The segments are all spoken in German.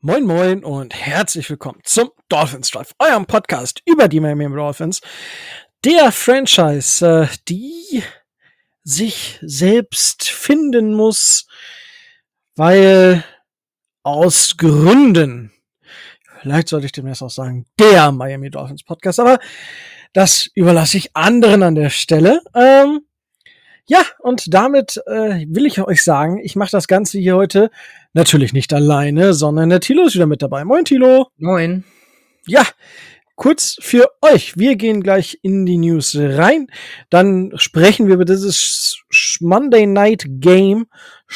Moin Moin und herzlich willkommen zum Dolphins Drive, eurem Podcast über die Miami Dolphins, der Franchise, die sich selbst finden muss, weil aus Gründen, vielleicht sollte ich demnächst auch sagen, der Miami Dolphins Podcast, aber das überlasse ich anderen an der Stelle. Ja, und damit will ich euch sagen, ich mache das Ganze hier heute natürlich nicht alleine, sondern der Thilo ist wieder mit dabei. Moin, Thilo. Moin. Ja, kurz für euch. Wir gehen gleich in die News rein. Dann sprechen wir über dieses Monday Night Game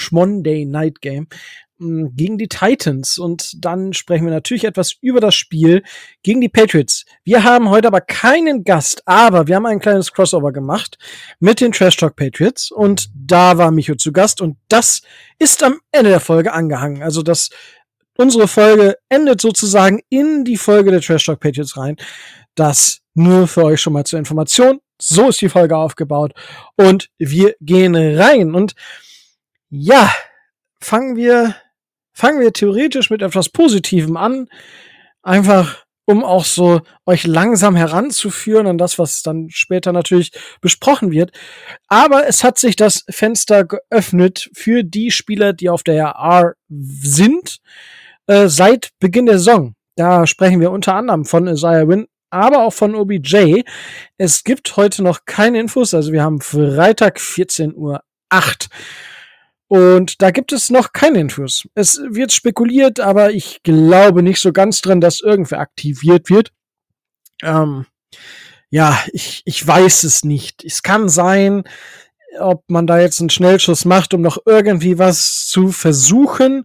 gegen die Titans. Und dann sprechen wir natürlich etwas über das Spiel gegen die Patriots. Wir haben heute aber keinen Gast, aber wir haben ein kleines Crossover gemacht mit den Trash Talk Patriots. Und da war Micho zu Gast. Und das ist am Ende der Folge angehangen. Also unsere Folge endet sozusagen in die Folge der Trash Talk Patriots rein. Das nur für euch schon mal zur Information. So ist die Folge aufgebaut. Und wir gehen rein. Und ja, fangen wir theoretisch mit etwas Positivem an. Einfach, um auch so euch langsam heranzuführen an das, was dann später natürlich besprochen wird. Aber es hat sich das Fenster geöffnet für die Spieler, die auf der IR sind, seit Beginn der Saison. Da sprechen wir unter anderem von Isaiah Wynn, aber auch von OBJ. Es gibt heute noch keine Infos, also wir haben Freitag 14:08 Uhr. Und da gibt es noch keine Infos. Es wird spekuliert, aber ich glaube nicht so ganz dran, dass irgendwer aktiviert wird. Ja, ich weiß es nicht. Es kann sein, ob man da jetzt einen Schnellschuss macht, um noch irgendwie was zu versuchen,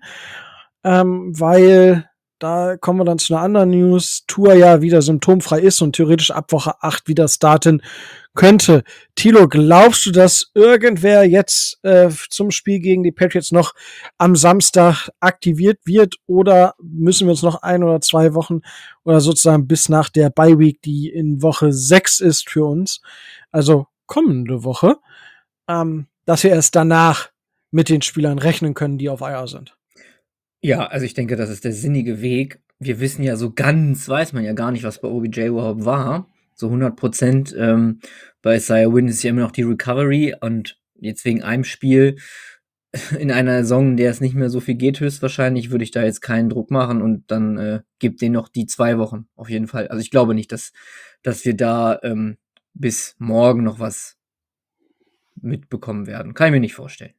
weil da kommen wir dann zu einer anderen News. Tua ja wieder symptomfrei ist und theoretisch ab Woche 8 wieder starten könnte. Thilo, glaubst du, dass irgendwer jetzt zum Spiel gegen die Patriots noch am Samstag aktiviert wird, oder müssen wir uns noch 1 oder 2 Wochen oder sozusagen bis nach der Bye Week, die in Woche 6 ist für uns, also kommende Woche, dass wir erst danach mit den Spielern rechnen können, die auf IR sind? Ja, also ich denke, das ist der sinnige Weg. Wir wissen ja, so ganz weiß man ja gar nicht, was bei OBJ überhaupt war. So 100%. Bei Isaiah Wynn ist ja immer noch die Recovery, und jetzt wegen einem Spiel in einer Saison, in der es nicht mehr so viel geht, höchstwahrscheinlich, würde ich da jetzt keinen Druck machen, und dann gebt denen noch die 2 Wochen, auf jeden Fall. Also ich glaube nicht, dass wir da bis morgen noch was mitbekommen werden. Kann ich mir nicht vorstellen.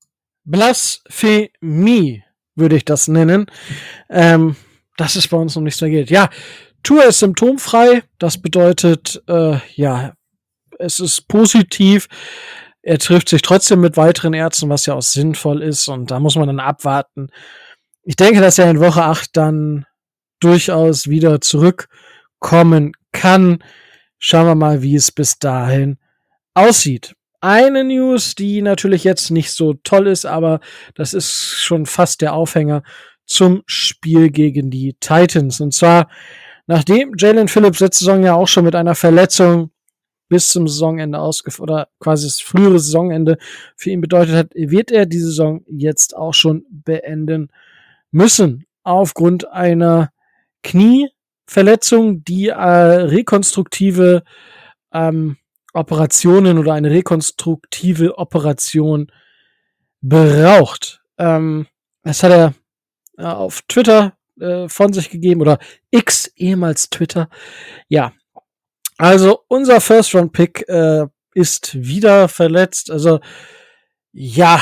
Blasphemie würde ich das nennen, dass es bei uns noch nichts mehr geht. Ja, Tua ist symptomfrei, das bedeutet, ja, es ist positiv. Er trifft sich trotzdem mit weiteren Ärzten, was ja auch sinnvoll ist, und da muss man dann abwarten. Ich denke, dass er in Woche 8 dann durchaus wieder zurückkommen kann. Schauen wir mal, wie es bis dahin aussieht. Eine News, die natürlich jetzt nicht so toll ist, aber das ist schon fast der Aufhänger zum Spiel gegen die Titans. Und zwar, nachdem Jalen Phillips letzte Saison ja auch schon mit einer Verletzung bis zum Saisonende oder quasi das frühere Saisonende für ihn bedeutet hat, wird er die Saison jetzt auch schon beenden müssen. Aufgrund einer Knieverletzung, die rekonstruktive Operationen oder eine rekonstruktive Operation braucht. Das hat er auf Twitter von sich gegeben, oder X, ehemals Twitter. Ja, also unser First-Round-Pick ist wieder verletzt. Also ja,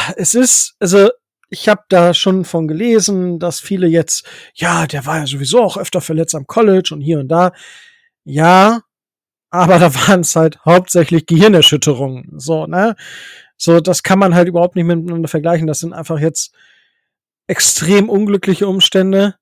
ich habe da schon von gelesen, dass viele jetzt, ja, der war ja sowieso auch öfter verletzt am College und hier und da. Ja, aber da waren es halt hauptsächlich Gehirnerschütterungen. So, ne? So, das kann man halt überhaupt nicht miteinander vergleichen. Das sind einfach jetzt extrem unglückliche Umstände.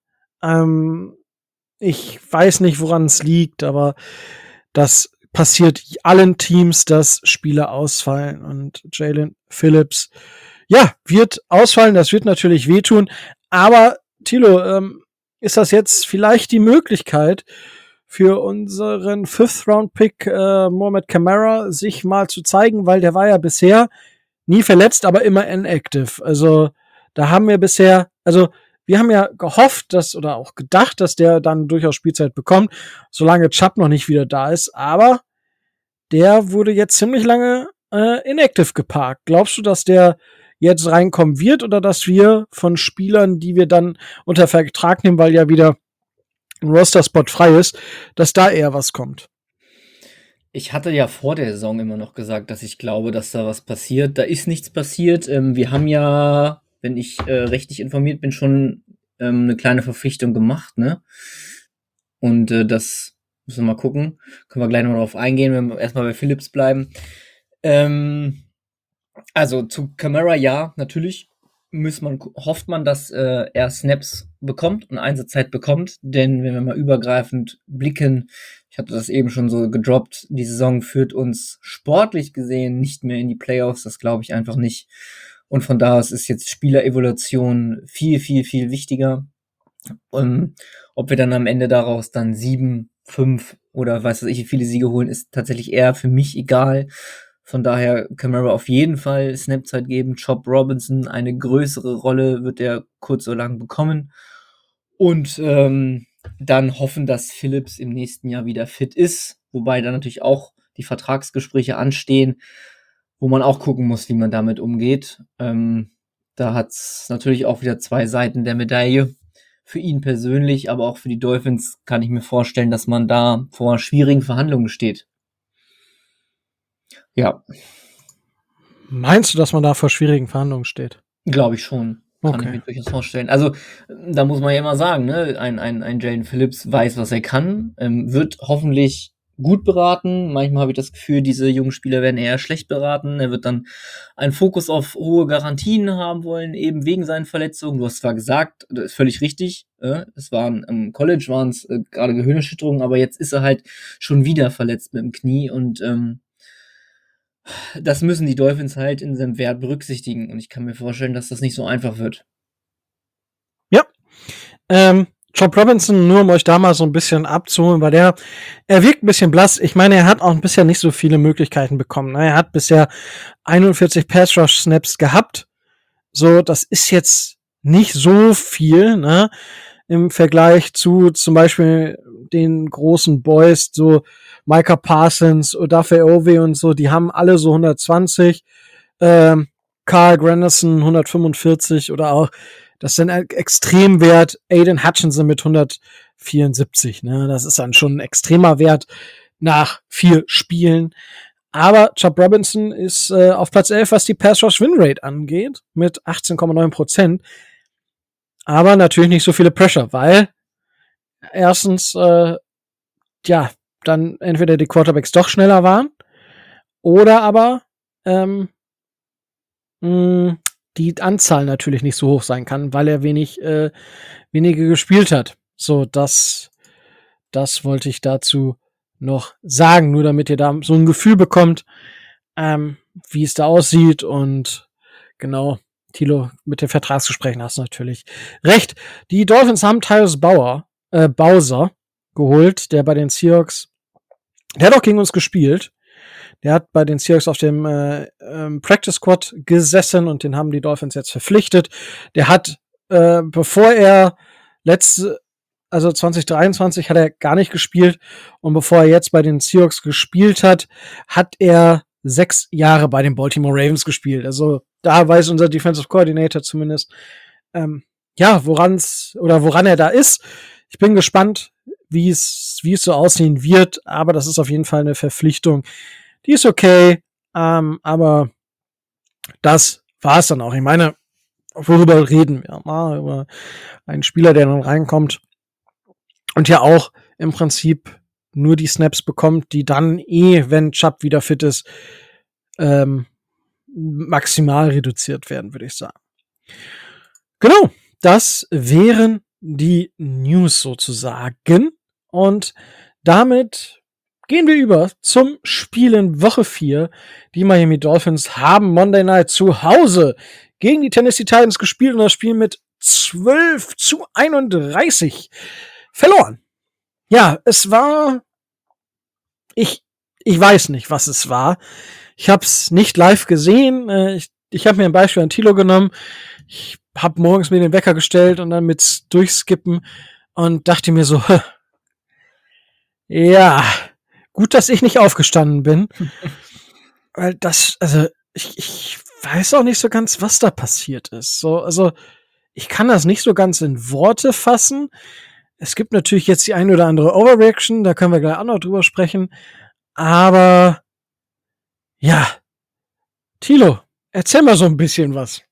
Ich weiß nicht, woran es liegt, aber das passiert allen Teams, dass Spieler ausfallen. Und Jalen Phillips, ja, wird ausfallen. Das wird natürlich wehtun. Aber, Thilo, ist das jetzt vielleicht die Möglichkeit für unseren Fifth-Round-Pick Mohamed Kamara sich mal zu zeigen, weil der war ja bisher nie verletzt, aber immer inactive. Also da haben wir bisher, also wir haben ja gehofft, oder auch gedacht, dass der dann durchaus Spielzeit bekommt, solange Chubb noch nicht wieder da ist. Aber der wurde jetzt ziemlich lange inactive geparkt. Glaubst du, dass der jetzt reinkommen wird oder dass wir von Spielern, die wir dann unter Vertrag nehmen, weil ja wieder ein Roster-Spot frei ist, dass da eher was kommt? Ich hatte ja vor der Saison immer noch gesagt, dass ich glaube, dass da was passiert. Da ist nichts passiert. Wir haben ja, wenn ich richtig informiert bin, schon eine kleine Verpflichtung gemacht, ne? Und das müssen wir mal gucken. Können wir gleich noch darauf eingehen, wenn wir erstmal bei Phillips bleiben. Also zu Kamara, ja, natürlich hofft man, dass er Snaps bekommt und Einsatzzeit bekommt, denn wenn wir mal übergreifend blicken, ich hatte das eben schon so gedroppt, die Saison führt uns sportlich gesehen nicht mehr in die Playoffs, das glaube ich einfach nicht. Und von da aus ist jetzt Spielerevolution viel, viel, viel wichtiger. Ob wir dann am Ende daraus dann 7, 5 oder weiß was ich, wie viele Siege holen, ist tatsächlich eher für mich egal. Von daher Kamara auf jeden Fall Snapzeit geben. Chop Robinson, eine größere Rolle wird er kurz oder lang bekommen. Und dann hoffen, dass Phillips im nächsten Jahr wieder fit ist. Wobei dann natürlich auch die Vertragsgespräche anstehen, wo man auch gucken muss, wie man damit umgeht. Da hat's natürlich auch wieder zwei Seiten der Medaille. Für ihn persönlich, aber auch für die Dolphins kann ich mir vorstellen, dass man da vor schwierigen Verhandlungen steht. Ja. Meinst du, dass man da vor schwierigen Verhandlungen steht? Glaube ich schon. Kann Okay. ich mir durchaus vorstellen. Also, da muss man ja immer sagen, ne, ein Jalen Phillips weiß, was er kann, wird hoffentlich gut beraten. Manchmal habe ich das Gefühl, diese jungen Spieler werden eher schlecht beraten. Er wird dann einen Fokus auf hohe Garantien haben wollen, eben wegen seinen Verletzungen. Du hast zwar gesagt, das ist völlig richtig, es waren im College waren es gerade Gehirnerschütterungen, aber jetzt ist er halt schon wieder verletzt mit dem Knie und das müssen die Dolphins halt in seinem Wert berücksichtigen und ich kann mir vorstellen, dass das nicht so einfach wird. Ja. Chop Robinson, nur um euch da mal so ein bisschen abzuholen, weil er wirkt ein bisschen blass. Ich meine, er hat auch bisher nicht so viele Möglichkeiten bekommen. Er hat bisher 41 Pass-Rush-Snaps gehabt. So, das ist jetzt nicht so viel, ne? Im Vergleich zu zum Beispiel den großen Boys, so Micah Parsons, Odafe Oweh und so, die haben alle so 120, Carl Granderson 145 oder auch, das ist ein Extremwert, Aiden Hutchinson mit 174, ne? Das ist dann schon ein extremer Wert nach 4 Spielen. Aber Chop Robinson ist auf Platz 11, was die Pass-Rush-Win-Rate angeht, mit 18,9%. Aber natürlich nicht so viele Pressure, weil erstens, dann entweder die Quarterbacks doch schneller waren oder aber die Anzahl natürlich nicht so hoch sein kann, weil er wenige gespielt hat. So, das wollte ich dazu noch sagen, nur damit ihr da so ein Gefühl bekommt, wie es da aussieht. Und genau, Thilo, mit den Vertragsgesprächen hast du natürlich recht. Die Dolphins haben Tyrus Bowser geholt, der bei den Seahawks, der hat auch gegen uns gespielt. Der hat bei den Seahawks auf dem Practice Squad gesessen und den haben die Dolphins jetzt verpflichtet. Der hat, bevor er 2023 hat er gar nicht gespielt und bevor er jetzt bei den Seahawks gespielt hat, hat er 6 Jahre bei den Baltimore Ravens gespielt. Also da weiß unser Defensive Coordinator zumindest, woran er da ist. Ich bin gespannt, wie es so aussehen wird, aber das ist auf jeden Fall eine Verpflichtung. Die ist okay, aber das war's dann auch. Ich meine, worüber reden wir? Mal über einen Spieler, der dann reinkommt und ja auch im Prinzip nur die Snaps bekommt, die dann wenn Chubb wieder fit ist, maximal reduziert werden, würde ich sagen. Genau, das wären die News sozusagen. Und damit gehen wir über zum Spiel in Woche 4. Die Miami Dolphins haben Monday Night zu Hause gegen die Tennessee Titans gespielt und das Spiel mit 12-31 verloren. Ja, es war, ich weiß nicht, was es war. Ich habe es nicht live gesehen. Ich habe mir ein Beispiel an Thilo genommen. Ich hab morgens mir den Wecker gestellt und dann mit durchskippen und dachte mir so, ja, gut, dass ich nicht aufgestanden bin. Weil ich weiß auch nicht so ganz, was da passiert ist. Also, ich kann das nicht so ganz in Worte fassen. Es gibt natürlich jetzt die eine oder andere Overreaction, da können wir gleich auch noch drüber sprechen. Aber, ja, Thilo, erzähl mal so ein bisschen was.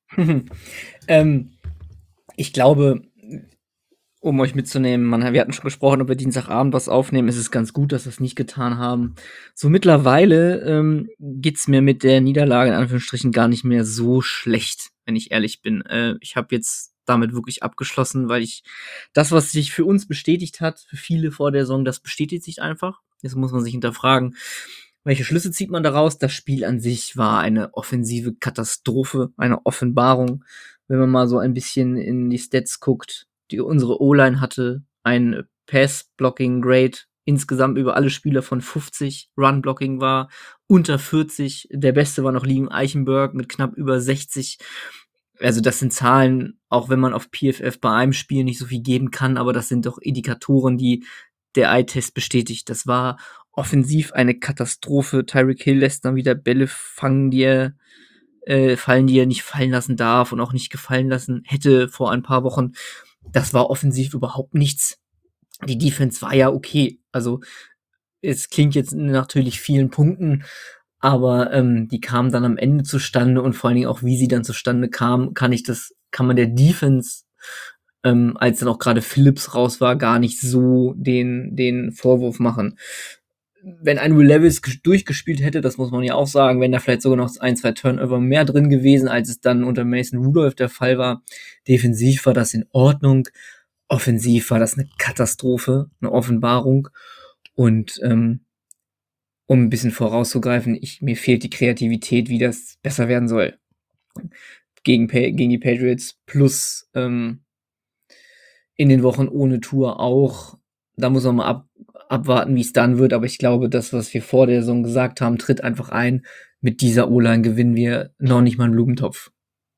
Ich glaube, um euch mitzunehmen, wir hatten schon gesprochen, ob wir Dienstagabend was aufnehmen. Es ist ganz gut, dass wir es nicht getan haben. So mittlerweile geht's mir mit der Niederlage in Anführungsstrichen gar nicht mehr so schlecht, wenn ich ehrlich bin. Ich habe jetzt damit wirklich abgeschlossen, weil das, was sich für uns bestätigt hat, für viele vor der Saison, das bestätigt sich einfach. Jetzt muss man sich hinterfragen, welche Schlüsse zieht man daraus? Das Spiel an sich war eine offensive Katastrophe, eine Offenbarung. Wenn man mal so ein bisschen in die Stats guckt, unsere O-Line hatte ein Pass-Blocking-Grade insgesamt über alle Spieler von 50. Run-Blocking war unter 40. Der Beste war noch Liam Eichenberg mit knapp über 60. Also das sind Zahlen, auch wenn man auf PFF bei einem Spiel nicht so viel geben kann, aber das sind doch Indikatoren, die der Eye-Test bestätigt. Das war offensiv eine Katastrophe. Tyreek Hill lässt dann wieder Bälle fallen, die er nicht fallen lassen darf und auch nicht gefallen lassen hätte vor ein paar Wochen. Das war offensiv überhaupt nichts. Die Defense war ja okay. Also es klingt jetzt natürlich vielen Punkten, aber die kamen dann am Ende zustande und vor allen Dingen auch, wie sie dann zustande kamen, kann man der Defense, als dann auch gerade Phillips raus war, gar nicht so den Vorwurf machen. Wenn ein Will Levis durchgespielt hätte, das muss man ja auch sagen, wenn da vielleicht sogar noch 1-2 Turnover mehr drin gewesen, als es dann unter Mason Rudolph der Fall war. Defensiv war das in Ordnung. Offensiv war das eine Katastrophe, eine Offenbarung. Und um ein bisschen vorauszugreifen, mir fehlt die Kreativität, wie das besser werden soll. Gegen die Patriots plus in den Wochen ohne Tour auch. Da muss man mal abwarten, wie es dann wird. Aber ich glaube, das, was wir vor der Saison gesagt haben, tritt einfach ein. Mit dieser O-Line gewinnen wir noch nicht mal einen Blumentopf.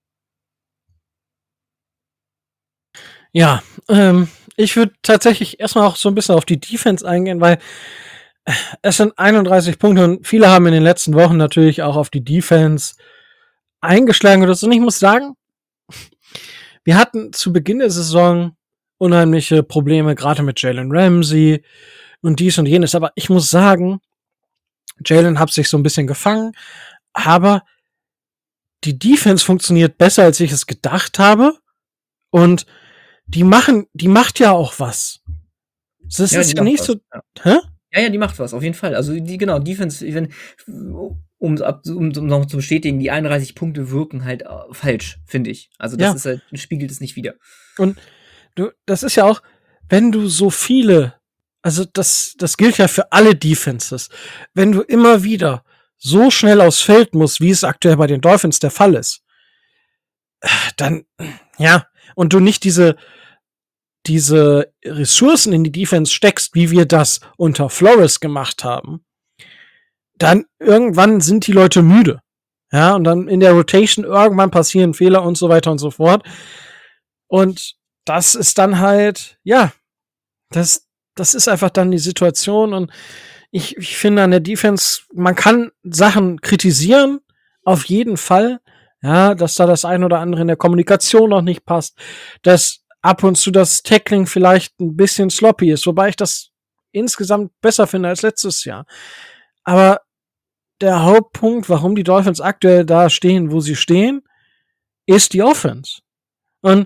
Ja, ich würde tatsächlich erstmal auch so ein bisschen auf die Defense eingehen, weil es sind 31 Punkte und viele haben in den letzten Wochen natürlich auch auf die Defense eingeschlagen oder so. Und ich muss sagen, wir hatten zu Beginn der Saison unheimliche Probleme, gerade mit Jalen Ramsey und dies und jenes. Aber ich muss sagen, Jalen hat sich so ein bisschen gefangen, aber die Defense funktioniert besser, als ich es gedacht habe. Und die macht ja auch was. Das ist ja nicht so. Hä? Ja, die macht was, auf jeden Fall. Also Defense, um noch zu bestätigen, die 31 Punkte wirken halt falsch, finde ich. Also das ist halt, spiegelt es nicht wider. Und das ist ja auch, wenn du so viele, also das gilt ja für alle Defenses, wenn du immer wieder so schnell aufs Feld musst, wie es aktuell bei den Dolphins der Fall ist, dann, ja, und du nicht diese Ressourcen in die Defense steckst, wie wir das unter Flores gemacht haben, dann irgendwann sind die Leute müde. Ja, und dann in der Rotation irgendwann passieren Fehler und so weiter und so fort. Und das ist dann halt, ja, das ist einfach dann die Situation. Und ich finde an der Defense, man kann Sachen kritisieren, auf jeden Fall. Ja, dass da das ein oder andere in der Kommunikation noch nicht passt, dass ab und zu das Tackling vielleicht ein bisschen sloppy ist, wobei ich das insgesamt besser finde als letztes Jahr. Aber der Hauptpunkt, warum die Dolphins aktuell da stehen, wo sie stehen, ist die Offense. Und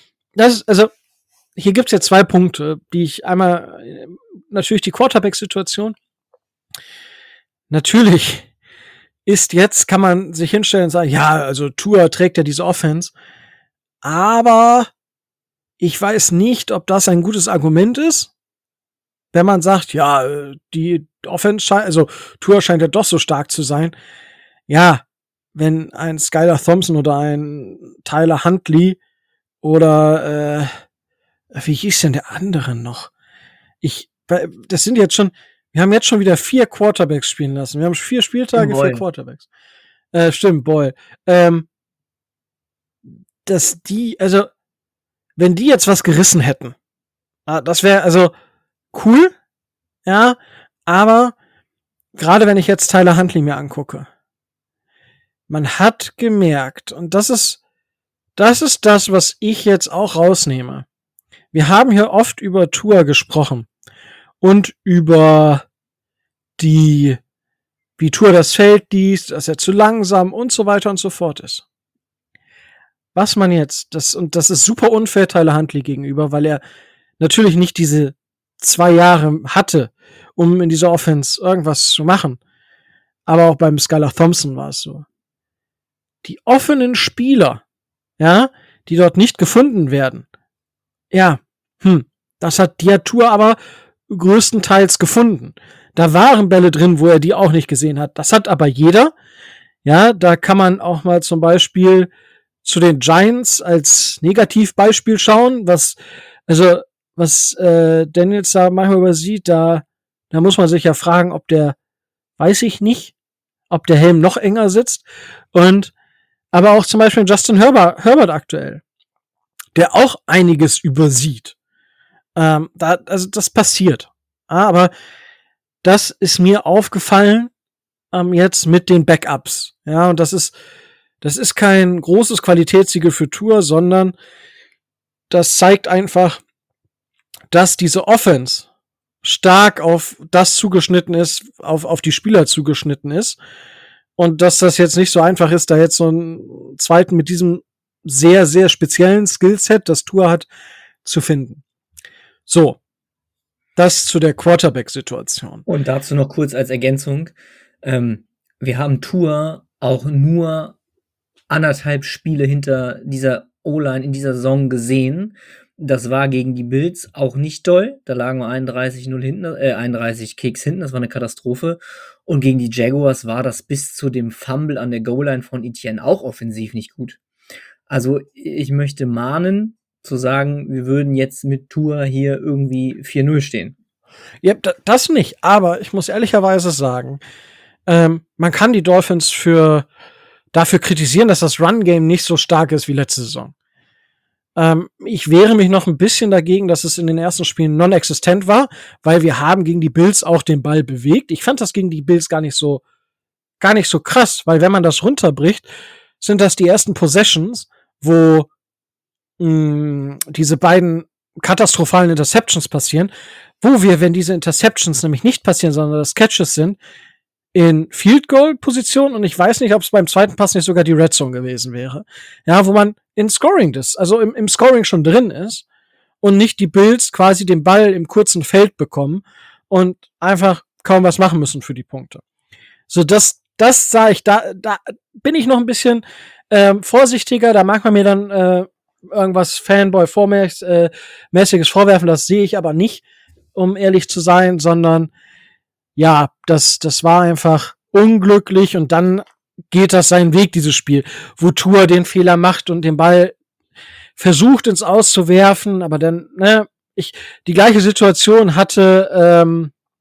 hier gibt's jetzt 2 Punkte, die ich einmal, natürlich die Quarterback-Situation. Natürlich kann man sich hinstellen und sagen, ja, also Tua trägt ja diese Offense. Aber ich weiß nicht, ob das ein gutes Argument ist, wenn man sagt, ja, die Offense Tua scheint ja doch so stark zu sein. Ja, wenn ein Skylar Thompson oder ein Tyler Huntley oder wie hieß denn der andere noch? Das sind jetzt schon, wir haben jetzt schon wieder 4 Quarterbacks spielen lassen. Wir haben 4 Spieltage, 4 Quarterbacks. Stimmt, Boyle. dass also, wenn die jetzt was gerissen hätten, das wäre also cool, ja, aber gerade wenn ich jetzt Tyler Huntley mir angucke, man hat gemerkt, und das ist das, was ich jetzt auch rausnehme. Wir haben hier oft über Tua gesprochen und über wie Tua das Feld liest, dass er zu langsam und so weiter und so fort ist. Was man jetzt, das ist super unfair Tyler Huntley gegenüber, weil er natürlich nicht diese 2 Jahre hatte, um in dieser Offense irgendwas zu machen. Aber auch beim Skylar Thompson war es so. Die offenen Spieler, ja, die dort nicht gefunden werden, ja, das hat Tua aber größtenteils gefunden. Da waren Bälle drin, wo er die auch nicht gesehen hat. Das hat aber jeder. Ja, da kann man auch mal zum Beispiel zu den Giants als Negativbeispiel schauen, was Daniels da manchmal übersieht, da muss man sich ja fragen, ob der, weiß ich nicht, ob der Helm noch enger sitzt. Und aber auch zum Beispiel Justin Herbert aktuell, der auch einiges übersieht. Also das passiert. Aber das ist mir aufgefallen jetzt mit den Backups. Ja, und das ist kein großes Qualitätssiegel für Tua, sondern das zeigt einfach, dass diese Offense stark auf das zugeschnitten ist, auf die Spieler zugeschnitten ist. Und dass das jetzt nicht so einfach ist, da jetzt so einen zweiten mit diesem sehr, sehr speziellen Skillset, das Tua hat, zu finden. So. Das zu der Quarterback-Situation. Und dazu noch kurz als Ergänzung. Wir haben Tua auch nur 1,5 Spiele hinter dieser O-Line in dieser Saison gesehen. Das war gegen die Bills auch nicht doll. Da lagen wir 31-0 hinten, 31 Kicks hinten. Das war eine Katastrophe. Und gegen die Jaguars war das bis zu dem Fumble an der Goal-Line von Etienne auch offensiv nicht gut. Also ich möchte mahnen, zu sagen, wir würden jetzt mit Tua hier irgendwie 4-0 stehen. Ja, das nicht. Aber ich muss ehrlicherweise sagen, man kann die Dolphins dafür kritisieren, dass das Run-Game nicht so stark ist wie letzte Saison. Ich wehre mich noch ein bisschen dagegen, dass es in den ersten Spielen non-existent war, weil wir haben gegen die Bills auch den Ball bewegt. Ich fand das gegen die Bills gar nicht so krass, weil wenn man das runterbricht, sind das die ersten Possessions, wo diese beiden katastrophalen Interceptions passieren, wo wir, wenn diese Interceptions nämlich nicht passieren, sondern das Catches sind, in Field Goal Position, und ich weiß nicht, ob es beim zweiten Pass nicht sogar die Red Zone gewesen wäre. Ja, wo man in Scoring also im Scoring schon drin ist und nicht die Bills quasi den Ball im kurzen Feld bekommen und einfach kaum was machen müssen für die Punkte. So, das sah ich, da bin ich noch ein bisschen vorsichtiger, da mag man mir dann irgendwas Fanboy-mäßiges vorwerfen, das sehe ich aber nicht, um ehrlich zu sein, sondern ja, das war einfach unglücklich, und dann geht das seinen Weg, dieses Spiel, wo Tua den Fehler macht und den Ball versucht ins Aus zu werfen, aber dann, die gleiche Situation hatte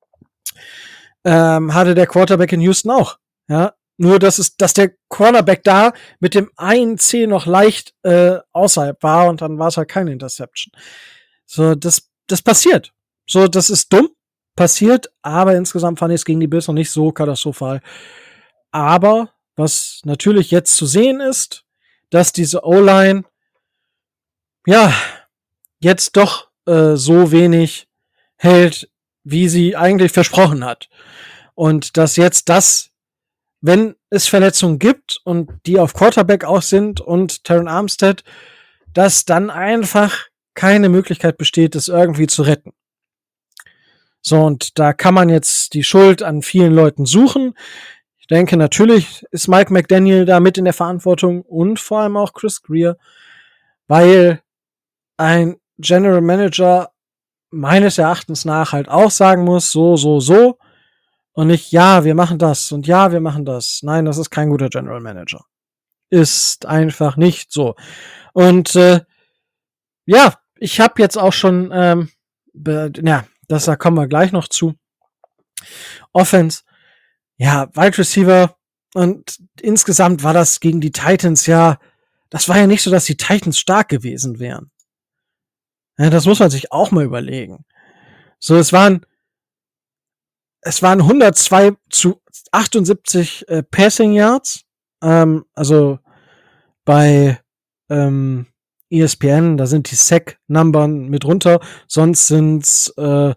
der Quarterback in Houston auch, ja, nur dass der Cornerback da mit dem einen Zeh noch leicht außerhalb war, und dann war es halt keine Interception. So, das passiert. So, das ist dumm, passiert, aber insgesamt fand ich es gegen die Bills noch nicht so katastrophal. Aber was natürlich jetzt zu sehen ist, dass diese O-Line ja jetzt doch so wenig hält, wie sie eigentlich versprochen hat. Und dass jetzt wenn es Verletzungen gibt und die auf Quarterback auch sind und Terron Armstead, dass dann einfach keine Möglichkeit besteht, das irgendwie zu retten. So, und da kann man jetzt die Schuld an vielen Leuten suchen. Ich denke, natürlich ist Mike McDaniel da mit in der Verantwortung und vor allem auch Chris Grier, weil ein General Manager meines Erachtens nach halt auch sagen muss, so und nicht, ja, wir machen das und ja, wir machen das. Nein, das ist kein guter General Manager. Ist einfach nicht so. Und ja, ich habe jetzt auch schon da kommen wir gleich noch zu. Offense, ja, Wide Receiver, und insgesamt war das gegen die Titans ja das war ja nicht so, dass die Titans stark gewesen wären. Ja, das muss man sich auch mal überlegen. So, es waren 102 zu 78 Passing Yards. Also bei ESPN, da sind die Sack-Numbern mit runter. Sonst sind's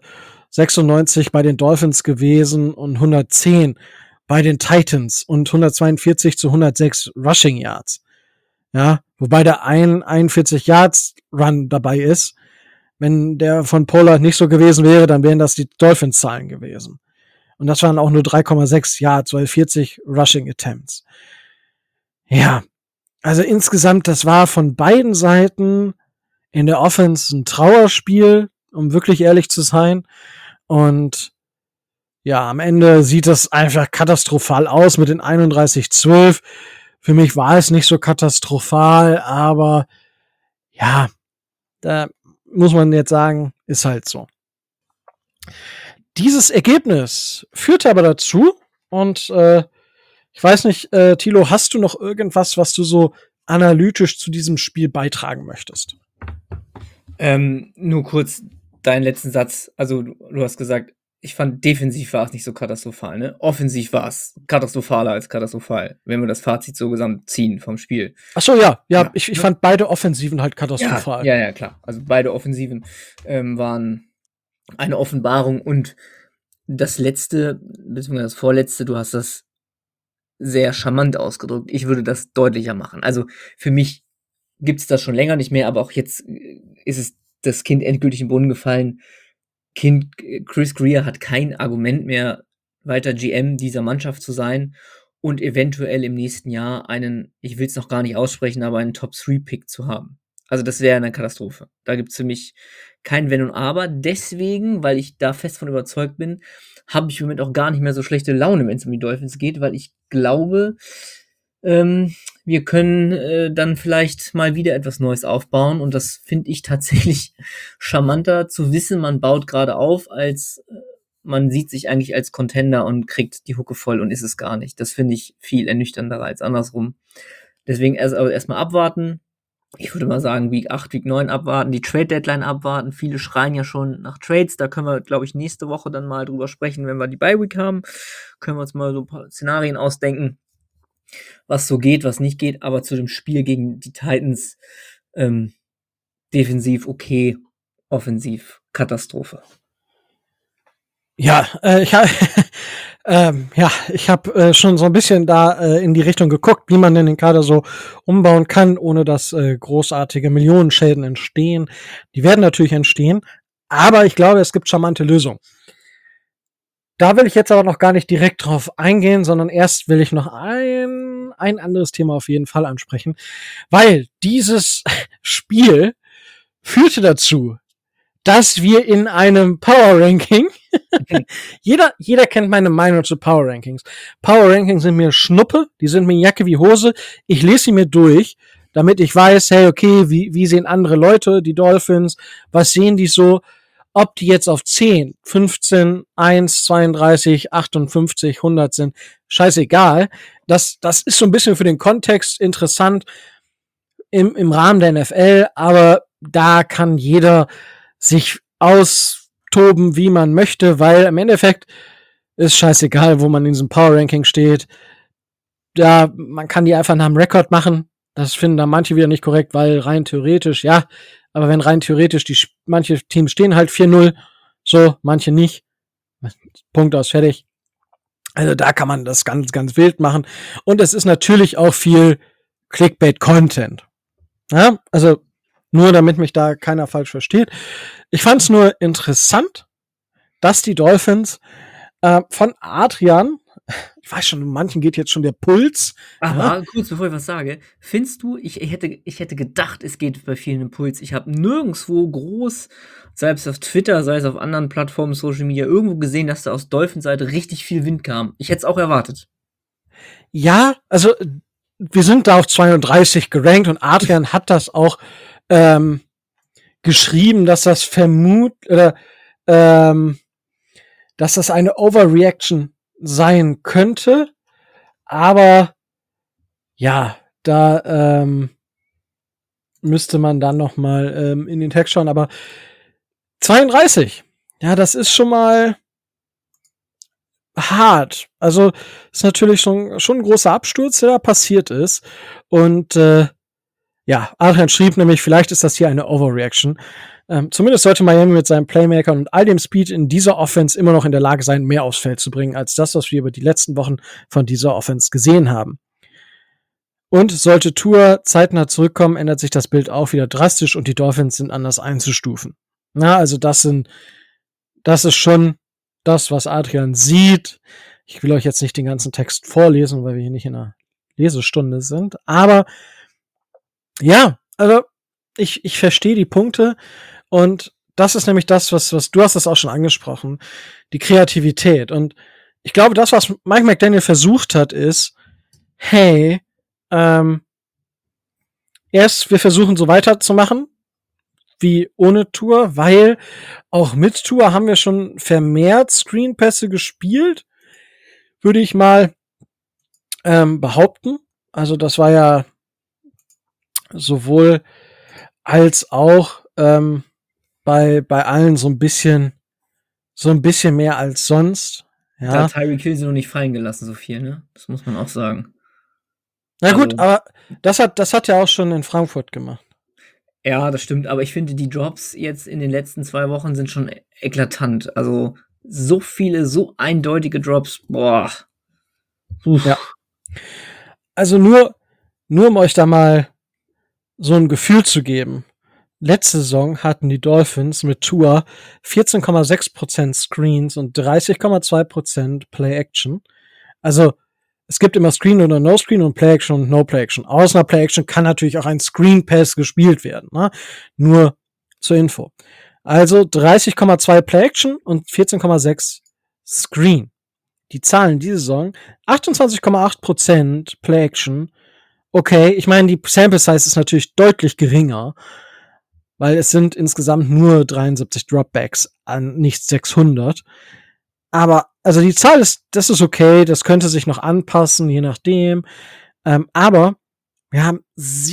96 bei den Dolphins gewesen und 110 bei den Titans und 142 zu 106 Rushing Yards. Ja, wobei der 41 Yards Run dabei ist. Wenn der von Pollard nicht so gewesen wäre, dann wären das die Dolphins-Zahlen gewesen. Und das waren auch nur 3,6 Yards, weil 40 Rushing Attempts. Ja, also insgesamt, das war von beiden Seiten in der Offense ein Trauerspiel, um wirklich ehrlich zu sein. Und ja, am Ende sieht das einfach katastrophal aus mit den 31-12. Für mich war es nicht so katastrophal, aber ja, da muss man jetzt sagen, ist halt so. Dieses Ergebnis führte aber dazu, und ich weiß nicht, Thilo, hast du noch irgendwas, was du so analytisch zu diesem Spiel beitragen möchtest? Nur kurz deinen letzten Satz. Also du hast gesagt, ich fand, defensiv war es nicht so katastrophal, ne? Offensiv war es katastrophaler als katastrophal, wenn wir das Fazit so gesamt ziehen vom Spiel. Ach so, ja. Ich fand beide Offensiven halt katastrophal. Ja, klar. Also beide Offensiven waren eine Offenbarung, und das letzte, beziehungsweise das vorletzte, du hast das sehr charmant ausgedrückt. Ich würde das deutlicher machen. Also für mich gibt's das schon länger nicht mehr, aber auch jetzt ist es das Kind endgültig im Boden gefallen. Chris Grier hat kein Argument mehr, weiter GM dieser Mannschaft zu sein und eventuell im nächsten Jahr einen, ich will es noch gar nicht aussprechen, aber einen Top-3-Pick zu haben. Also das wäre eine Katastrophe. Da gibt's für mich kein Wenn und Aber. Deswegen, weil ich da fest von überzeugt bin, habe ich im Moment auch gar nicht mehr so schlechte Laune, wenn es um die Dolphins geht, weil ich glaube, wir können dann vielleicht mal wieder etwas Neues aufbauen, und das finde ich tatsächlich charmanter zu wissen, man baut gerade auf, als man sieht sich eigentlich als Contender und kriegt die Hucke voll und ist es gar nicht. Das finde ich viel ernüchternder als andersrum. Deswegen erstmal abwarten. Ich würde mal sagen, Week 8, Week 9 abwarten, die Trade-Deadline abwarten. Viele schreien ja schon nach Trades. Da können wir, glaube ich, nächste Woche dann mal drüber sprechen, wenn wir die Bye-Week haben. Können wir uns mal so ein paar Szenarien ausdenken, was so geht, was nicht geht. Aber zu dem Spiel gegen die Titans defensiv okay, offensiv Katastrophe. Ja, ich habe schon so ein bisschen da in die Richtung geguckt, wie man denn den Kader so umbauen kann, ohne dass großartige Millionenschäden entstehen. Die werden natürlich entstehen, aber ich glaube, es gibt charmante Lösungen. Da will ich jetzt aber noch gar nicht direkt drauf eingehen, sondern erst will ich noch ein anderes Thema auf jeden Fall ansprechen, weil dieses Spiel führte dazu, dass wir in einem Power Ranking jeder kennt meine Meinung zu Power Rankings. Power Rankings sind mir Schnuppe, die sind mir Jacke wie Hose. Ich lese sie mir durch, damit ich weiß, hey, okay, wie sehen andere Leute die Dolphins? Was sehen die so? Ob die jetzt auf 10, 15, 1, 32, 58, 100 sind, scheißegal. Das ist so ein bisschen für den Kontext interessant im Rahmen der NFL, aber da kann jeder sich austoben, wie man möchte, weil im Endeffekt ist scheißegal, wo man in diesem Power Ranking steht. Ja, man kann die einfach nach dem Rekord machen. Das finden da manche wieder nicht korrekt, weil rein theoretisch, ja, aber wenn rein theoretisch manche Teams stehen halt 4-0, so, manche nicht. Punkt aus, fertig. Also da kann man das ganz, ganz wild machen. Und es ist natürlich auch viel Clickbait-Content. Ja, also nur damit mich da keiner falsch versteht. Ich fand es nur interessant, dass die Dolphins von Adrian, ich weiß schon, manchen geht jetzt schon der Puls. Aber kurz bevor ich was sage, findest du, ich hätte gedacht, es geht bei vielen im Puls. Ich habe nirgendwo groß, sei es auf Twitter, sei es auf anderen Plattformen, Social Media, irgendwo gesehen, dass da aus Dolphins-Seite richtig viel Wind kam. Ich hätte es auch erwartet. Ja, also wir sind da auf 32 gerankt und Adrian hat das auch geschrieben, dass das dass das eine Overreaction sein könnte, aber ja, da müsste man dann noch mal in den Text schauen. Aber 32, ja, das ist schon mal hart. Also ist natürlich schon ein großer Absturz, der da passiert ist. Und ja, Adrian schrieb nämlich, vielleicht ist das hier eine Overreaction. Zumindest sollte Miami mit seinen Playmakern und all dem Speed in dieser Offense immer noch in der Lage sein, mehr aufs Feld zu bringen, als das, was wir über die letzten Wochen von dieser Offense gesehen haben. Und sollte Tua zeitnah zurückkommen, ändert sich das Bild auch wieder drastisch und die Dolphins sind anders einzustufen. Na, also das ist schon das, was Adrian sieht. Ich will euch jetzt nicht den ganzen Text vorlesen, weil wir hier nicht in einer Lesestunde sind. Aber ja, also ich verstehe die Punkte und das ist nämlich das, was du hast das auch schon angesprochen, die Kreativität. Und ich glaube, das, was Mike McDaniel versucht hat, ist, hey, erst wir versuchen so weiterzumachen wie ohne Tour, weil auch mit Tour haben wir schon vermehrt Screenpässe gespielt, würde ich mal behaupten. Also das war ja sowohl als auch bei allen so ein bisschen mehr als sonst. Ja. Da hat Tyreek Hill sie noch nicht fallen gelassen, so viel, ne? Das muss man auch sagen. Na gut, aber das hat ja auch schon in Frankfurt gemacht. Ja, das stimmt, aber ich finde, die Drops jetzt in den letzten 2 Wochen sind schon eklatant. Also so viele, so eindeutige Drops, boah. Uff. Ja. Also nur um euch da mal so ein Gefühl zu geben. Letzte Saison hatten die Dolphins mit Tua 14,6% Screens und 30,2% Play-Action. Also es gibt immer Screen oder No-Screen und Play-Action und No-Play-Action. Aus einer Play-Action kann natürlich auch ein Screen-Pass gespielt werden. Ne? Nur zur Info. Also 30,2 Play-Action und 14,6 Screen. Die Zahlen diese Saison 28,8% Play-Action. Okay, ich meine, die Sample-Size ist natürlich deutlich geringer, weil es sind insgesamt nur 73 Dropbacks an nicht 600. Aber, also die Zahl das ist okay, das könnte sich noch anpassen, je nachdem. Aber wir haben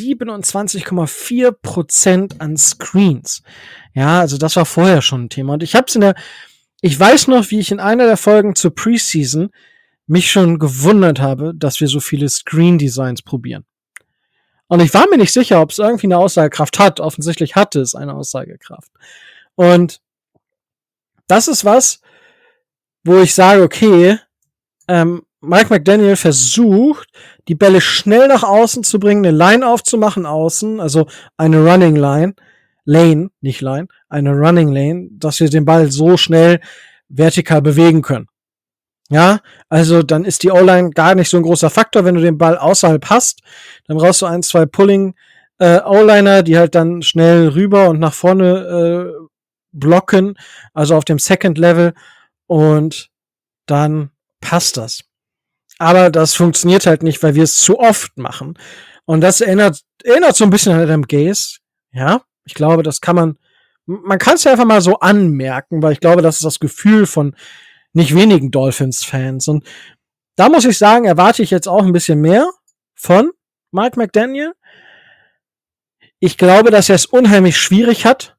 27,4% an Screens. Ja, also das war vorher schon ein Thema. Und ich weiß noch, wie ich in einer der Folgen zur Preseason mich schon gewundert habe, dass wir so viele Screen-Designs probieren. Und ich war mir nicht sicher, ob es irgendwie eine Aussagekraft hat. Offensichtlich hatte es eine Aussagekraft. Und das ist was, wo ich sage, okay, Mike McDaniel versucht, die Bälle schnell nach außen zu bringen, eine Line aufzumachen außen, also eine Running Line, Lane, nicht Line, eine Running Lane, dass wir den Ball so schnell vertikal bewegen können. Ja, also dann ist die O-Line gar nicht so ein großer Faktor, wenn du den Ball außerhalb hast, dann brauchst du 1, 2 Pulling O-Liner, die halt dann schnell rüber und nach vorne blocken, also auf dem Second Level und dann passt das. Aber das funktioniert halt nicht, weil wir es zu oft machen. Und das erinnert so ein bisschen an Adam Gase. Ja, ich glaube, das kann man kann es ja einfach mal so anmerken, weil ich glaube, das ist das Gefühl von nicht wenigen Dolphins-Fans. Und da muss ich sagen, erwarte ich jetzt auch ein bisschen mehr von Mike McDaniel. Ich glaube, dass er es unheimlich schwierig hat,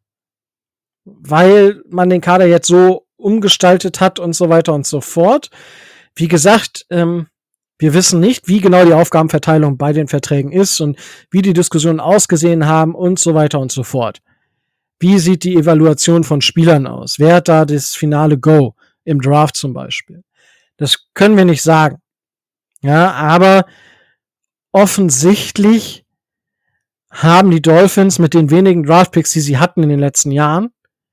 weil man den Kader jetzt so umgestaltet hat und so weiter und so fort. Wie gesagt, wir wissen nicht, wie genau die Aufgabenverteilung bei den Verträgen ist und wie die Diskussionen ausgesehen haben und so weiter und so fort. Wie sieht die Evaluation von Spielern aus? Wer hat da das finale Go im Draft zum Beispiel? Das können wir nicht sagen. Ja, aber offensichtlich haben die Dolphins mit den wenigen Draftpicks, die sie hatten in den letzten Jahren,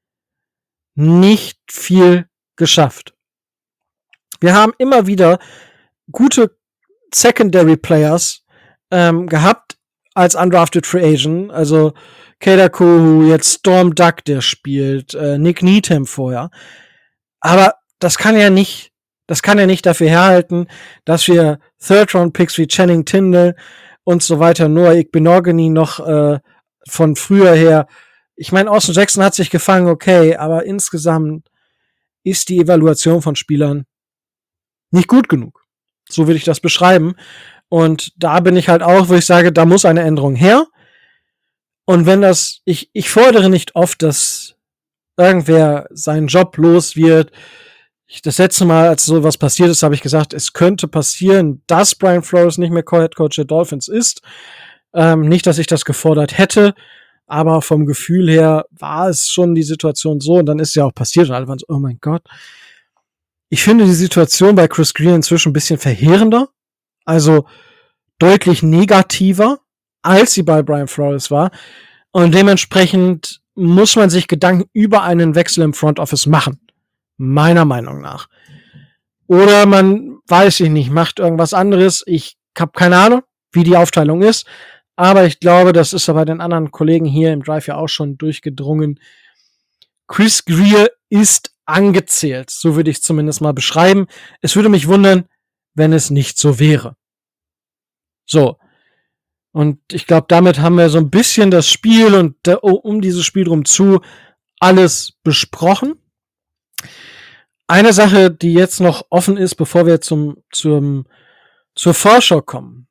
nicht viel geschafft. Wir haben immer wieder gute Secondary Players gehabt als undrafted Free Agent, also Kader Kohu, jetzt Storm Duck, der spielt, Nick Needham vorher. Aber das kann ja nicht dafür herhalten, dass wir Third-Round-Picks wie Channing Tindall und so weiter, Noah Igbenogany noch von früher her. Ich meine, Austin Jackson hat sich gefangen, okay, aber insgesamt ist die Evaluation von Spielern nicht gut genug. So würde ich das beschreiben. Und da bin ich halt auch, wo ich sage, da muss eine Änderung her. Und wenn ich fordere nicht oft, dass irgendwer seinen Job los wird. Das letzte Mal, als sowas passiert ist, habe ich gesagt, es könnte passieren, dass Brian Flores nicht mehr Head Coach der Dolphins ist. Nicht, dass ich das gefordert hätte, aber vom Gefühl her war es schon die Situation so und dann ist es ja auch passiert und alle waren so, oh mein Gott. Ich finde die Situation bei Chris Greer inzwischen ein bisschen verheerender, also deutlich negativer, als sie bei Brian Flores war und dementsprechend muss man sich Gedanken über einen Wechsel im Front Office machen. Meiner Meinung nach. Oder man, weiß ich nicht, macht irgendwas anderes. Ich habe keine Ahnung, wie die Aufteilung ist. Aber ich glaube, das ist ja bei den anderen Kollegen hier im Drive ja auch schon durchgedrungen. Chris Greer ist angezählt. So würde ich es zumindest mal beschreiben. Es würde mich wundern, wenn es nicht so wäre. So. Und ich glaube, damit haben wir so ein bisschen das Spiel und um dieses Spiel drum zu alles besprochen. Eine Sache, die jetzt noch offen ist, bevor wir zur Vorschau kommen.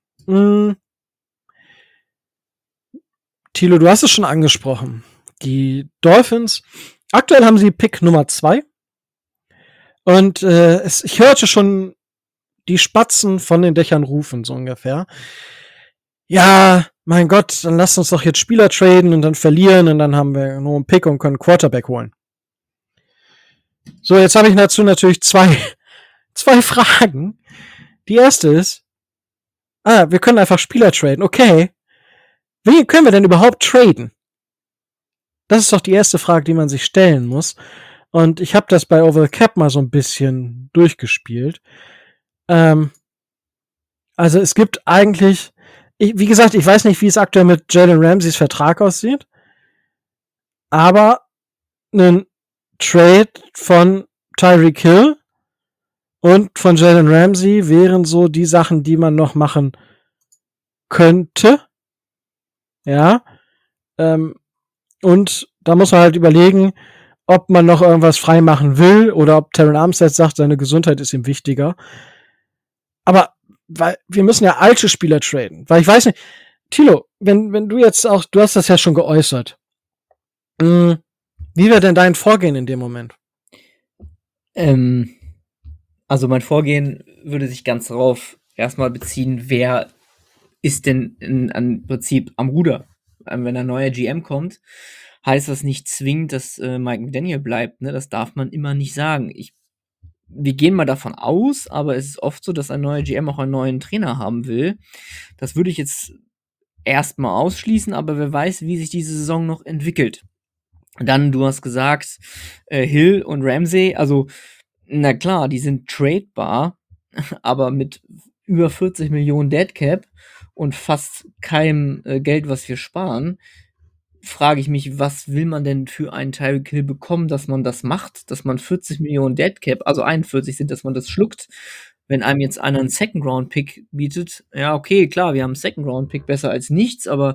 Thilo, du hast es schon angesprochen. Die Dolphins, aktuell haben sie Pick Nummer 2. Und ich hörte schon die Spatzen von den Dächern rufen, so ungefähr. Ja, mein Gott, dann lasst uns doch jetzt Spieler traden und dann verlieren und dann haben wir nur einen Pick und können Quarterback holen. So, jetzt habe ich dazu natürlich zwei Fragen. Die erste ist, wir können einfach Spieler traden. Okay. Wen können wir denn überhaupt traden? Das ist doch die erste Frage, die man sich stellen muss. Und ich habe das bei Over the Cap mal so ein bisschen durchgespielt. Also es gibt eigentlich, wie gesagt, ich weiß nicht, wie es aktuell mit Jalen Ramseys Vertrag aussieht. Aber einen Trade von Tyreek Hill und von Jalen Ramsey wären so die Sachen, die man noch machen könnte. Ja. Und da muss man halt überlegen, ob man noch irgendwas freimachen will oder ob Terron Armstead sagt, seine Gesundheit ist ihm wichtiger. Aber weil wir müssen ja alte Spieler traden. Weil ich weiß nicht, Thilo, wenn du jetzt auch, du hast das ja schon geäußert. Wie wäre denn dein Vorgehen in dem Moment? Also mein Vorgehen würde sich ganz darauf erstmal beziehen, wer ist denn im Prinzip am Ruder? Wenn ein neuer GM kommt, heißt das nicht zwingend, dass Mike McDaniel bleibt. Ne? Das darf man immer nicht sagen. Wir gehen mal davon aus, aber es ist oft so, dass ein neuer GM auch einen neuen Trainer haben will. Das würde ich jetzt erstmal ausschließen, aber wer weiß, wie sich diese Saison noch entwickelt. Dann, du hast gesagt, Hill und Ramsey, also na klar, die sind tradebar, aber mit über 40 Millionen Deadcap und fast keinem Geld, was wir sparen, frage ich mich, was will man denn für einen Tyreek Hill bekommen, dass man das macht, dass man 40 Millionen Deadcap, also 41 sind, dass man das schluckt. Wenn einem jetzt einer einen Second-Round-Pick bietet, ja, okay, klar, wir haben einen Second-Round-Pick besser als nichts, aber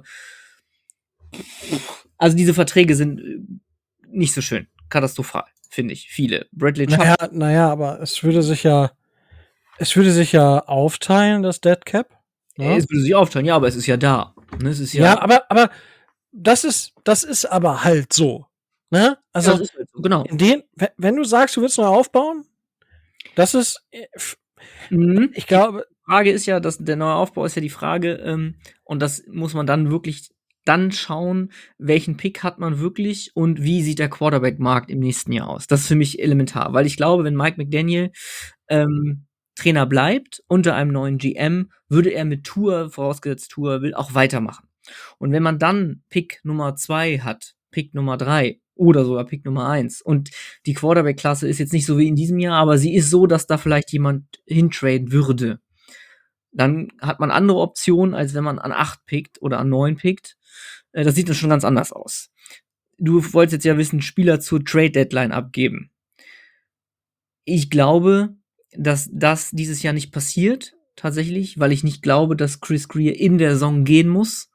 also diese Verträge sind nicht so schön. Katastrophal, finde ich. Viele. Bradley Chubb. Naja, aber es würde sich ja aufteilen, das Dead Cap. Ja? Es würde sich aufteilen, ja, aber es ist ja da. Ne? Es ist ja, aber das ist aber halt so. Ne? Also, ja, das ist halt so, genau. Wenn du sagst, du willst neu aufbauen, das ist, ich glaube. Die Frage ist ja, dass der neue Aufbau ist ja die Frage, und das muss man dann wirklich dann schauen, welchen Pick hat man wirklich und wie sieht der Quarterback-Markt im nächsten Jahr aus. Das ist für mich elementar, weil ich glaube, wenn Mike McDaniel Trainer bleibt unter einem neuen GM, würde er mit Tour, vorausgesetzt Tour will, auch weitermachen. Und wenn man dann Pick Nummer 2 hat, Pick Nummer 3 oder sogar Pick Nummer 1 und die Quarterback-Klasse ist jetzt nicht so wie in diesem Jahr, aber sie ist so, dass da vielleicht jemand hintraden würde, dann hat man andere Optionen, als wenn man an 8 pickt oder an 9 pickt. Das sieht dann schon ganz anders aus. Du wolltest jetzt ja wissen, Spieler zur Trade-Deadline abgeben. Ich glaube, dass das dieses Jahr nicht passiert, tatsächlich, weil ich nicht glaube, dass Chris Greer in der Saison gehen muss.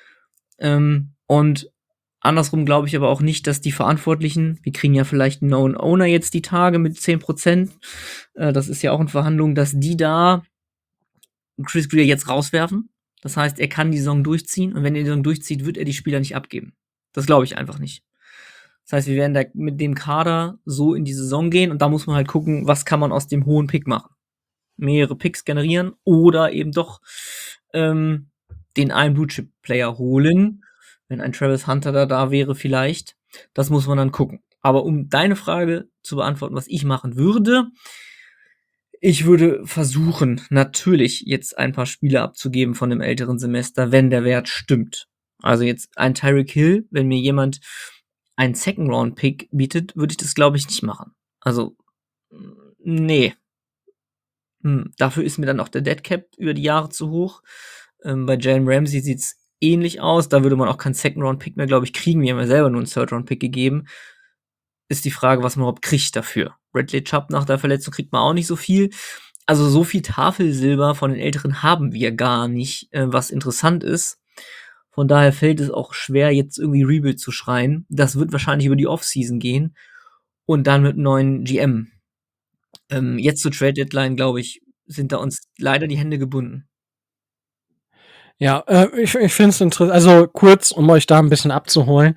Und andersrum glaube ich aber auch nicht, dass die Verantwortlichen, wir kriegen ja vielleicht einen neuen Owner jetzt die Tage mit 10%, das ist ja auch in Verhandlung, dass die da Chris Greer jetzt rauswerfen. Das heißt, er kann die Saison durchziehen und wenn er die Saison durchzieht, wird er die Spieler nicht abgeben. Das glaube ich einfach nicht. Das heißt, wir werden da mit dem Kader so in die Saison gehen und da muss man halt gucken, was kann man aus dem hohen Pick machen. Mehrere Picks generieren oder eben doch den einen Blue-Chip-Player holen, wenn ein Travis Hunter da wäre vielleicht. Das muss man dann gucken. Aber um deine Frage zu beantworten, was ich machen würde, ich würde versuchen, natürlich jetzt ein paar Spiele abzugeben von dem älteren Semester, wenn der Wert stimmt. Also jetzt ein Tyreek Hill, wenn mir jemand einen Second-Round-Pick bietet, würde ich das, glaube ich, nicht machen. Also, nee. Dafür ist mir dann auch der Dead Cap über die Jahre zu hoch. Bei Jalen Ramsey sieht's ähnlich aus. Da würde man auch keinen Second-Round-Pick mehr, glaube ich, kriegen. Wir haben ja selber nur einen Third-Round-Pick gegeben. Ist die Frage, was man überhaupt kriegt dafür. Bradley Chubb nach der Verletzung kriegt man auch nicht so viel. Also so viel Tafelsilber von den Älteren haben wir gar nicht, was interessant ist. Von daher fällt es auch schwer, jetzt irgendwie Rebuild zu schreien. Das wird wahrscheinlich über die Offseason gehen. Und dann mit neuen GM. Jetzt zur Trade-Deadline, glaube ich, sind da uns leider die Hände gebunden. Ja, ich finde es interessant. Also kurz, um euch da ein bisschen abzuholen.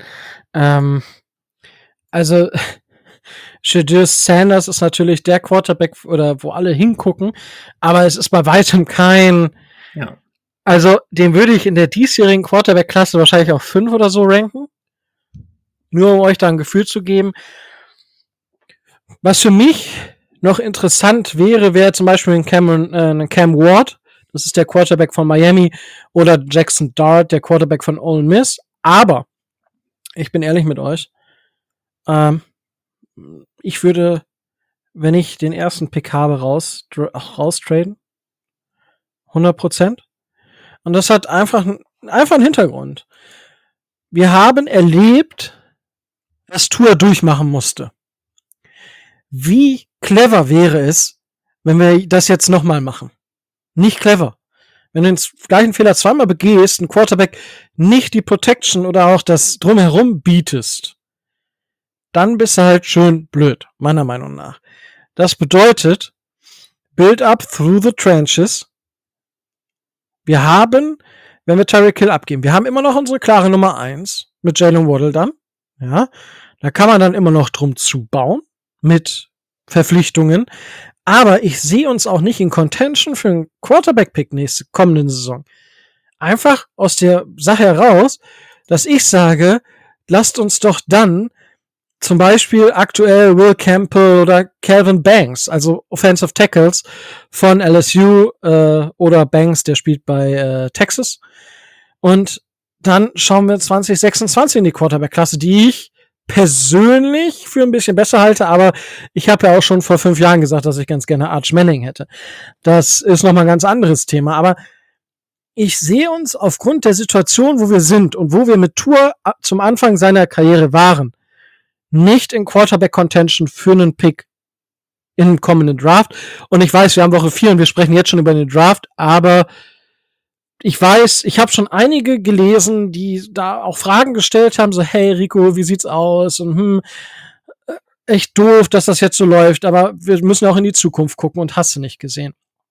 Also Shedeur Sanders ist natürlich der Quarterback, oder wo alle hingucken, aber es ist bei weitem kein. Ja. Also den würde ich in der diesjährigen Quarterback-Klasse wahrscheinlich auf 5 oder so ranken. Nur um euch da ein Gefühl zu geben. Was für mich noch interessant wäre zum Beispiel ein Cam Ward. Das ist der Quarterback von Miami. Oder Jackson Dart, der Quarterback von Ole Miss. Aber, ich bin ehrlich mit euch, ich würde, wenn ich den ersten Pick habe, raustraden. 100%. Und das hat einfach einen Hintergrund. Wir haben erlebt, was Tua durchmachen musste. Wie clever wäre es, wenn wir das jetzt nochmal machen? Nicht clever. Wenn du den gleichen Fehler zweimal begehst, ein Quarterback nicht die Protection oder auch das Drumherum bietest, dann bist du halt schön blöd, meiner Meinung nach. Das bedeutet, build up through the trenches. Wir haben, wenn wir Tyreek Hill abgeben, wir haben immer noch unsere klare Nummer 1 mit Jalen Waddle dann. Ja, da kann man dann immer noch drum zubauen mit Verpflichtungen. Aber ich sehe uns auch nicht in Contention für einen Quarterback-Pick nächste kommende Saison. Einfach aus der Sache heraus, dass ich sage, lasst uns doch dann zum Beispiel aktuell Will Campbell oder Calvin Banks, also Offensive Tackles von LSU oder Banks, der spielt bei Texas. Und dann schauen wir 2026 in die Quarterback-Klasse, die ich persönlich für ein bisschen besser halte, aber ich habe ja auch schon vor 5 Jahren gesagt, dass ich ganz gerne Arch Manning hätte. Das ist nochmal ein ganz anderes Thema, aber ich sehe uns aufgrund der Situation, wo wir sind und wo wir mit Tua zum Anfang seiner Karriere waren, nicht in Quarterback-Contention für einen Pick im kommenden Draft. Und ich weiß, wir haben Woche 4 und wir sprechen jetzt schon über den Draft, aber ich weiß, ich habe schon einige gelesen, die da auch Fragen gestellt haben, so, hey Rico, wie sieht's aus? Und echt doof, dass das jetzt so läuft, aber wir müssen auch in die Zukunft gucken und hast du nicht gesehen.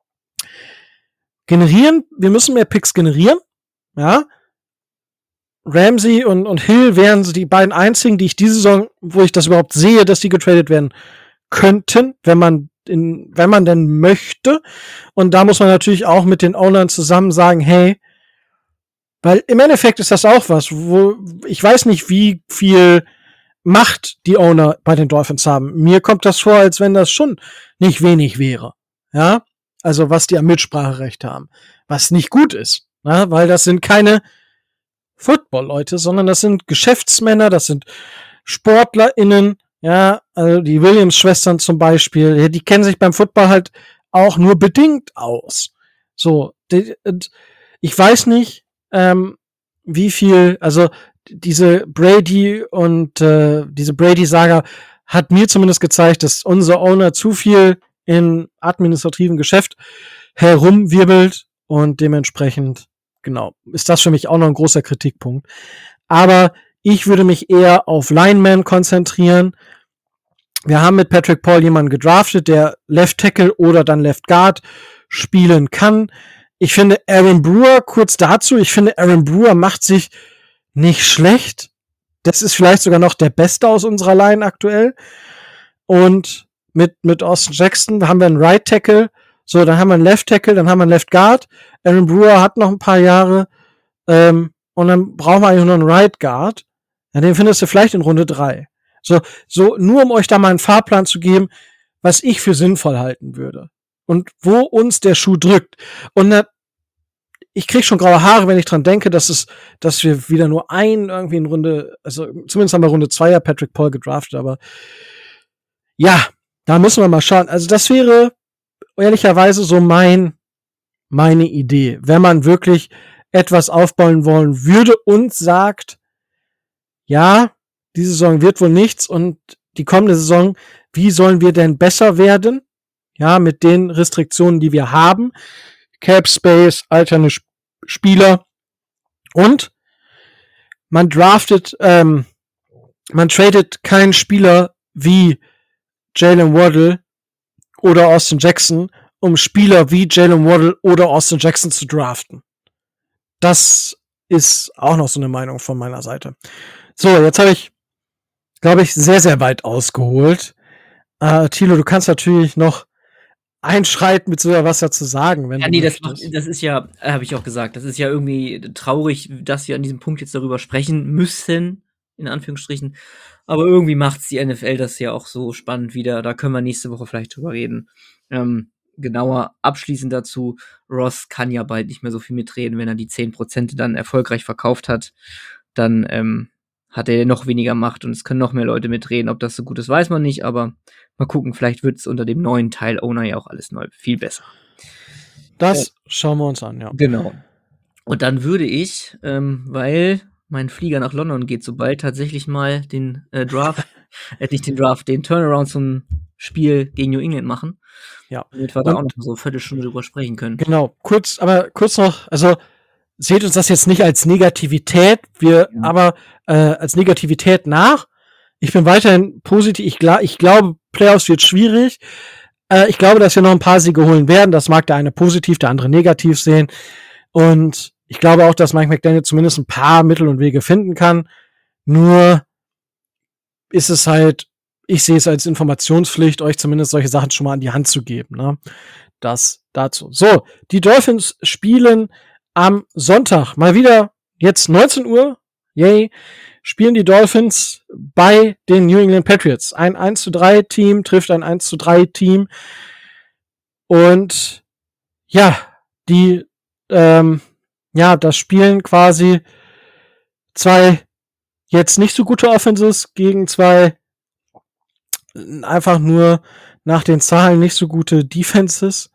Wir müssen mehr Picks generieren, ja. Ramsey und Hill wären so die beiden einzigen, die ich diese Saison, wo ich das überhaupt sehe, dass die getradet werden könnten, wenn man denn möchte. Und da muss man natürlich auch mit den Ownern zusammen sagen, hey, weil im Endeffekt ist das auch was, wo ich weiß nicht, wie viel Macht die Owner bei den Dolphins haben. Mir kommt das vor, als wenn das schon nicht wenig wäre. Ja, also was die am Mitspracherecht haben. Was nicht gut ist, ja? Weil das sind keine Football-Leute, sondern das sind Geschäftsmänner, das sind SportlerInnen, ja, also die Williams-Schwestern zum Beispiel, ja, die kennen sich beim Football halt auch nur bedingt aus. So, ich weiß nicht, wie viel, also diese Brady und diese Brady-Saga hat mir zumindest gezeigt, dass unser Owner zu viel in administrativen Geschäft herumwirbelt und dementsprechend, genau, ist das für mich auch noch ein großer Kritikpunkt. Aber ich würde mich eher auf Lineman konzentrieren. Wir haben mit Patrick Paul jemanden gedraftet, der Left Tackle oder dann Left Guard spielen kann. Ich finde Aaron Brewer, kurz dazu, ich finde Aaron Brewer macht sich nicht schlecht. Das ist vielleicht sogar noch der Beste aus unserer Line aktuell. Und mit Austin Jackson haben wir einen Right Tackle, so, dann haben wir einen Left Tackle, dann haben wir einen Left Guard. Aaron Brewer hat noch ein paar Jahre, und dann brauchen wir eigentlich noch einen Right Guard. Ja, den findest du vielleicht in Runde 3. So, nur um euch da mal einen Fahrplan zu geben, was ich für sinnvoll halten würde. Und wo uns der Schuh drückt. Und ich krieg schon graue Haare, wenn ich dran denke, dass wir wieder nur einen irgendwie in Runde, also zumindest haben wir Runde 2 ja Patrick Paul gedraftet, aber ja, da müssen wir mal schauen. Also das wäre ehrlicherweise so meine Idee, wenn man wirklich etwas aufbauen wollen würde und sagt, ja, diese Saison wird wohl nichts und die kommende Saison, wie sollen wir denn besser werden? Ja, mit den Restriktionen, die wir haben. Cap Space, alternde Spieler und man tradet keinen Spieler wie Jalen Waddle oder Austin Jackson, um Spieler wie Jalen Waddle oder Austin Jackson zu draften. Das ist auch noch so eine Meinung von meiner Seite. So, jetzt habe ich, glaube ich, sehr, sehr weit ausgeholt. Thilo, du kannst natürlich noch einschreiten mit sogar was dazu sagen, wenn Ja, du nee, möchtest. das ist ja, habe ich auch gesagt, das ist ja irgendwie traurig, dass wir an diesem Punkt jetzt darüber sprechen müssen, in Anführungsstrichen. Aber irgendwie macht's die NFL das ja auch so spannend wieder. Da können wir nächste Woche vielleicht drüber reden. Genauer abschließend dazu, Ross kann ja bald nicht mehr so viel mitreden, wenn er die 10% dann erfolgreich verkauft hat. Dann hat er noch weniger Macht und es können noch mehr Leute mitreden. Ob das so gut ist, weiß man nicht, aber mal gucken, vielleicht wird es unter dem neuen Teil-Owner ja auch alles neu viel besser. Das schauen wir uns an, ja. Genau. Und dann würde ich, weil mein Flieger nach London geht, sobald tatsächlich mal den den Turnaround zum Spiel gegen New England machen. Ja. Damit wir da auch noch so eine Viertelstunde drüber sprechen können. Genau, kurz noch, also seht uns das jetzt nicht als Negativität, aber als Negativität nach. Ich bin weiterhin positiv. Ich glaube, Playoffs wird schwierig. Ich glaube, dass wir noch ein paar Siege holen werden. Das mag der eine positiv, der andere negativ sehen. Und ich glaube auch, dass Mike McDaniel zumindest ein paar Mittel und Wege finden kann. Nur ist es halt, ich sehe es als Informationspflicht, euch zumindest solche Sachen schon mal an die Hand zu geben. Ne? Das dazu. So, die Dolphins spielen am Sonntag mal wieder jetzt 19 Uhr. Yay. Spielen die Dolphins bei den New England Patriots. Ein 1:3 Team trifft ein 1:3 Team. Und ja, das spielen quasi zwei jetzt nicht so gute Offenses gegen zwei einfach nur nach den Zahlen nicht so gute Defenses.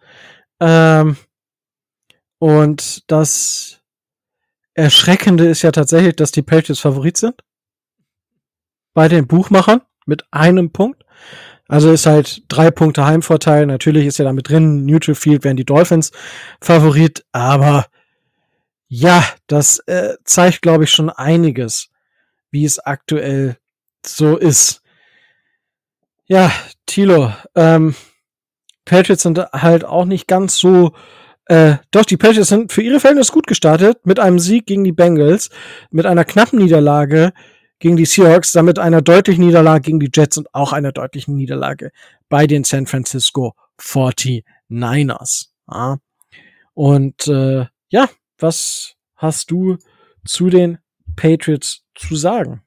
Und das Erschreckende ist ja tatsächlich, dass die Patriots Favorit sind. Bei den Buchmachern mit einem Punkt. Also ist halt 3 Punkte Heimvorteil. Natürlich ist ja da mit drin, Neutral Field wären die Dolphins Favorit. Aber ja, das zeigt, glaube ich, schon einiges, wie es aktuell so ist. Ja, Thilo, Patriots sind halt auch nicht ganz so doch, die Patriots sind für ihre Verhältnisse gut gestartet, mit einem Sieg gegen die Bengals, mit einer knappen Niederlage gegen die Seahawks, dann mit einer deutlichen Niederlage gegen die Jets und auch einer deutlichen Niederlage bei den San Francisco 49ers. Ja. Und was hast du zu den Patriots zu sagen?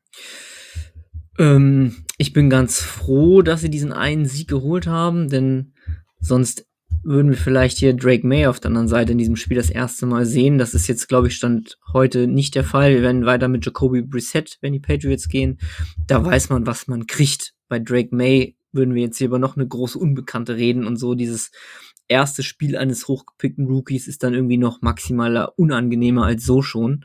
Ich bin ganz froh, dass sie diesen einen Sieg geholt haben, denn sonst würden wir vielleicht hier Drake May auf der anderen Seite in diesem Spiel das erste Mal sehen. Das ist jetzt, glaube ich, Stand heute nicht der Fall. Wir werden weiter mit Jacoby Brissett, wenn die Patriots gehen. Da weiß man, was man kriegt. Bei Drake May würden wir jetzt hier über noch eine große Unbekannte reden und so. Dieses erste Spiel eines hochgepickten Rookies ist dann irgendwie noch maximal unangenehmer als so schon.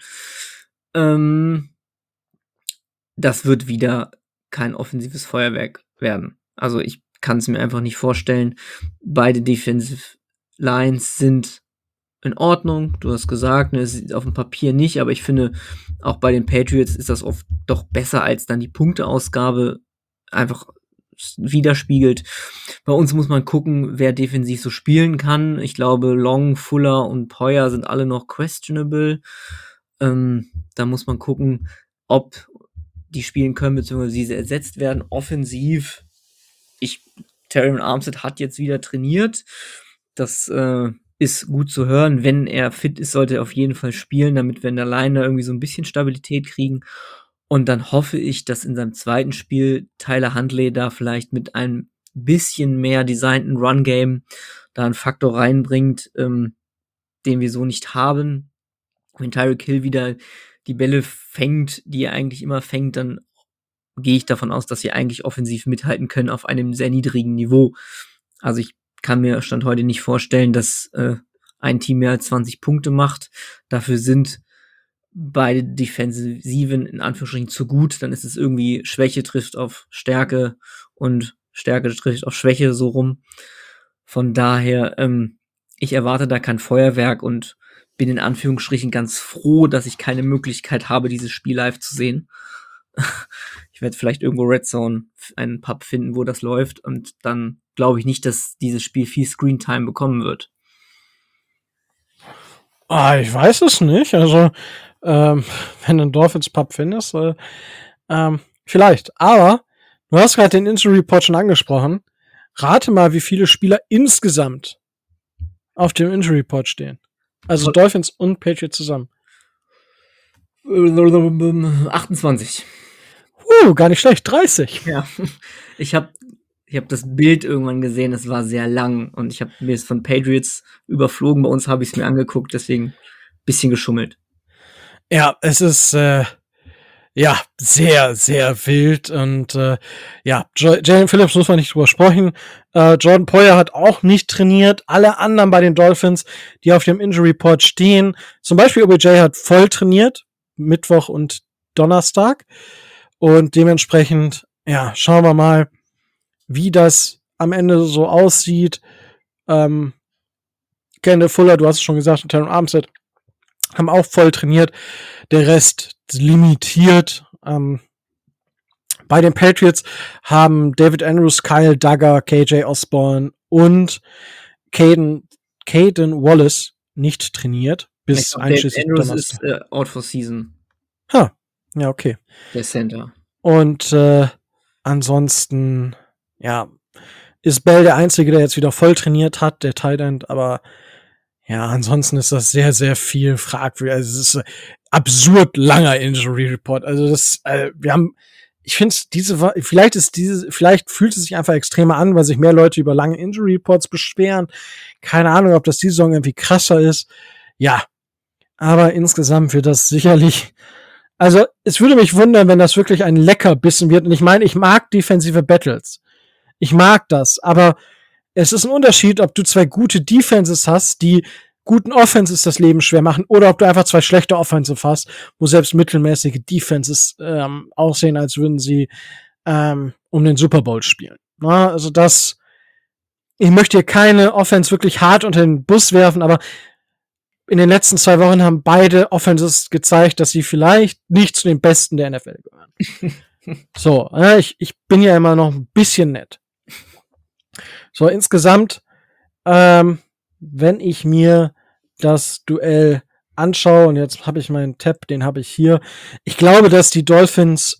Das wird wieder kein offensives Feuerwerk werden. Also ich kann es mir einfach nicht vorstellen. Beide Defensive Lines sind in Ordnung. Du hast gesagt, ne, es ist auf dem Papier nicht, aber ich finde, auch bei den Patriots ist das oft doch besser, als dann die Punkteausgabe einfach widerspiegelt. Bei uns muss man gucken, wer defensiv so spielen kann. Ich glaube, Long, Fuller und Poyer sind alle noch questionable. Da muss man gucken, ob die spielen können, beziehungsweise sie ersetzt werden. Offensiv, Terron Armstead hat jetzt wieder trainiert. Das ist gut zu hören. Wenn er fit ist, sollte er auf jeden Fall spielen, damit wir in der Line irgendwie so ein bisschen Stabilität kriegen. Und dann hoffe ich, dass in seinem zweiten Spiel Tyler Huntley da vielleicht mit einem bisschen mehr designten Run-Game da einen Faktor reinbringt, den wir so nicht haben. Wenn Tyreek Hill wieder die Bälle fängt, die er eigentlich immer fängt, dann gehe ich davon aus, dass sie eigentlich offensiv mithalten können auf einem sehr niedrigen Niveau. Also ich kann mir Stand heute nicht vorstellen, dass ein Team mehr als 20 Punkte macht. Dafür sind beide Defensiven in Anführungsstrichen zu gut. Dann ist es irgendwie Schwäche trifft auf Stärke und Stärke trifft auf Schwäche so rum. Von daher, ich erwarte da kein Feuerwerk und bin in Anführungsstrichen ganz froh, dass ich keine Möglichkeit habe, dieses Spiel live zu sehen. Ich werde vielleicht irgendwo Red Zone einen Pub finden, wo das läuft, und dann glaube ich nicht, dass dieses Spiel viel Screentime bekommen wird. Ich weiß es nicht. Also, wenn du einen Dolphins Pub findest, vielleicht. Aber du hast gerade den Injury Report schon angesprochen. Rate mal, wie viele Spieler insgesamt auf dem Injury Report stehen. Also Dolphins und Patriots zusammen. 28. Gar nicht schlecht. 30. Ja, ich hab das Bild irgendwann gesehen, es war sehr lang und ich habe mir es von Patriots überflogen. Bei uns habe ich es mir angeguckt, deswegen ein bisschen geschummelt. Ja, es ist sehr, sehr wild und Jalen Phillips muss man nicht drüber sprechen. Jordan Poyer hat auch nicht trainiert. Alle anderen bei den Dolphins, die auf dem Injury Report stehen, zum Beispiel OBJ hat voll trainiert, Mittwoch und Donnerstag, und dementsprechend, schauen wir mal, wie das am Ende so aussieht. Kendall Fuller, du hast es schon gesagt, und Terron Armstead haben auch voll trainiert. Der Rest limitiert. Bei den Patriots haben David Andrews, Kyle Duggar, KJ Osborne und Caden Wallace nicht trainiert. Bis einschließlich Andrews ist out for season. Ja, okay. Der Center. Und ansonsten, ist Bell der Einzige, der jetzt wieder voll trainiert hat, der Tight End, aber ansonsten ist das sehr, sehr viel fragwürdig. Also es ist absurd langer Injury Report. Also ich finde vielleicht fühlt es sich einfach extremer an, weil sich mehr Leute über lange Injury Reports beschweren. Keine Ahnung, ob das die Saison irgendwie krasser ist. Ja, aber insgesamt wird das sicherlich, also es würde mich wundern, wenn das wirklich ein Leckerbissen wird. Und ich meine, ich mag defensive Battles. Ich mag das, aber es ist ein Unterschied, ob du zwei gute Defenses hast, die guten Offenses das Leben schwer machen, oder ob du einfach zwei schlechte Offenses hast, wo selbst mittelmäßige Defenses aussehen, als würden sie um den Super Bowl spielen. Na, also ich möchte hier keine Offense wirklich hart unter den Bus werfen, aber in den letzten 2 Wochen haben beide Offenses gezeigt, dass sie vielleicht nicht zu den Besten der NFL gehören. So, ich bin ja immer noch ein bisschen nett. So, insgesamt, wenn ich mir das Duell anschaue, und jetzt habe ich meinen Tab, den habe ich hier. Ich glaube, dass die Dolphins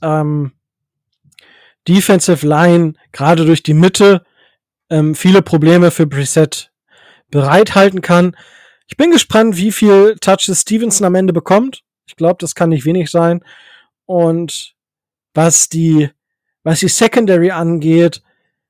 Defensive Line gerade durch die Mitte viele Probleme für Brissett bereithalten kann. Ich bin gespannt, wie viel Touches Stevenson am Ende bekommt. Ich glaube, das kann nicht wenig sein. Und was die Secondary angeht,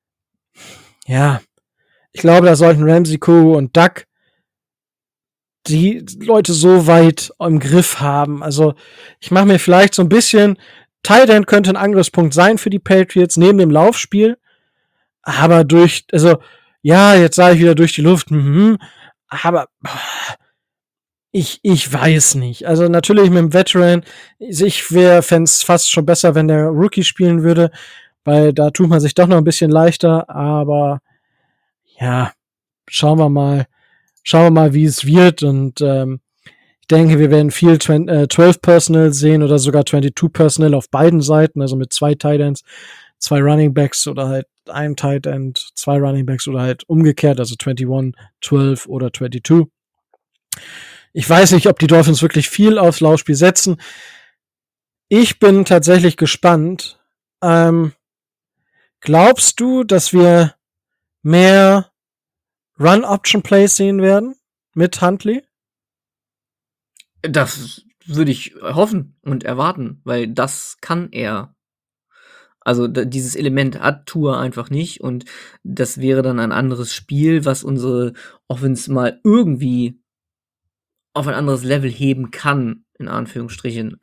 ich glaube, da sollten Ramsey, Kuru und Duck die Leute so weit im Griff haben. Also ich mache mir vielleicht so ein bisschen, Tight End könnte ein Angriffspunkt sein für die Patriots neben dem Laufspiel, aber jetzt sage ich wieder durch die Luft, aber ich weiß nicht. Also natürlich mit dem Veteran, ich fände es fast schon besser, wenn der Rookie spielen würde, weil da tut man sich doch noch ein bisschen leichter, aber schauen wir mal, wie es wird, und ich denke, wir werden viel 12 Personnel sehen oder sogar 22 Personnel auf beiden Seiten, also mit 2 Tight Ends. 2 Running Backs oder halt ein Tight End, 2 Running Backs oder halt umgekehrt, also 21, 12 oder 22. Ich weiß nicht, ob die Dolphins wirklich viel aufs Laufspiel setzen. Ich bin tatsächlich gespannt. Glaubst du, dass wir mehr Run-Option-Plays sehen werden mit Huntley? Das würde ich hoffen und erwarten, weil das kann er. Also dieses Element hat Tua einfach nicht und das wäre dann ein anderes Spiel, was unsere Offense mal irgendwie auf ein anderes Level heben kann, in Anführungsstrichen.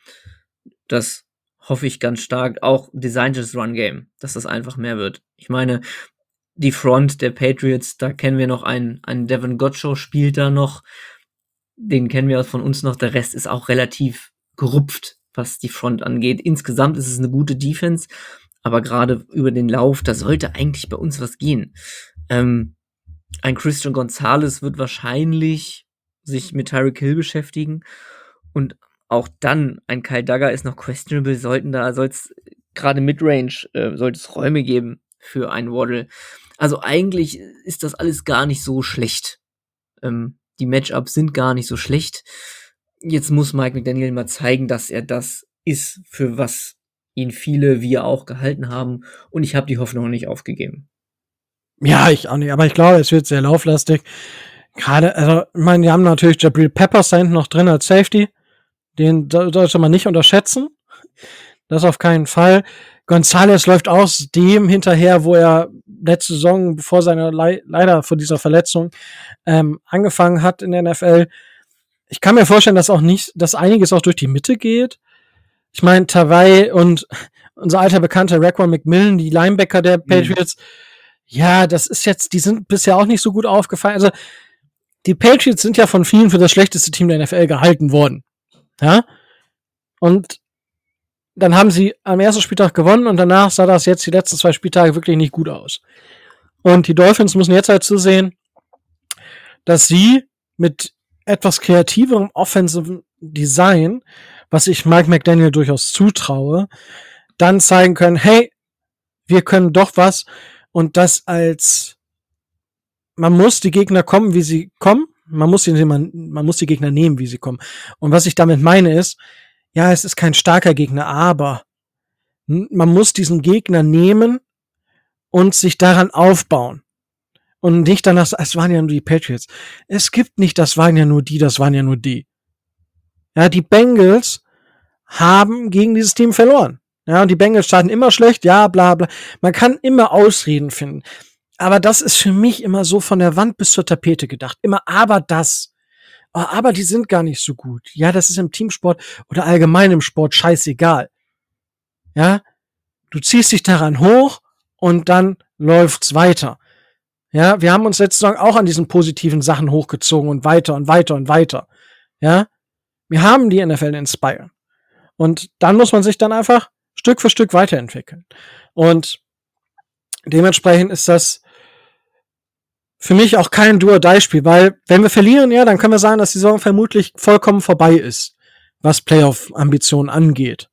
Das hoffe ich ganz stark. Auch designtes Run-Game, dass das einfach mehr wird. Ich meine, die Front der Patriots, da kennen wir noch einen Devin Godchaux spielt da noch. Den kennen wir von uns noch. Der Rest ist auch relativ gerupft, was die Front angeht. Insgesamt ist es eine gute Defense, aber gerade über den Lauf, da sollte eigentlich bei uns was gehen. Ein Christian Gonzalez wird wahrscheinlich sich mit Tyreek Hill beschäftigen und auch dann ein Kyle Duggar ist noch questionable, soll es gerade Midrange, sollte es Räume geben für einen Waddle. Also eigentlich ist das alles gar nicht so schlecht. Die Matchups sind gar nicht so schlecht. Jetzt muss Mike McDaniel mal zeigen, dass er das ist, für was ihn viele, wir auch gehalten haben. Und ich habe die Hoffnung noch nicht aufgegeben. Ja, ich auch nicht, aber ich glaube, es wird sehr lauflastig. Gerade, also, ich meine, die haben natürlich Jabril Peppers da hinten noch drin als Safety. Den sollte man nicht unterschätzen. Das auf keinen Fall. Gonzalez läuft aus dem hinterher, wo er letzte Saison, bevor seine leider vor dieser Verletzung angefangen hat in der NFL. Ich kann mir vorstellen, dass einiges auch durch die Mitte geht. Ich meine, Tavai und unser alter Bekannter Raekwon McMillan, die Linebacker der Patriots, ja, das ist jetzt, die sind bisher auch nicht so gut aufgefallen. Also, die Patriots sind ja von vielen für das schlechteste Team der NFL gehalten worden. Ja? Und dann haben sie am ersten Spieltag gewonnen und danach sah das jetzt die letzten 2 Spieltage wirklich nicht gut aus. Und die Dolphins müssen jetzt halt zusehen, dass sie mit etwas kreativerem Offensive Design, was ich Mike McDaniel durchaus zutraue, dann zeigen können, hey, wir können doch was und das als man muss die Gegner kommen, wie sie kommen. Man muss die Gegner nehmen, wie sie kommen. Und was ich damit meine ist, ja, es ist kein starker Gegner, aber man muss diesen Gegner nehmen und sich daran aufbauen. Und nicht danach, es waren ja nur die Patriots. Es gibt nicht, das waren ja nur die. Ja, die Bengals haben gegen dieses Team verloren. Ja, und die Bengals starten immer schlecht, ja, bla, bla. Man kann immer Ausreden finden. Aber das ist für mich immer so von der Wand bis zur Tapete gedacht. Immer aber das. Oh, aber die sind gar nicht so gut. Ja, das ist im Teamsport oder allgemein im Sport scheißegal. Ja, du ziehst dich daran hoch und dann läuft's weiter. Ja, wir haben uns letzte Saison auch an diesen positiven Sachen hochgezogen und weiter und weiter und weiter. Ja, wir haben die NFL Inspire. Und dann muss man sich dann einfach Stück für Stück weiterentwickeln. Und dementsprechend ist das für mich auch kein Do-or-Die-Spiel, weil wenn wir verlieren, ja, dann können wir sagen, dass die Saison vermutlich vollkommen vorbei ist, was Playoff-Ambitionen angeht.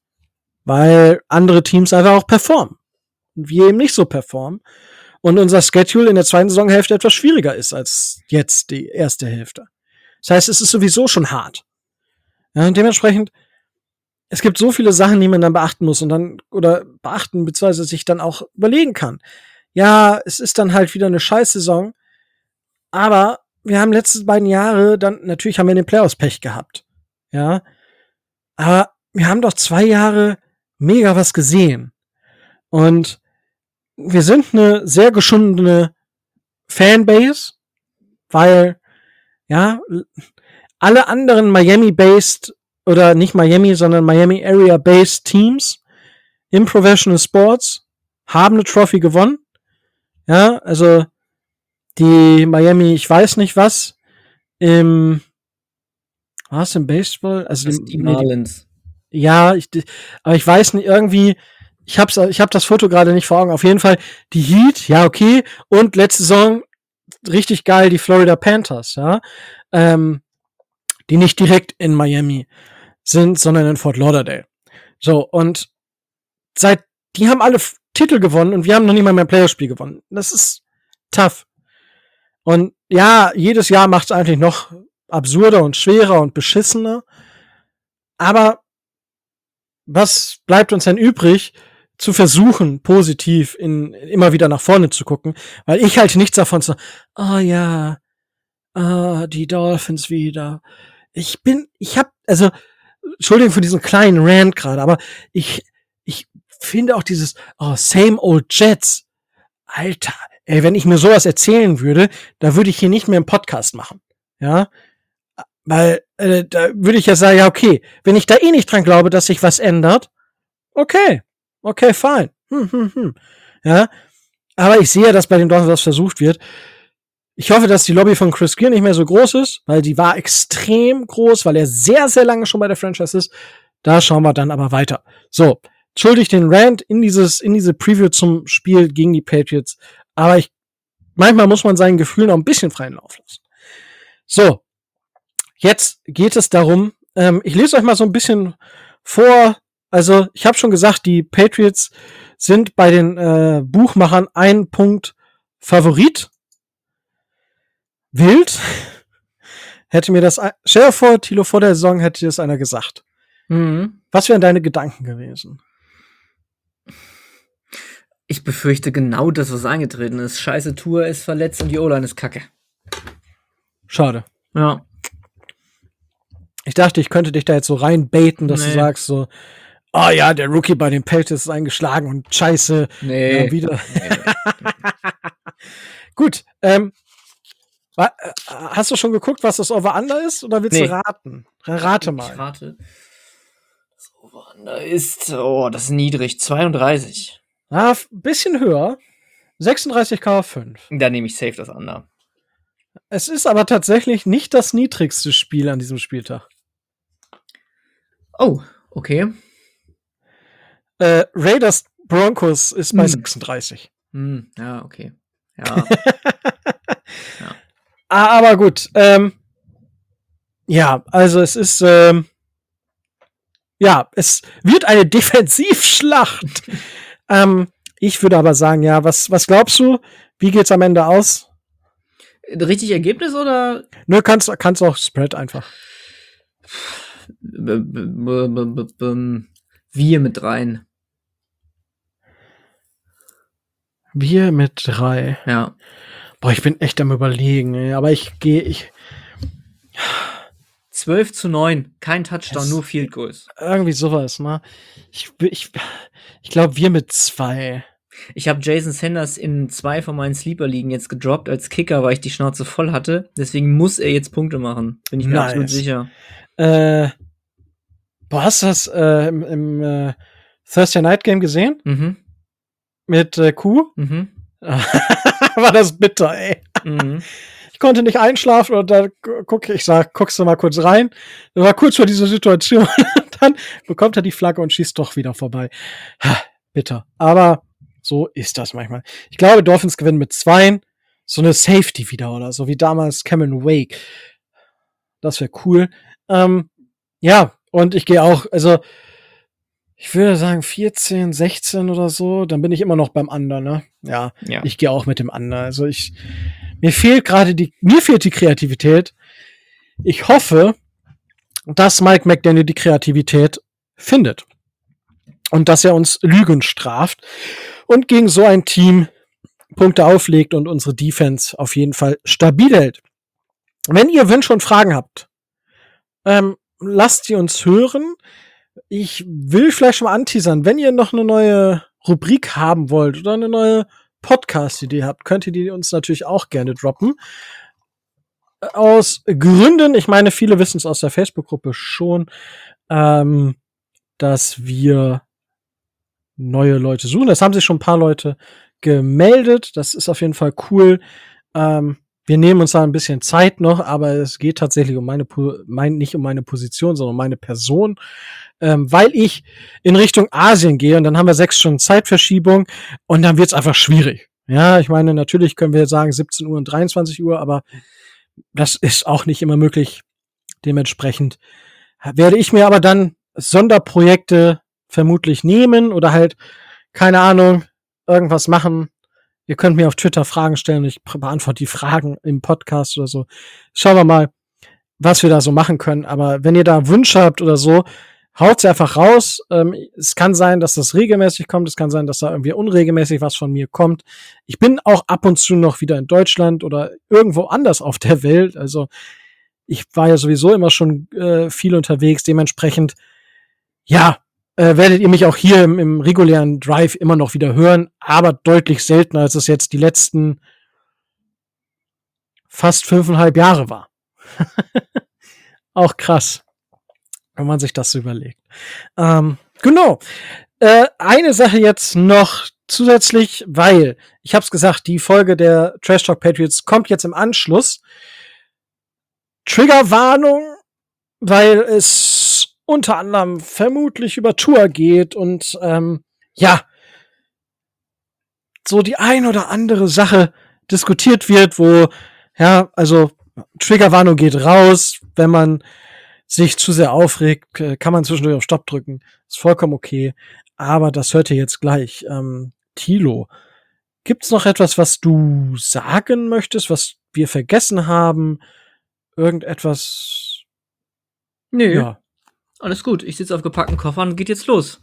Weil andere Teams einfach auch performen. Und wir eben nicht so performen. Und unser Schedule in der zweiten Saisonhälfte etwas schwieriger ist als jetzt die erste Hälfte. Das heißt, es ist sowieso schon hart. Ja, und dementsprechend, es gibt so viele Sachen, die man dann beachten muss und dann, oder beachten, beziehungsweise sich dann auch überlegen kann. Ja, es ist dann halt wieder eine Scheißsaison, aber wir haben letzten beiden Jahre dann, natürlich haben wir in den Playoffs Pech gehabt. Ja, aber wir haben doch 2 Jahre mega was gesehen. Und wir sind eine sehr geschundene Fanbase, weil, ja, alle anderen Miami-based oder nicht Miami, sondern Miami-Area-based Teams im Professional Sports haben eine Trophy gewonnen. Ja, also die Miami, ich weiß nicht was, im Baseball? Also die Marlins. Ja, aber ich weiß nicht, irgendwie, ich hab das Foto gerade nicht vor Augen. Auf jeden Fall, die Heat, ja, okay. Und letzte Saison, richtig geil, die Florida Panthers, ja. Die nicht direkt in Miami sind, sondern in Fort Lauderdale. So, und seit die haben alle Titel gewonnen und wir haben noch nicht mal mehr ein Playoff-Spiel gewonnen. Das ist tough. Und ja, jedes Jahr macht es eigentlich noch absurder und schwerer und beschissener. Aber was bleibt uns denn übrig, zu versuchen, positiv immer wieder nach vorne zu gucken? Weil ich halte nichts davon zu, die Dolphins wieder. Entschuldigung für diesen kleinen Rant gerade, aber ich finde auch dieses, same old Jets. Alter, ey, wenn ich mir sowas erzählen würde, da würde ich hier nicht mehr einen Podcast machen. Ja? Weil, da würde ich ja sagen, ja, okay, wenn ich da eh nicht dran glaube, dass sich was ändert, okay, fine. Ja? Aber ich sehe, dass bei den Dolphins was versucht wird. Ich hoffe, dass die Lobby von Chris Greer nicht mehr so groß ist, weil die war extrem groß, weil er sehr, sehr lange schon bei der Franchise ist. Da schauen wir dann aber weiter. So, entschuldigt den Rant in diese Preview zum Spiel gegen die Patriots. Aber manchmal muss man seinen Gefühlen auch ein bisschen freien Lauf lassen. So, jetzt geht es darum, ich lese euch mal so ein bisschen vor. Also, ich habe schon gesagt, die Patriots sind bei den Buchmachern 1 Punkt Favorit. Wild. Stell dir vor, Thilo, vor der Saison hätte dir das einer gesagt. Mhm. Was wären deine Gedanken gewesen? Ich befürchte genau das, was eingetreten ist. Scheiße, Tour ist verletzt und die O-Line ist kacke. Schade. Ja. Ich dachte, ich könnte dich da jetzt so reinbaiten, dass du sagst so, oh ja, der Rookie bei den Patriots ist eingeschlagen und scheiße. Nee. Ja, wieder. Nee. Gut, hast du schon geguckt, was das Over-Under ist? Oder willst du raten? Rate mal. Ich rate. Das Over-Under ist, das ist niedrig. 32. Ah, ein bisschen höher. 36,5. Da nehme ich safe das Under. Es ist aber tatsächlich nicht das niedrigste Spiel an diesem Spieltag. Oh, okay. Raiders Broncos ist bei 36. Ja, okay. Ja. Ja. Aber gut. Ja, also es ist es wird eine Defensivschlacht. Ich würde aber sagen, ja, was glaubst du? Wie geht's am Ende aus? Richtig Ergebnis oder? Nö, kannst auch Spread einfach. Wir mit rein. Wir mit 3. Ja. Boah, ich bin echt am Überlegen, ey. Aber 12-9. Kein Touchdown, nur Field Goals. Irgendwie sowas, ne? Ich glaube, wir mit 2. Ich habe Jason Sanders in 2 von meinen Sleeper-Ligen jetzt gedroppt als Kicker, weil ich die Schnauze voll hatte. Deswegen muss er jetzt Punkte machen. Bin ich mir absolut sicher. Hast du das im Thursday Night Game gesehen? Mhm. Mit Q? Mhm. War das bitter, ey. Mhm. Ich konnte nicht einschlafen und dann guckst du mal kurz rein. Das war kurz vor dieser Situation. Dann bekommt er die Flagge und schießt doch wieder vorbei. Bitter. Aber so ist das manchmal. Ich glaube, Dolphins gewinnen mit 2. So eine Safety wieder oder so, wie damals Cameron Wake. Das wäre cool. Ja, und ich gehe auch, also ich würde sagen 14, 16 oder so, dann bin ich immer noch beim Under, ne? Ja. Ich gehe auch mit dem Under. Also mir fehlt die Kreativität. Ich hoffe, dass Mike McDaniel die Kreativität findet. Und dass er uns Lügen straft und gegen so ein Team Punkte auflegt und unsere Defense auf jeden Fall stabil hält. Wenn ihr Wünsche und Fragen habt, lasst sie uns hören. Ich will vielleicht schon mal anteasern, wenn ihr noch eine neue Rubrik haben wollt oder eine neue Podcast-Idee habt, könnt ihr die uns natürlich auch gerne droppen. Aus Gründen, ich meine, viele wissen es aus der Facebook-Gruppe schon, dass wir neue Leute suchen. Das haben sich schon ein paar Leute gemeldet. Das ist auf jeden Fall cool. Wir nehmen uns da ein bisschen Zeit noch, aber es geht tatsächlich um nicht um meine Position, sondern um meine Person, weil ich in Richtung Asien gehe und dann haben wir 6 Stunden Zeitverschiebung und dann wird's einfach schwierig. Ja, ich meine, natürlich können wir sagen 17 Uhr und 23 Uhr, aber das ist auch nicht immer möglich. Dementsprechend werde ich mir aber dann Sonderprojekte vermutlich nehmen oder halt keine Ahnung, irgendwas machen. Ihr könnt mir auf Twitter Fragen stellen und ich beantworte die Fragen im Podcast oder so. Schauen wir mal, was wir da so machen können. Aber wenn ihr da Wünsche habt oder so, haut sie einfach raus. Es kann sein, dass das regelmäßig kommt. Es kann sein, dass da irgendwie unregelmäßig was von mir kommt. Ich bin auch ab und zu noch wieder in Deutschland oder irgendwo anders auf der Welt. Also ich war ja sowieso immer schon viel unterwegs. Dementsprechend, ja, werdet ihr mich auch hier im regulären Drive immer noch wieder hören, aber deutlich seltener, als es jetzt die letzten fast 5,5 Jahre war. Auch krass, wenn man sich das so überlegt. Genau. Eine Sache jetzt noch zusätzlich, weil, ich hab's gesagt, die Folge der Trash Talk Patriots kommt jetzt im Anschluss. Triggerwarnung, weil es unter anderem vermutlich über Tour geht und ja, so die ein oder andere Sache diskutiert wird, wo, ja, also Triggerwarnung geht raus, wenn man sich zu sehr aufregt, kann man zwischendurch auf Stopp drücken. Ist vollkommen okay. Aber das hört ihr jetzt gleich. Thilo, gibt's noch etwas, was du sagen möchtest, was wir vergessen haben? Irgendetwas? Nö, Ja. alles gut. Ich sitze auf gepackten Koffern und geht jetzt los.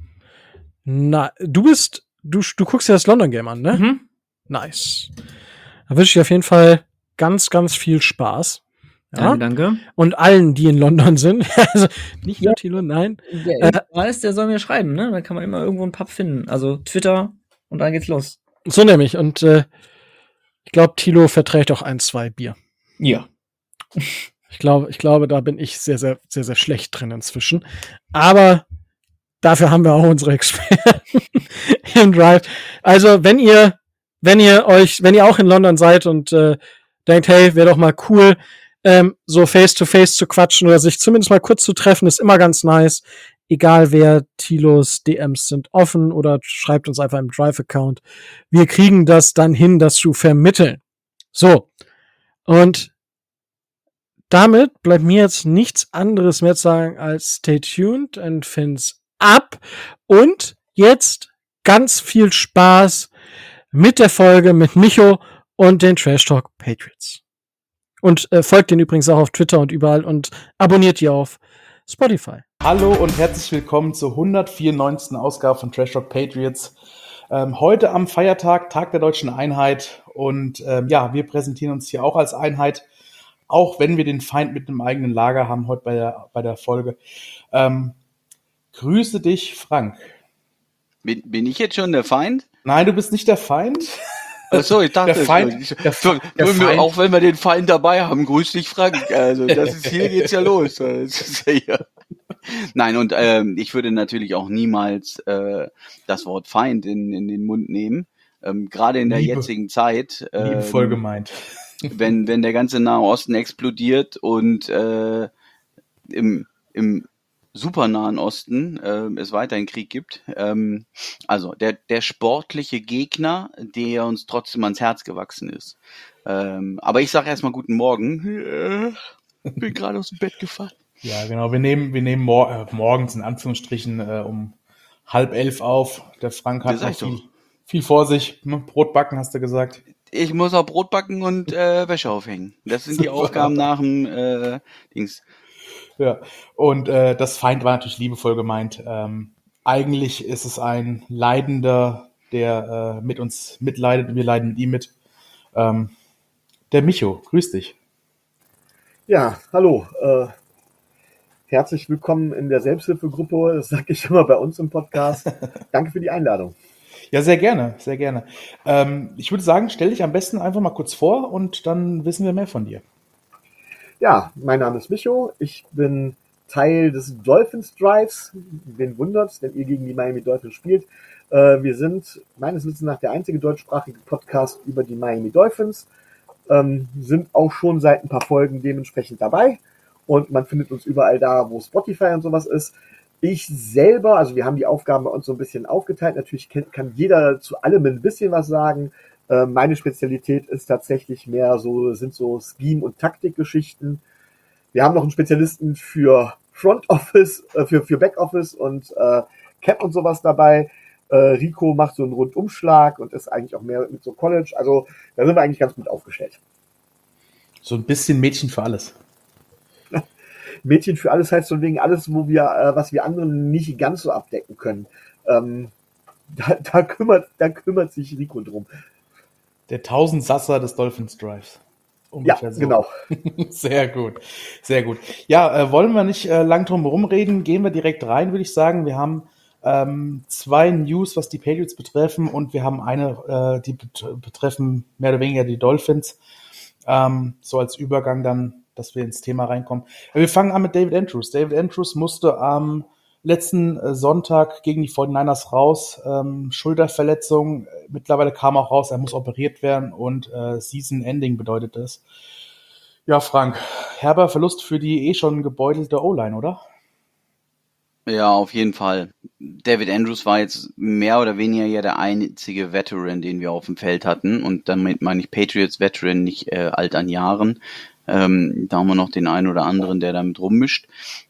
Na, du guckst dir das London Game an, ne? Mhm. Nice. Da wünsche ich dir auf jeden Fall ganz, ganz viel Spaß. Ja? Danke. Und allen, die in London sind. Also nicht nur Thilo, nein. Der weiß, der soll mir schreiben, ne? Dann kann man immer irgendwo einen Pub finden. Also Twitter und dann geht's los. So nämlich. Und ich glaube, Thilo verträgt auch 1, 2 Bier. Ja. Ich glaube, da bin ich sehr, sehr, sehr, sehr schlecht drin inzwischen. Aber dafür haben wir auch unsere Experten im Drive. Also, wenn ihr auch in London seid und denkt, hey, wäre doch mal cool, so face-to-face zu quatschen oder sich zumindest mal kurz zu treffen, ist immer ganz nice. Egal wer, Thilos DMs sind offen oder schreibt uns einfach im Drive-Account. Wir kriegen das dann hin, das zu vermitteln. So. Und damit bleibt mir jetzt nichts anderes mehr zu sagen als stay tuned and fins up. Und jetzt ganz viel Spaß mit der Folge mit Micho und den Trash Talk Patriots. Und folgt den übrigens auch auf Twitter und überall und abonniert die auf Spotify. Hallo und herzlich willkommen zur 194. Ausgabe von Trash Talk Patriots. Heute am Feiertag, Tag der Deutschen Einheit. Und ja, wir präsentieren uns hier auch als Einheit, auch wenn wir den Feind mit einem eigenen Lager haben heute bei der Folge. Grüße dich, Frank. Bin ich jetzt schon der Feind? Nein, du bist nicht der Feind. Achso, ich dachte, der Feind. auch wenn wir den Feind dabei haben, grüß dich, Frank. Also hier geht's ja los. Das ist ja Nein, und ich würde natürlich auch niemals das Wort Feind in den Mund nehmen. Gerade in der jetzigen Zeit. Liebevoll gemeint. Wenn der ganze Nahe Osten explodiert und im super Nahen Osten es weiterhin Krieg gibt. Also der sportliche Gegner, der uns trotzdem ans Herz gewachsen ist. Aber ich sage erstmal guten Morgen. Bin gerade aus dem Bett gefallen. Ja, genau. Wir nehmen morgens in Anführungsstrichen um 10:30 auf. Der Frank hat auch viel vor sich. Brot backen, hast du gesagt. Ich muss auch Brot backen und Wäsche aufhängen. Das sind die Aufgaben nach dem Dings. Ja, und das Feind war natürlich liebevoll gemeint. Eigentlich ist es ein Leidender, der mit uns mitleidet und wir leiden mit ihm mit. Der Micho, grüß dich. Ja, hallo. Herzlich willkommen in der Selbsthilfegruppe. Das sage ich immer bei uns im Podcast. Danke für die Einladung. Ja, sehr gerne, sehr gerne. Ich würde sagen, stell dich am besten einfach mal kurz vor und dann wissen wir mehr von dir. Ja, mein Name ist Micho. Ich bin Teil des Dolphins Drives. Wen wundert's, wenn ihr gegen die Miami Dolphins spielt? Wir sind meines Wissens nach der einzige deutschsprachige Podcast über die Miami Dolphins. Sind auch schon seit ein paar Folgen dementsprechend dabei. Und man findet uns überall da, wo Spotify und sowas ist. Ich selber, also wir haben die Aufgaben bei uns so ein bisschen aufgeteilt. Natürlich kann jeder zu allem ein bisschen was sagen. Meine Spezialität ist tatsächlich mehr sind so Scheme- und Taktikgeschichten. Wir haben noch einen Spezialisten für Front Office, für Back Office und Cap und sowas dabei. Rico macht so einen Rundumschlag und ist eigentlich auch mehr mit so College. Also da sind wir eigentlich ganz gut aufgestellt. So ein bisschen Mädchen für alles. Mädchen für alles heißt von wegen alles, wo wir, was wir anderen nicht ganz so abdecken können. Da kümmert sich Rico drum. Der Tausendsasser des Dolphins Drives. Ungefähr Ja, so. genau. Sehr gut, sehr gut. Ja, wollen wir nicht lang drum herum reden, gehen wir direkt rein, würde ich sagen. Wir haben 2 News, was die Patriots betreffen, und wir haben eine, die betreffen mehr oder weniger die Dolphins. So als Übergang dann, dass wir ins Thema reinkommen. Wir fangen an mit David Andrews. David Andrews musste am letzten Sonntag gegen die 49ers raus. Schulterverletzung. Mittlerweile kam auch raus, er muss operiert werden, und Season Ending bedeutet das. Ja, Frank, herber Verlust für die schon gebeutelte O-Line, oder? Ja, auf jeden Fall. David Andrews war jetzt mehr oder weniger ja der einzige Veteran, den wir auf dem Feld hatten. Und damit meine ich Patriots Veteran, nicht alt an Jahren. Da haben wir noch den einen oder anderen, der damit rummischt.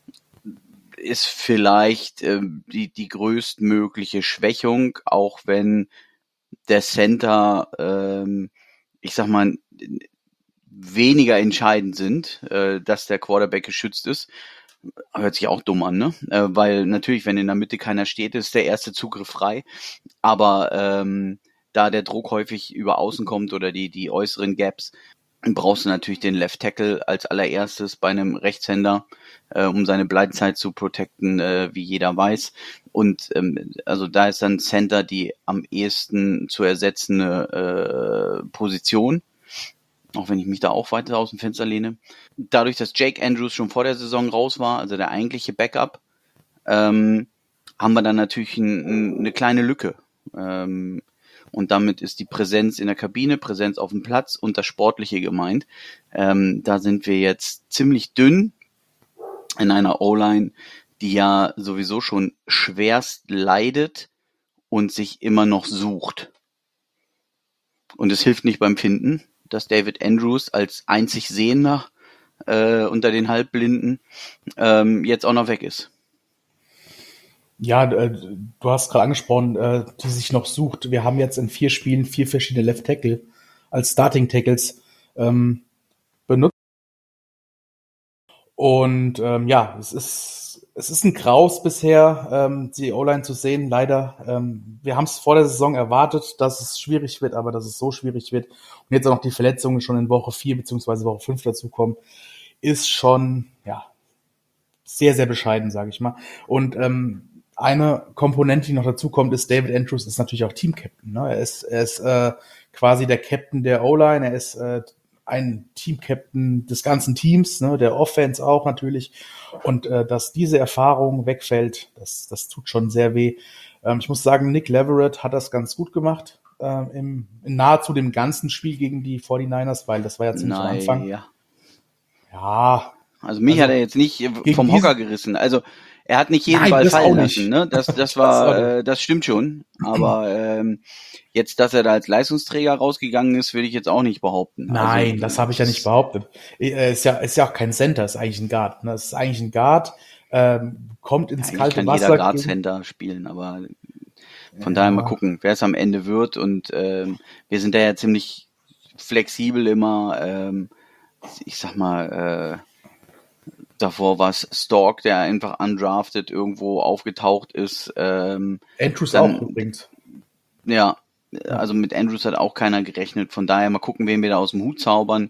Ist vielleicht die größtmögliche Schwächung, auch wenn der Center, ich sag mal, weniger entscheidend sind, dass der Quarterback geschützt ist. Hört sich auch dumm an, ne? Weil natürlich, wenn in der Mitte keiner steht, ist der erste Zugriff frei. Aber da der Druck häufig über außen kommt oder die äußeren Gaps, brauchst du natürlich den Left Tackle als allererstes bei einem Rechtshänder, um seine Blindside zu protecten, wie jeder weiß. Und also da ist dann Center die am ehesten zu ersetzende Position, auch wenn ich mich da auch weiter aus dem Fenster lehne. Dadurch, dass Jake Andrews schon vor der Saison raus war, also der eigentliche Backup, haben wir dann natürlich eine kleine Lücke. Und damit ist die Präsenz in der Kabine, Präsenz auf dem Platz und das Sportliche gemeint. Da sind wir jetzt ziemlich dünn in einer O-Line, die ja sowieso schon schwerst leidet und sich immer noch sucht. Und es hilft nicht beim Finden, dass David Andrews als einzig Sehender unter den Halbblinden jetzt auch noch weg ist. Ja, du hast gerade angesprochen, die sich noch sucht. Wir haben jetzt in 4 Spielen 4 verschiedene Left Tackle als Starting Tackles benutzt. Und ja, es ist ein Graus bisher, die O-Line zu sehen, leider. Wir haben es vor der Saison erwartet, dass es schwierig wird, aber dass es so schwierig wird. Und jetzt auch noch die Verletzungen schon in Woche 4 bzw. Woche 5 dazukommen, ist schon, ja, sehr, sehr bescheiden, sage ich mal. Und eine Komponente, die noch dazu kommt, ist, David Andrews ist natürlich auch Team-Captain. Ne? Er ist quasi der Captain der O-Line, er ist ein Team-Captain des ganzen Teams, ne? Der Offense auch natürlich. Und dass diese Erfahrung wegfällt, das tut schon sehr weh. Ich muss sagen, Nick Leverett hat das ganz gut gemacht in nahezu dem ganzen Spiel gegen die 49ers, weil das war ja ziemlich am Anfang. Ja. Also mich hat er jetzt nicht vom Hocker gerissen. Also er hat nicht jeden Ball fallen lassen, ne? Das war, das stimmt schon. Aber jetzt, dass er da als Leistungsträger rausgegangen ist, will ich jetzt auch nicht behaupten. Nein, also, das habe ich ja nicht behauptet. Ist ja auch kein Center, ist eigentlich ein Guard. Ne? Es ist eigentlich ein Guard, kommt ins kalte kann Wasser. Jeder Guard-Center spielen, aber von daher mal gucken, wer es am Ende wird. Und wir sind da ja ziemlich flexibel immer. Ich sag mal, davor war es Stork, der einfach undrafted irgendwo aufgetaucht ist. Andrews auch übrigens. Ja, also mit Andrews hat auch keiner gerechnet. Von daher mal gucken, wen wir da aus dem Hut zaubern.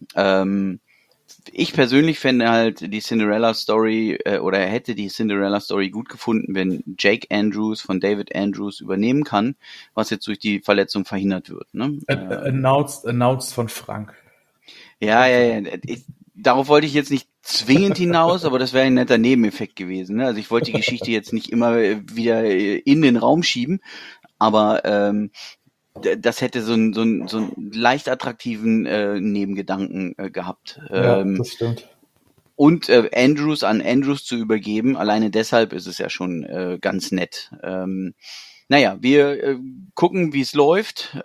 Ich persönlich fände halt die Cinderella-Story oder hätte die Cinderella-Story gut gefunden, wenn Jake Andrews von David Andrews übernehmen kann, was jetzt durch die Verletzung verhindert wird. Ne? Announced von Frank. Ja. Darauf wollte ich jetzt nicht zwingend hinaus, aber das wäre ein netter Nebeneffekt gewesen. Ne? Also ich wollte die Geschichte jetzt nicht immer wieder in den Raum schieben, aber das hätte so einen leicht attraktiven Nebengedanken gehabt. Ja, das stimmt. Und Andrews an Andrews zu übergeben, alleine deshalb ist es ja schon ganz nett. Naja, wir gucken, wie es läuft.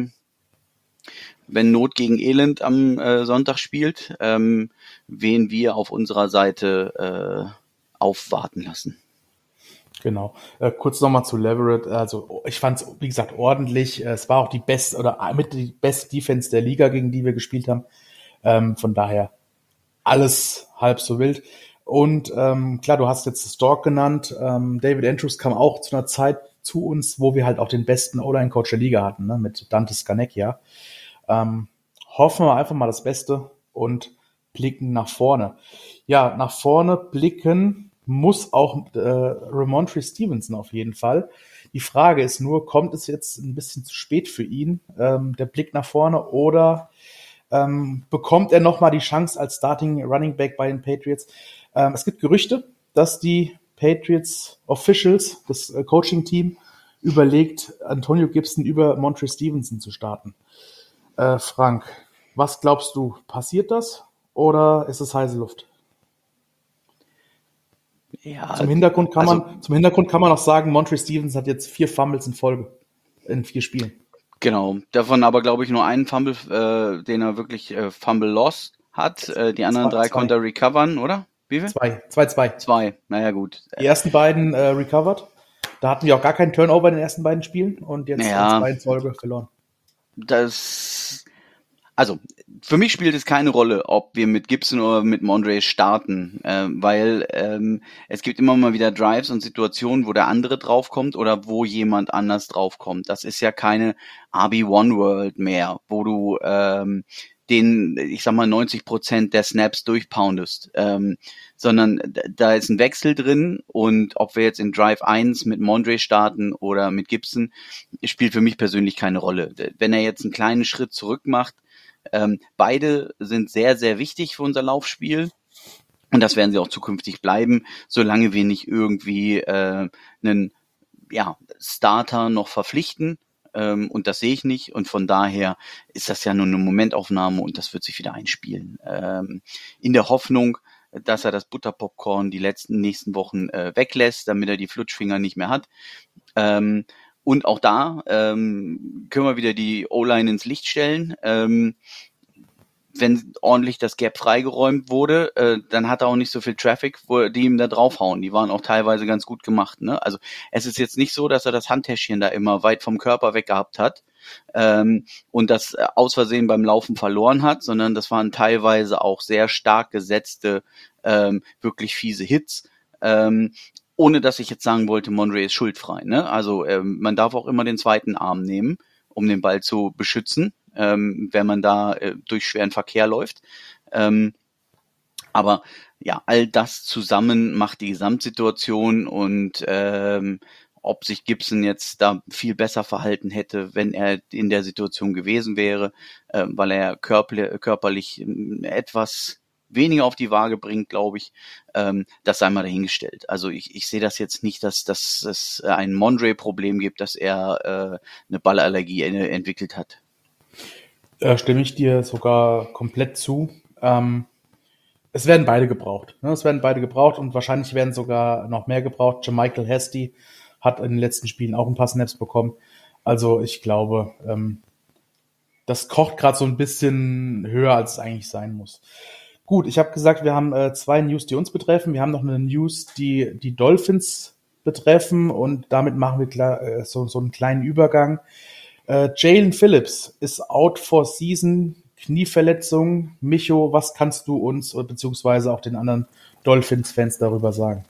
Wenn Not gegen Elend am Sonntag spielt, wen wir auf unserer Seite aufwarten lassen. Genau. Kurz nochmal zu Leverett. Also ich fand es, wie gesagt, ordentlich. Es war auch die beste oder mit die beste Defense der Liga, gegen die wir gespielt haben. Von daher alles halb so wild. Und klar, du hast jetzt Stork genannt. David Andrews kam auch zu einer Zeit zu uns, wo wir halt auch den besten O-Line-Coach der Liga hatten, ne, mit Dante Scarnecchia. Hoffen wir einfach mal das Beste und blicken nach vorne. Ja, nach vorne blicken muss auch Ramondre Stevenson auf jeden Fall. Die Frage ist nur, kommt es jetzt ein bisschen zu spät für ihn, der Blick nach vorne, oder bekommt er nochmal die Chance als Starting Running Back bei den Patriots? Es gibt Gerüchte, dass die Patriots Officials, das Coaching-Team, überlegt, Antonio Gibson über Montre Stevenson zu starten. Frank, was glaubst du, passiert das oder ist es heiße Luft? Ja, Zum Hintergrund kann also man auch sagen, Montre Stevenson hat jetzt 4 Fumbles in Folge in 4 Spielen. genau. Davon aber, glaube ich, nur einen Fumble, den er wirklich Fumble lost hat. Die anderen 3 Zwei. konnte er recovern, oder? Wie viel? 2. 2. Naja, gut. Die ersten beiden recovered. Da hatten wir auch gar keinen Turnover in den ersten beiden Spielen und jetzt Ja. 2 in Folge verloren. Also, für mich spielt es keine Rolle, ob wir mit Gibson oder mit Mondre starten, weil es gibt immer mal wieder Drives und Situationen, wo der andere draufkommt oder wo jemand anders draufkommt. Das ist ja keine RB1-World mehr, wo du ich sag mal, 90% der Snaps durchpoundest, sondern da ist ein Wechsel drin, und ob wir jetzt in Drive 1 mit Mondre starten oder mit Gibson, spielt für mich persönlich keine Rolle. Wenn er jetzt einen kleinen Schritt zurück macht, beide sind sehr, sehr wichtig für unser Laufspiel. Und das werden sie auch zukünftig bleiben, solange wir nicht irgendwie einen Starter noch verpflichten. Und das sehe ich nicht. Und von daher ist das ja nur eine Momentaufnahme und das wird sich wieder einspielen. In der Hoffnung, dass er das Butterpopcorn die nächsten Wochen weglässt, damit er die Flutschfinger nicht mehr hat. Und auch da können wir wieder die O-Line ins Licht stellen. Wenn ordentlich das Gap freigeräumt wurde, dann hat er auch nicht so viel Traffic, die ihm da draufhauen. Die waren auch teilweise ganz gut gemacht. Ne? Also es ist jetzt nicht so, dass er das Handtäschchen da immer weit vom Körper weg gehabt hat und das aus Versehen beim Laufen verloren hat, sondern das waren teilweise auch sehr stark gesetzte, wirklich fiese Hits. Ohne dass ich jetzt sagen wollte, Mondre ist schuldfrei. Ne? Also man darf auch immer den zweiten Arm nehmen, um den Ball zu beschützen, wenn man da durch schweren Verkehr läuft. Aber ja, all das zusammen macht die Gesamtsituation, und ob sich Gibson jetzt da viel besser verhalten hätte, wenn er in der Situation gewesen wäre, weil er körperlich etwas weniger auf die Waage bringt, glaube ich, das sei mal dahingestellt. Also ich sehe das jetzt nicht, dass es ein Mondre-Problem gibt, dass er eine Ballallergie entwickelt hat. Stimme ich dir sogar komplett zu. Es werden beide gebraucht. Ne? Es werden beide gebraucht und wahrscheinlich werden sogar noch mehr gebraucht. Jermichael Hasty hat in den letzten Spielen auch ein paar Snaps bekommen. Also ich glaube, das kocht gerade so ein bisschen höher, als es eigentlich sein muss. Gut, ich habe gesagt, wir haben 2 News, die uns betreffen. Wir haben noch eine News, die Dolphins betreffen, und damit machen wir so einen kleinen Übergang. Jalen Phillips ist out for season, Knieverletzung. Micho, was kannst du uns beziehungsweise auch den anderen Dolphins-Fans darüber sagen?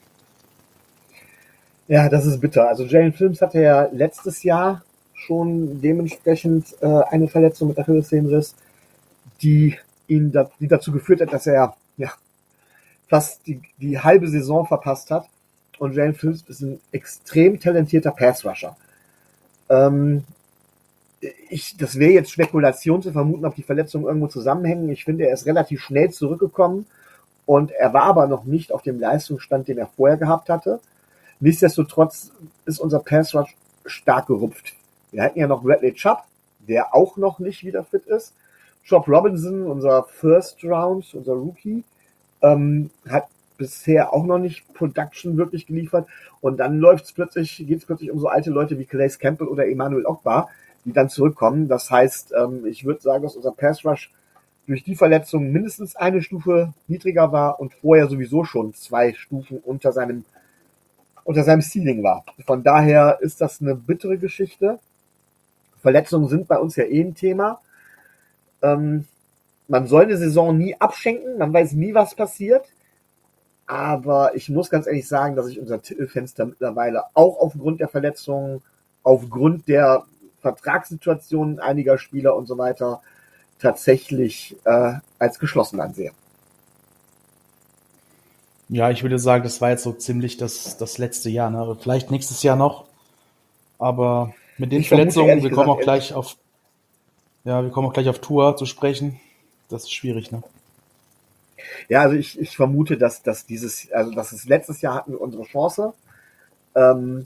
Ja, das ist bitter. Also Jalen Phillips hatte ja letztes Jahr schon dementsprechend eine Verletzung mit Achillessehnenriss, die dazu geführt hat, dass er fast die halbe Saison verpasst hat. Und Jalen Phillips ist ein extrem talentierter Pass-Rusher. Das wäre jetzt Spekulation zu vermuten, ob die Verletzungen irgendwo zusammenhängen. Ich finde, er ist relativ schnell zurückgekommen und er war aber noch nicht auf dem Leistungsstand, den er vorher gehabt hatte. Nichtsdestotrotz ist unser Pass Rush stark gerupft. Wir hatten ja noch Bradley Chubb, der auch noch nicht wieder fit ist. Job Robinson, unser First Round, unser Rookie, hat bisher auch noch nicht Production wirklich geliefert. Und dann geht es plötzlich um so alte Leute wie Calais Campbell oder Emmanuel Ogba, die dann zurückkommen. Das heißt, ich würde sagen, dass unser Pass Rush durch die Verletzung mindestens eine Stufe niedriger war und vorher sowieso schon 2 Stufen unter seinem unter seinem Ceiling war. Von daher ist das eine bittere Geschichte. Verletzungen sind bei uns ja ein Thema. Man soll eine Saison nie abschenken, man weiß nie, was passiert. Aber ich muss ganz ehrlich sagen, dass ich unser Titelfenster mittlerweile auch aufgrund der Verletzungen, aufgrund der Vertragssituationen einiger Spieler und so weiter tatsächlich als geschlossen ansehe. Ja, ich würde sagen, das war jetzt so ziemlich das letzte Jahr. Ne? Vielleicht nächstes Jahr noch. Aber mit den Verletzungen, wir kommen auch gleich auf Tour zu sprechen. Das ist schwierig, ne? Ja, also ich vermute, dass das letztes Jahr hatten wir unsere Chance. Wir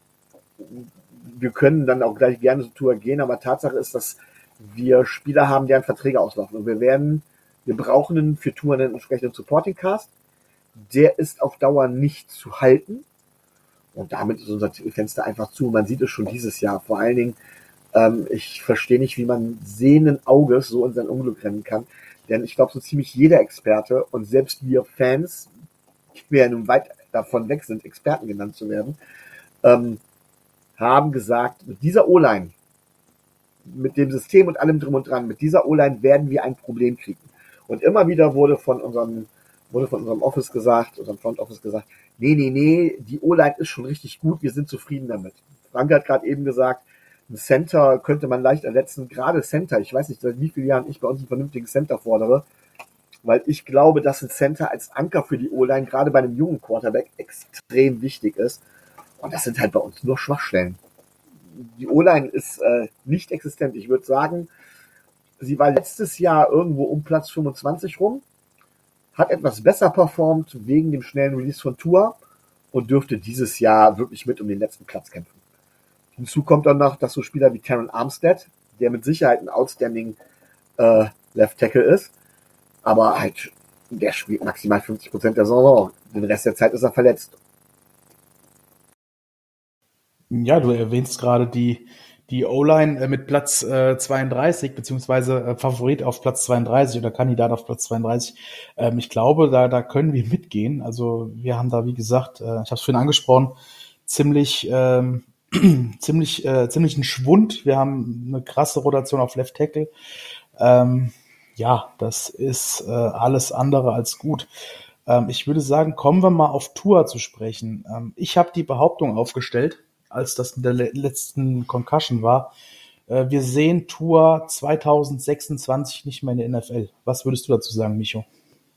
können dann auch gleich gerne zur Tour gehen, aber Tatsache ist, dass wir Spieler haben, deren Verträge auslaufen. Und wir brauchen für Touren einen entsprechenden Supporting Cast. Der ist auf Dauer nicht zu halten. Und damit ist unser Fenster einfach zu. Man sieht es schon dieses Jahr. Vor allen Dingen, ich verstehe nicht, wie man sehenden Auges so in sein Unglück rennen kann. Denn ich glaube, so ziemlich jeder Experte und selbst wir Fans, die ja nun weit davon weg sind, Experten genannt zu werden, haben gesagt, mit dieser O-Line, mit dem System und allem drum und dran, mit dieser O-Line werden wir ein Problem kriegen. Und immer wieder wurde von unserem Office gesagt, unserem Front Office gesagt, nee, die O-Line ist schon richtig gut, wir sind zufrieden damit. Frank hat gerade eben gesagt, ein Center könnte man leicht ersetzen, gerade Center, ich weiß nicht, seit wie vielen Jahren ich bei uns einen vernünftigen Center fordere, weil ich glaube, dass ein Center als Anker für die O-Line, gerade bei einem jungen Quarterback, extrem wichtig ist. Und das sind halt bei uns nur Schwachstellen. Die O-Line ist nicht existent. Ich würde sagen, sie war letztes Jahr irgendwo um Platz 25 rum, hat etwas besser performt wegen dem schnellen Release von Tua und dürfte dieses Jahr wirklich mit um den letzten Platz kämpfen. Hinzu kommt dann noch, dass so Spieler wie Terron Armstead, der mit Sicherheit ein outstanding Left Tackle ist, aber halt, der spielt maximal 50% der Saison. Den Rest der Zeit ist er verletzt. Ja, du erwähnst gerade die O-Line mit Platz 32, beziehungsweise Favorit auf Platz 32 oder Kandidat auf Platz 32. Ich glaube, da können wir mitgehen. Also wir haben da, wie gesagt, ich habe es vorhin angesprochen, ziemlichen Schwund. Wir haben eine krasse Rotation auf Left Tackle. Ja, das ist alles andere als gut. Ich würde sagen, kommen wir mal auf Tua zu sprechen. Ich habe die Behauptung aufgestellt, als das in der letzten Concussion war, wir sehen Tua 2026 nicht mehr in der NFL. Was würdest du dazu sagen, Micho?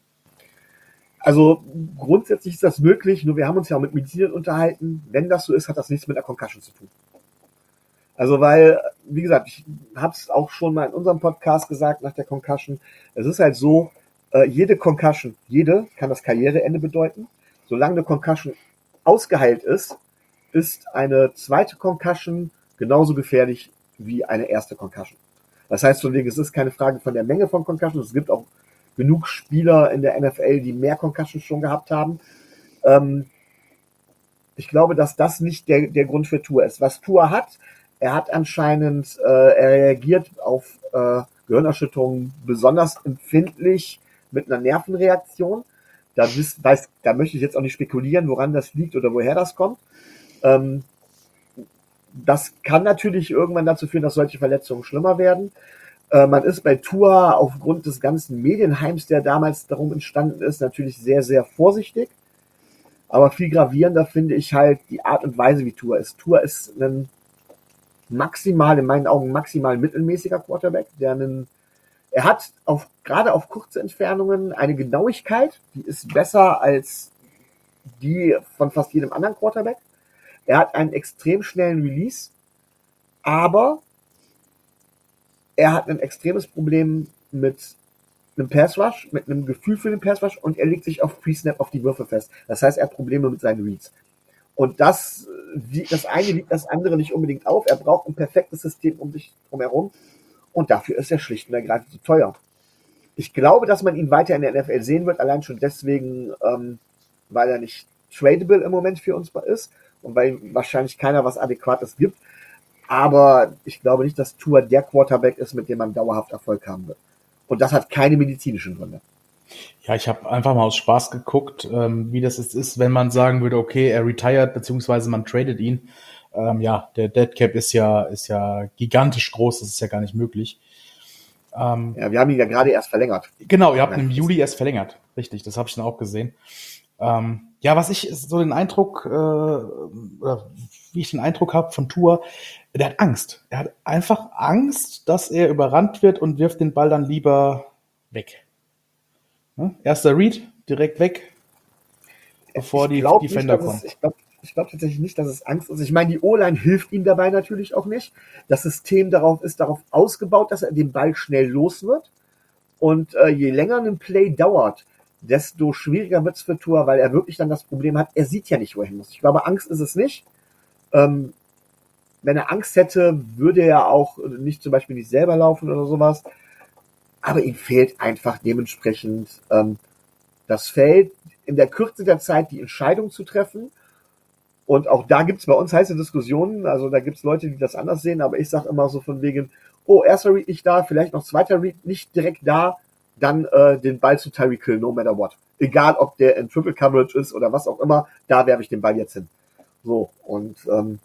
Also grundsätzlich ist das möglich, nur wir haben uns ja auch mit Medizinern unterhalten. Wenn das so ist, hat das nichts mit einer Concussion zu tun. Also weil, wie gesagt, ich habe es auch schon mal in unserem Podcast gesagt nach der Concussion, es ist halt so, jede Concussion, kann das Karriereende bedeuten. Solange eine Concussion ausgeheilt ist eine zweite Concussion genauso gefährlich wie eine erste Concussion. Das heißt von wegen, es ist keine Frage von der Menge von Concussions. Es gibt auch genug Spieler in der NFL, die mehr Concussions schon gehabt haben. Ich glaube, dass das nicht der Grund für Tua ist. Was Tua hat, er hat anscheinend, er reagiert auf Gehirnerschütterungen besonders empfindlich mit einer Nervenreaktion. Da möchte ich jetzt auch nicht spekulieren, woran das liegt oder woher das kommt. Das kann natürlich irgendwann dazu führen, dass solche Verletzungen schlimmer werden. Man ist bei Tua aufgrund des ganzen Medienheims, der damals darum entstanden ist, natürlich sehr, sehr vorsichtig. Aber viel gravierender finde ich halt die Art und Weise, wie Tua ist. Tua ist ein in meinen Augen maximal mittelmäßiger Quarterback, er hat gerade auf kurze Entfernungen eine Genauigkeit, die ist besser als die von fast jedem anderen Quarterback. Er hat einen extrem schnellen Release, aber er hat ein extremes Problem mit einem Pass Rush, mit einem Gefühl für den Pass Rush und er legt sich auf Pre-Snap auf die Würfe fest. Das heißt, er hat Probleme mit seinen Reads. Und das eine liegt das andere nicht unbedingt auf. Er braucht ein perfektes System um sich drumherum und dafür ist er schlicht und ergreifend zu teuer. Ich glaube, dass man ihn weiter in der NFL sehen wird, allein schon deswegen, weil er nicht tradable im Moment für uns ist und weil wahrscheinlich keiner was Adäquates gibt. Aber ich glaube nicht, dass Tua der Quarterback ist, mit dem man dauerhaft Erfolg haben wird. Und das hat keine medizinischen Gründe. Ja, ich habe einfach mal aus Spaß geguckt, wie das jetzt ist, wenn man sagen würde, okay, er retired, beziehungsweise man tradet ihn. Ja, der Dead Cap ist ja gigantisch groß, das ist ja gar nicht möglich. Ja, wir haben ihn ja gerade erst verlängert. Genau, ihr habt ihn im Juli erst verlängert. Richtig, das habe ich dann auch gesehen. Ja, was ich so den Eindruck, oder wie ich den Eindruck habe von Tua, der hat Angst. Er hat einfach Angst, dass er überrannt wird und wirft den Ball dann lieber weg. Ne? Erster Read, direkt weg, bevor die Defender kommen. Ich glaube tatsächlich nicht, dass es Angst ist. Ich meine, die O-Line hilft ihm dabei natürlich auch nicht. Das System ist darauf ausgebaut, dass er den Ball schnell los wird. Und je länger ein Play dauert, desto schwieriger wird es für Tua, weil er wirklich dann das Problem hat, er sieht ja nicht, wo er hin muss. Ich glaube, Angst ist es nicht. Wenn er Angst hätte, würde er auch nicht zum Beispiel nicht selber laufen oder sowas. Aber ihm fehlt einfach dementsprechend das Feld, in der Kürze der Zeit die Entscheidung zu treffen. Und auch da gibt's bei uns heiße Diskussionen. Also da gibt's Leute, die das anders sehen. Aber ich sage immer so von wegen, oh, erster Read nicht da, vielleicht noch zweiter Read nicht direkt da, dann den Ball zu Tyreek Hill, no matter what. Egal, ob der in Triple Coverage ist oder was auch immer, da werfe ich den Ball jetzt hin. So, und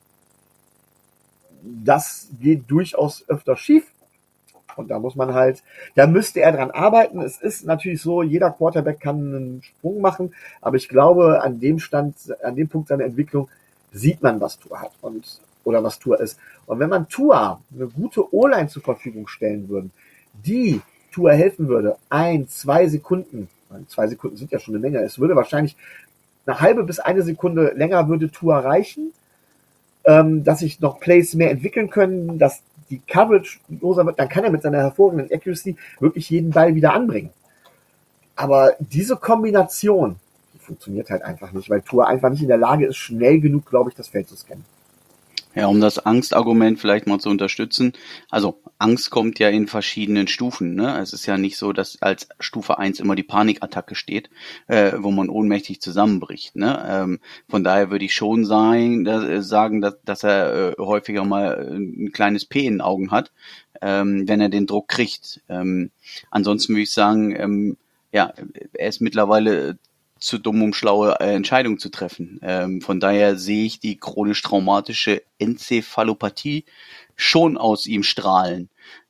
das geht durchaus öfter schief. Und da müsste er dran arbeiten. Es ist natürlich so, jeder Quarterback kann einen Sprung machen, aber ich glaube, an dem Punkt seiner Entwicklung sieht man, was Tua hat oder was Tua ist. Und wenn man Tua eine gute O-Line zur Verfügung stellen würde, die Tua helfen würde, 2 Sekunden, 2 Sekunden sind ja schon eine Menge, es würde wahrscheinlich eine halbe bis eine Sekunde länger würde Tua reichen, dass sich noch Plays mehr entwickeln können, dass die Coverage loser wird, dann kann er mit seiner hervorragenden Accuracy wirklich jeden Ball wieder anbringen. Aber diese Kombination, die funktioniert halt einfach nicht, weil Tua einfach nicht in der Lage ist, schnell genug, glaube ich, das Feld zu scannen. Ja, um das Angstargument vielleicht mal zu unterstützen. Also Angst kommt ja in verschiedenen Stufen. Ne? Es ist ja nicht so, dass als Stufe 1 immer die Panikattacke steht, wo man ohnmächtig zusammenbricht. Ne? Von daher würde ich schon sagen, dass er häufiger mal ein kleines P in den Augen hat, wenn er den Druck kriegt. Ansonsten würde ich sagen, ja, er ist mittlerweile zu dumm, um schlaue Entscheidungen zu treffen. Von daher sehe ich die chronisch traumatische Enzephalopathie schon aus ihm strahlen.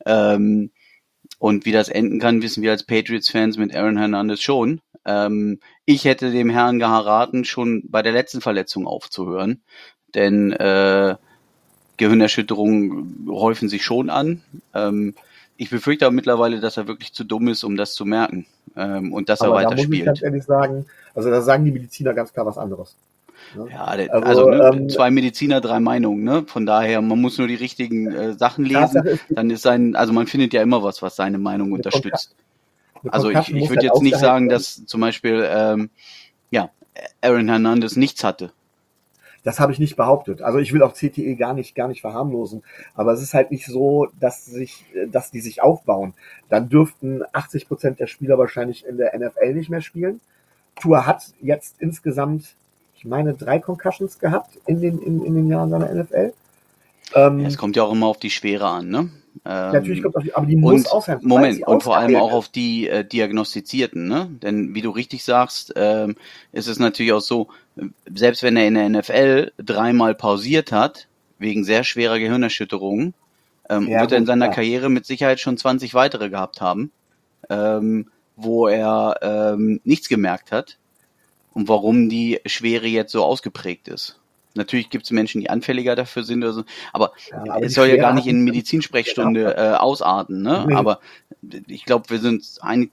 Und wie das enden kann, wissen wir als Patriots-Fans mit Aaron Hernandez schon. Ich hätte dem Herrn geraten, schon bei der letzten Verletzung aufzuhören, denn Gehirnerschütterungen häufen sich schon an. Ich befürchte aber mittlerweile, dass er wirklich zu dumm ist, um das zu merken. Und dass er weiterspielt. Da muss ich ganz ehrlich sagen, also da sagen die Mediziner ganz klar was anderes. Ne? Ja, also 2 Mediziner, 3 Meinungen. Ne? Von daher, man muss nur die richtigen Sachen lesen. Dann ist also man findet ja immer was seine Meinung unterstützt. Also ich würde jetzt nicht sagen, dass zum Beispiel Aaron Hernandez nichts hatte. Das habe ich nicht behauptet. Also ich will auch CTE gar nicht verharmlosen. Aber es ist halt nicht so, dass die sich aufbauen. Dann dürften 80% der Spieler wahrscheinlich in der NFL nicht mehr spielen. Tua hat jetzt insgesamt, ich meine, 3 Concussions gehabt in den Jahren seiner NFL. Es kommt ja auch immer auf die Schwere an, ne? Natürlich kommt aber die muss aushalten. Moment, und vor allem auch auf die Diagnostizierten, ne? Denn wie du richtig sagst, ist es natürlich auch so, selbst wenn er in der NFL 3-mal pausiert hat, wegen sehr schwerer Gehirnerschütterungen, wird er in seiner Karriere mit Sicherheit schon 20 weitere gehabt haben, wo er nichts gemerkt hat und warum die Schwere jetzt so ausgeprägt ist. Natürlich gibt es Menschen, die anfälliger dafür sind oder so, aber es soll ja gar nicht in Medizinsprechstunde ausarten, ne? Nee. Aber ich glaube, wir sind einig,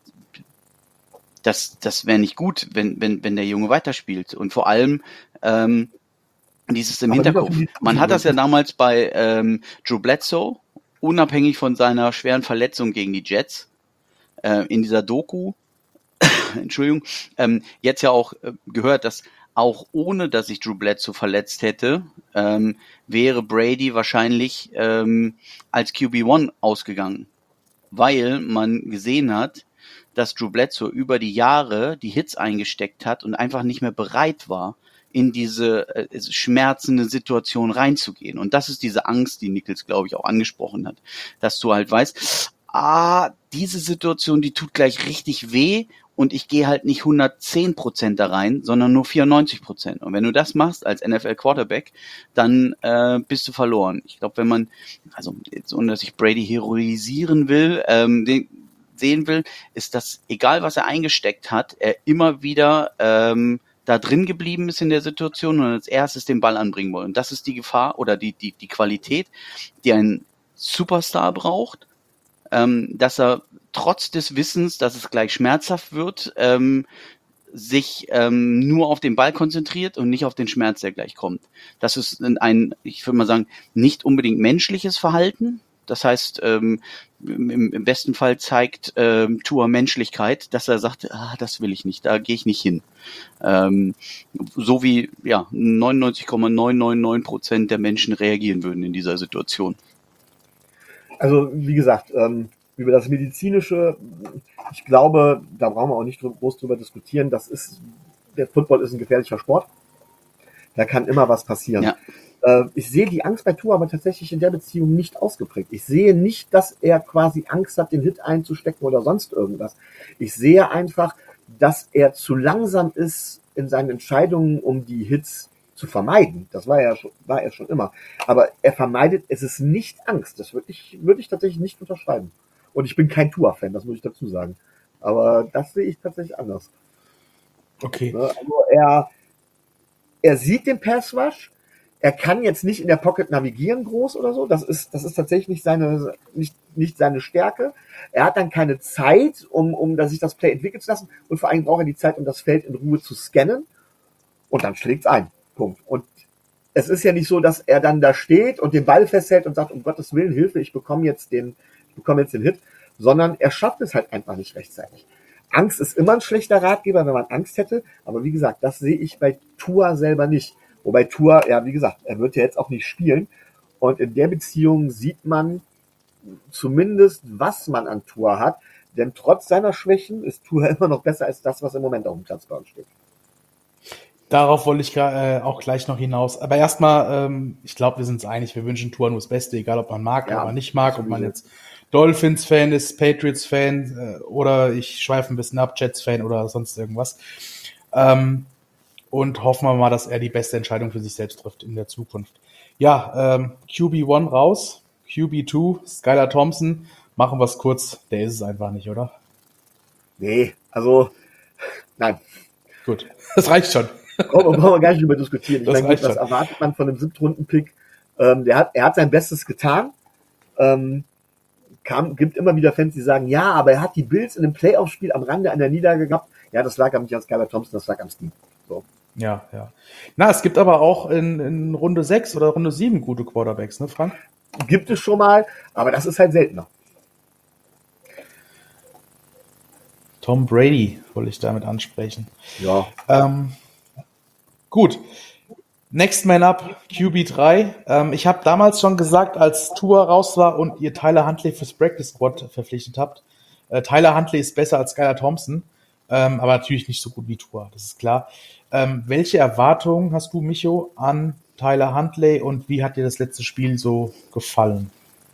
das wäre nicht gut, wenn der Junge weiterspielt. Und vor allem dieses im Hinterkopf. Man hat das ja damals bei Drew Bledsoe, unabhängig von seiner schweren Verletzung gegen die Jets, in dieser Doku, Entschuldigung, jetzt ja auch gehört, dass auch ohne, dass sich Drew Bledsoe verletzt hätte, wäre Brady wahrscheinlich als QB1 ausgegangen. Weil man gesehen hat, dass Drew Bledsoe über die Jahre die Hits eingesteckt hat und einfach nicht mehr bereit war, in diese schmerzende Situation reinzugehen. Und das ist diese Angst, die Nichols, glaube ich, auch angesprochen hat. Dass du halt weißt, diese Situation, die tut gleich richtig weh und ich gehe halt nicht 110% da rein, sondern nur 94%. Und wenn du das machst als NFL-Quarterback, dann bist du verloren. Ich glaube, wenn man, also jetzt ohne dass ich Brady heroisieren will, den sehen will, ist das, egal was er eingesteckt hat, er immer wieder da drin geblieben ist in der Situation und als erstes den Ball anbringen wollen. Und das ist die Gefahr oder die Qualität, die ein Superstar braucht, dass er trotz des Wissens, dass es gleich schmerzhaft wird, sich nur auf den Ball konzentriert und nicht auf den Schmerz, der gleich kommt. Das ist ein, ich würde mal sagen, nicht unbedingt menschliches Verhalten. Das heißt, im besten Fall zeigt Tua Menschlichkeit, dass er sagt, das will ich nicht, da gehe ich nicht hin. So wie 99,999% der Menschen reagieren würden in dieser Situation. Also, wie gesagt, über das Medizinische, ich glaube, da brauchen wir auch nicht groß drüber diskutieren. Der Football ist ein gefährlicher Sport. Da kann immer was passieren. Ja. Ich sehe die Angst bei Tua aber tatsächlich in der Beziehung nicht ausgeprägt. Ich sehe nicht, dass er quasi Angst hat, den Hit einzustecken oder sonst irgendwas. Ich sehe einfach, dass er zu langsam ist in seinen Entscheidungen, um die Hits zu vermeiden. Das war er schon immer. Aber er vermeidet, es ist nicht Angst. Das würde ich tatsächlich nicht unterschreiben. Und ich bin kein Tua-Fan, das muss ich dazu sagen. Aber das sehe ich tatsächlich anders. Okay. Also er sieht den Pass-Rush. Er kann jetzt nicht in der Pocket navigieren groß oder so. Das ist tatsächlich nicht seine Stärke. Er hat dann keine Zeit, um sich das Play entwickeln zu lassen. Und vor allem braucht er die Zeit, um das Feld in Ruhe zu scannen. Und dann schlägt's ein. Punkt. Und es ist ja nicht so, dass er dann da steht und den Ball festhält und sagt, um Gottes Willen, Hilfe, ich bekomme jetzt den Hit, sondern er schafft es halt einfach nicht rechtzeitig. Angst ist immer ein schlechter Ratgeber, wenn man Angst hätte, aber wie gesagt, das sehe ich bei Tua selber nicht. Wobei Tua, ja, wie gesagt, er wird ja jetzt auch nicht spielen und in der Beziehung sieht man zumindest, was man an Tua hat, denn trotz seiner Schwächen ist Tua immer noch besser als das, was im Moment auf dem Platz bei uns steht. Darauf wollte ich auch gleich noch hinaus. Aber erstmal, ich glaube, wir sind uns einig, wir wünschen Tua nur das Beste, egal ob man mag oder nicht mag, ob man jetzt Dolphins-Fan ist, Patriots-Fan oder ich schweife ein bisschen ab, Jets-Fan oder sonst irgendwas. Und hoffen wir mal, dass er die beste Entscheidung für sich selbst trifft in der Zukunft. Ja, QB1 raus, QB2, Skylar Thompson, machen wir es kurz, der ist es einfach nicht, oder? Nee, also, nein. Gut, das reicht schon. Brauchen wir gar nicht drüber diskutieren. Ich meine, gut, was erwartet man von einem 7-Runden-Pick? Er hat sein Bestes getan. Gibt immer wieder Fans, die sagen, ja, aber er hat die Bills in einem Playoff-Spiel am Rande einer Niederlage gehabt. Ja, das lag aber nicht an Skylar Thompson, das lag am Scheme. So. Ja. Na, es gibt aber auch in Runde 6 oder Runde 7 gute Quarterbacks, ne, Frank? Gibt es schon mal, aber das ist halt seltener. Tom Brady wollte ich damit ansprechen. Ja. Gut. Next Man Up, QB3. Ich habe damals schon gesagt, als Tua raus war und ihr Tyler Huntley fürs Practice Squad verpflichtet habt, Tyler Huntley ist besser als Skylar Thompson, aber natürlich nicht so gut wie Tua, das ist klar. Welche Erwartungen hast du, Micho, an Tyler Huntley und wie hat dir das letzte Spiel so gefallen?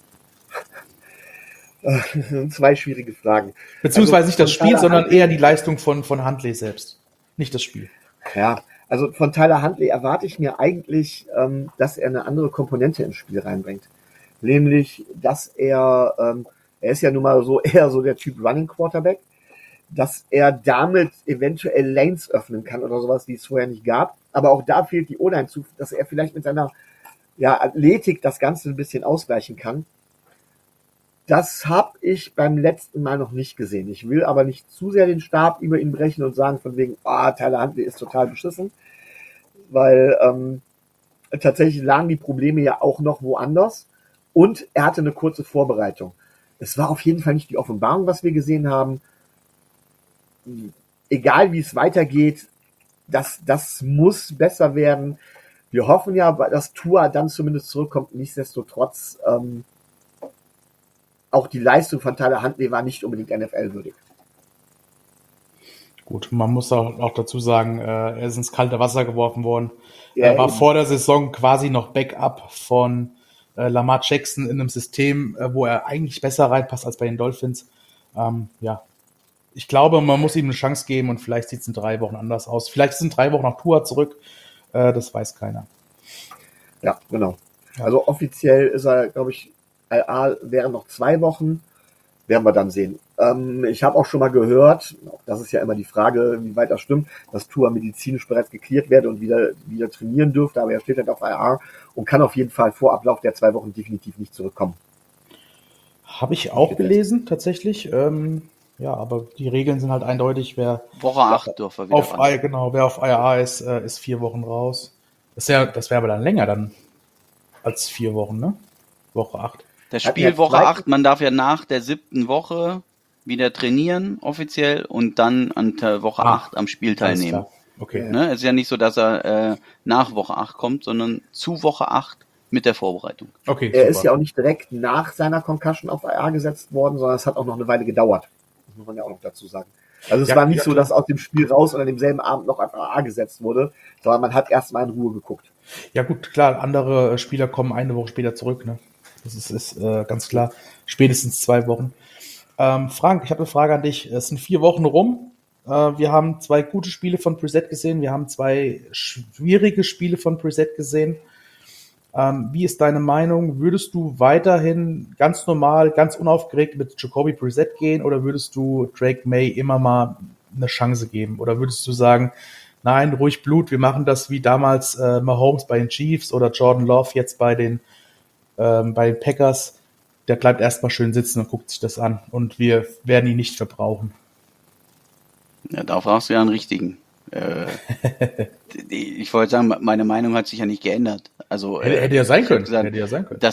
Das sind zwei schwierige Fragen. Beziehungsweise nicht das Spiel, sondern eher die Leistung von Huntley selbst, nicht das Spiel. Ja, also von Tyler Huntley erwarte ich mir eigentlich, dass er eine andere Komponente ins Spiel reinbringt. Nämlich, dass er ist ja nun mal so eher so der Typ Running Quarterback, dass er damit eventuell Lanes öffnen kann oder sowas, die es vorher nicht gab. Aber auch da fehlt die O-Line zu, dass er vielleicht mit seiner Athletik das Ganze ein bisschen ausgleichen kann. Das habe ich beim letzten Mal noch nicht gesehen. Ich will aber nicht zu sehr den Stab über ihn brechen und sagen von wegen, Tyler Huntley ist total beschissen, weil tatsächlich lagen die Probleme ja auch noch woanders und er hatte eine kurze Vorbereitung. Es war auf jeden Fall nicht die Offenbarung, was wir gesehen haben. Egal wie es weitergeht, das muss besser werden. Wir hoffen ja, dass Tua dann zumindest zurückkommt. Nichtsdestotrotz auch die Leistung von Tyler Huntley war nicht unbedingt NFL-würdig. Gut, man muss auch dazu sagen, er ist ins kalte Wasser geworfen worden. Ja, er war vor der Saison quasi noch Backup von Lamar Jackson in einem System, wo er eigentlich besser reinpasst als bei den Dolphins. Ja, ich glaube, man muss ihm eine Chance geben und vielleicht sieht es in 3 Wochen anders aus. Vielleicht sind 3 Wochen nach Tua zurück, das weiß keiner. Ja, genau. Ja. Also offiziell ist er, glaube ich, LA wären noch 2 Wochen. Werden wir dann sehen. Ich habe auch schon mal gehört, auch das ist ja immer die Frage, wie weit das stimmt, dass Tua medizinisch bereits geklärt werde und wieder trainieren dürfte, aber er steht halt auf IR und kann auf jeden Fall vor Ablauf der 2 Wochen definitiv nicht zurückkommen. Habe ich auch gelesen, tatsächlich. Ja, aber die Regeln sind halt eindeutig, wer Woche 8 dürfen wir wieder auf ran. wer auf IR ist 4 Wochen raus. Das wäre aber dann länger dann als 4 Wochen, ne? Woche 8. Das Hatten Spiel wir Woche zwei- 8, man darf ja nach der 7. Woche wieder trainieren, offiziell, und dann an der Woche 8 am Spiel Alles teilnehmen. klar. Okay. Ja. Ne? Es ist ja nicht so, dass er nach Woche 8 kommt, sondern zu Woche 8 mit der Vorbereitung. Okay, Er super. ist ja auch nicht direkt nach seiner Concussion auf IR gesetzt worden, sondern es hat auch noch eine Weile gedauert. Das muss man ja auch noch dazu sagen. Also es Ja, war nicht ja, so, dass aus dem Spiel raus und an demselben Abend noch auf IR gesetzt wurde, sondern man hat erst mal in Ruhe geguckt. Ja gut, klar, andere Spieler kommen eine Woche später zurück, ne? Das ist ganz klar. Spätestens 2 Wochen. Frank, ich habe eine Frage an dich. Es sind 4 Wochen rum. Wir haben 2 gute Spiele von Preset gesehen. Wir haben 2 schwierige Spiele von Preset gesehen. Wie ist deine Meinung? Würdest du weiterhin ganz normal, ganz unaufgeregt mit Jacoby Brissett gehen oder würdest du Drake May immer mal eine Chance geben? Oder würdest du sagen, nein, ruhig Blut, wir machen das wie damals Mahomes bei den Chiefs oder Jordan Love jetzt bei den Packers? Der bleibt erstmal schön sitzen und guckt sich das an und wir werden ihn nicht verbrauchen. Ja, da fragst du ja einen richtigen. Ich wollte sagen, meine Meinung hat sich ja nicht geändert. Also Hätte ja sein ich hab können. gesagt, Hätte ja sein können.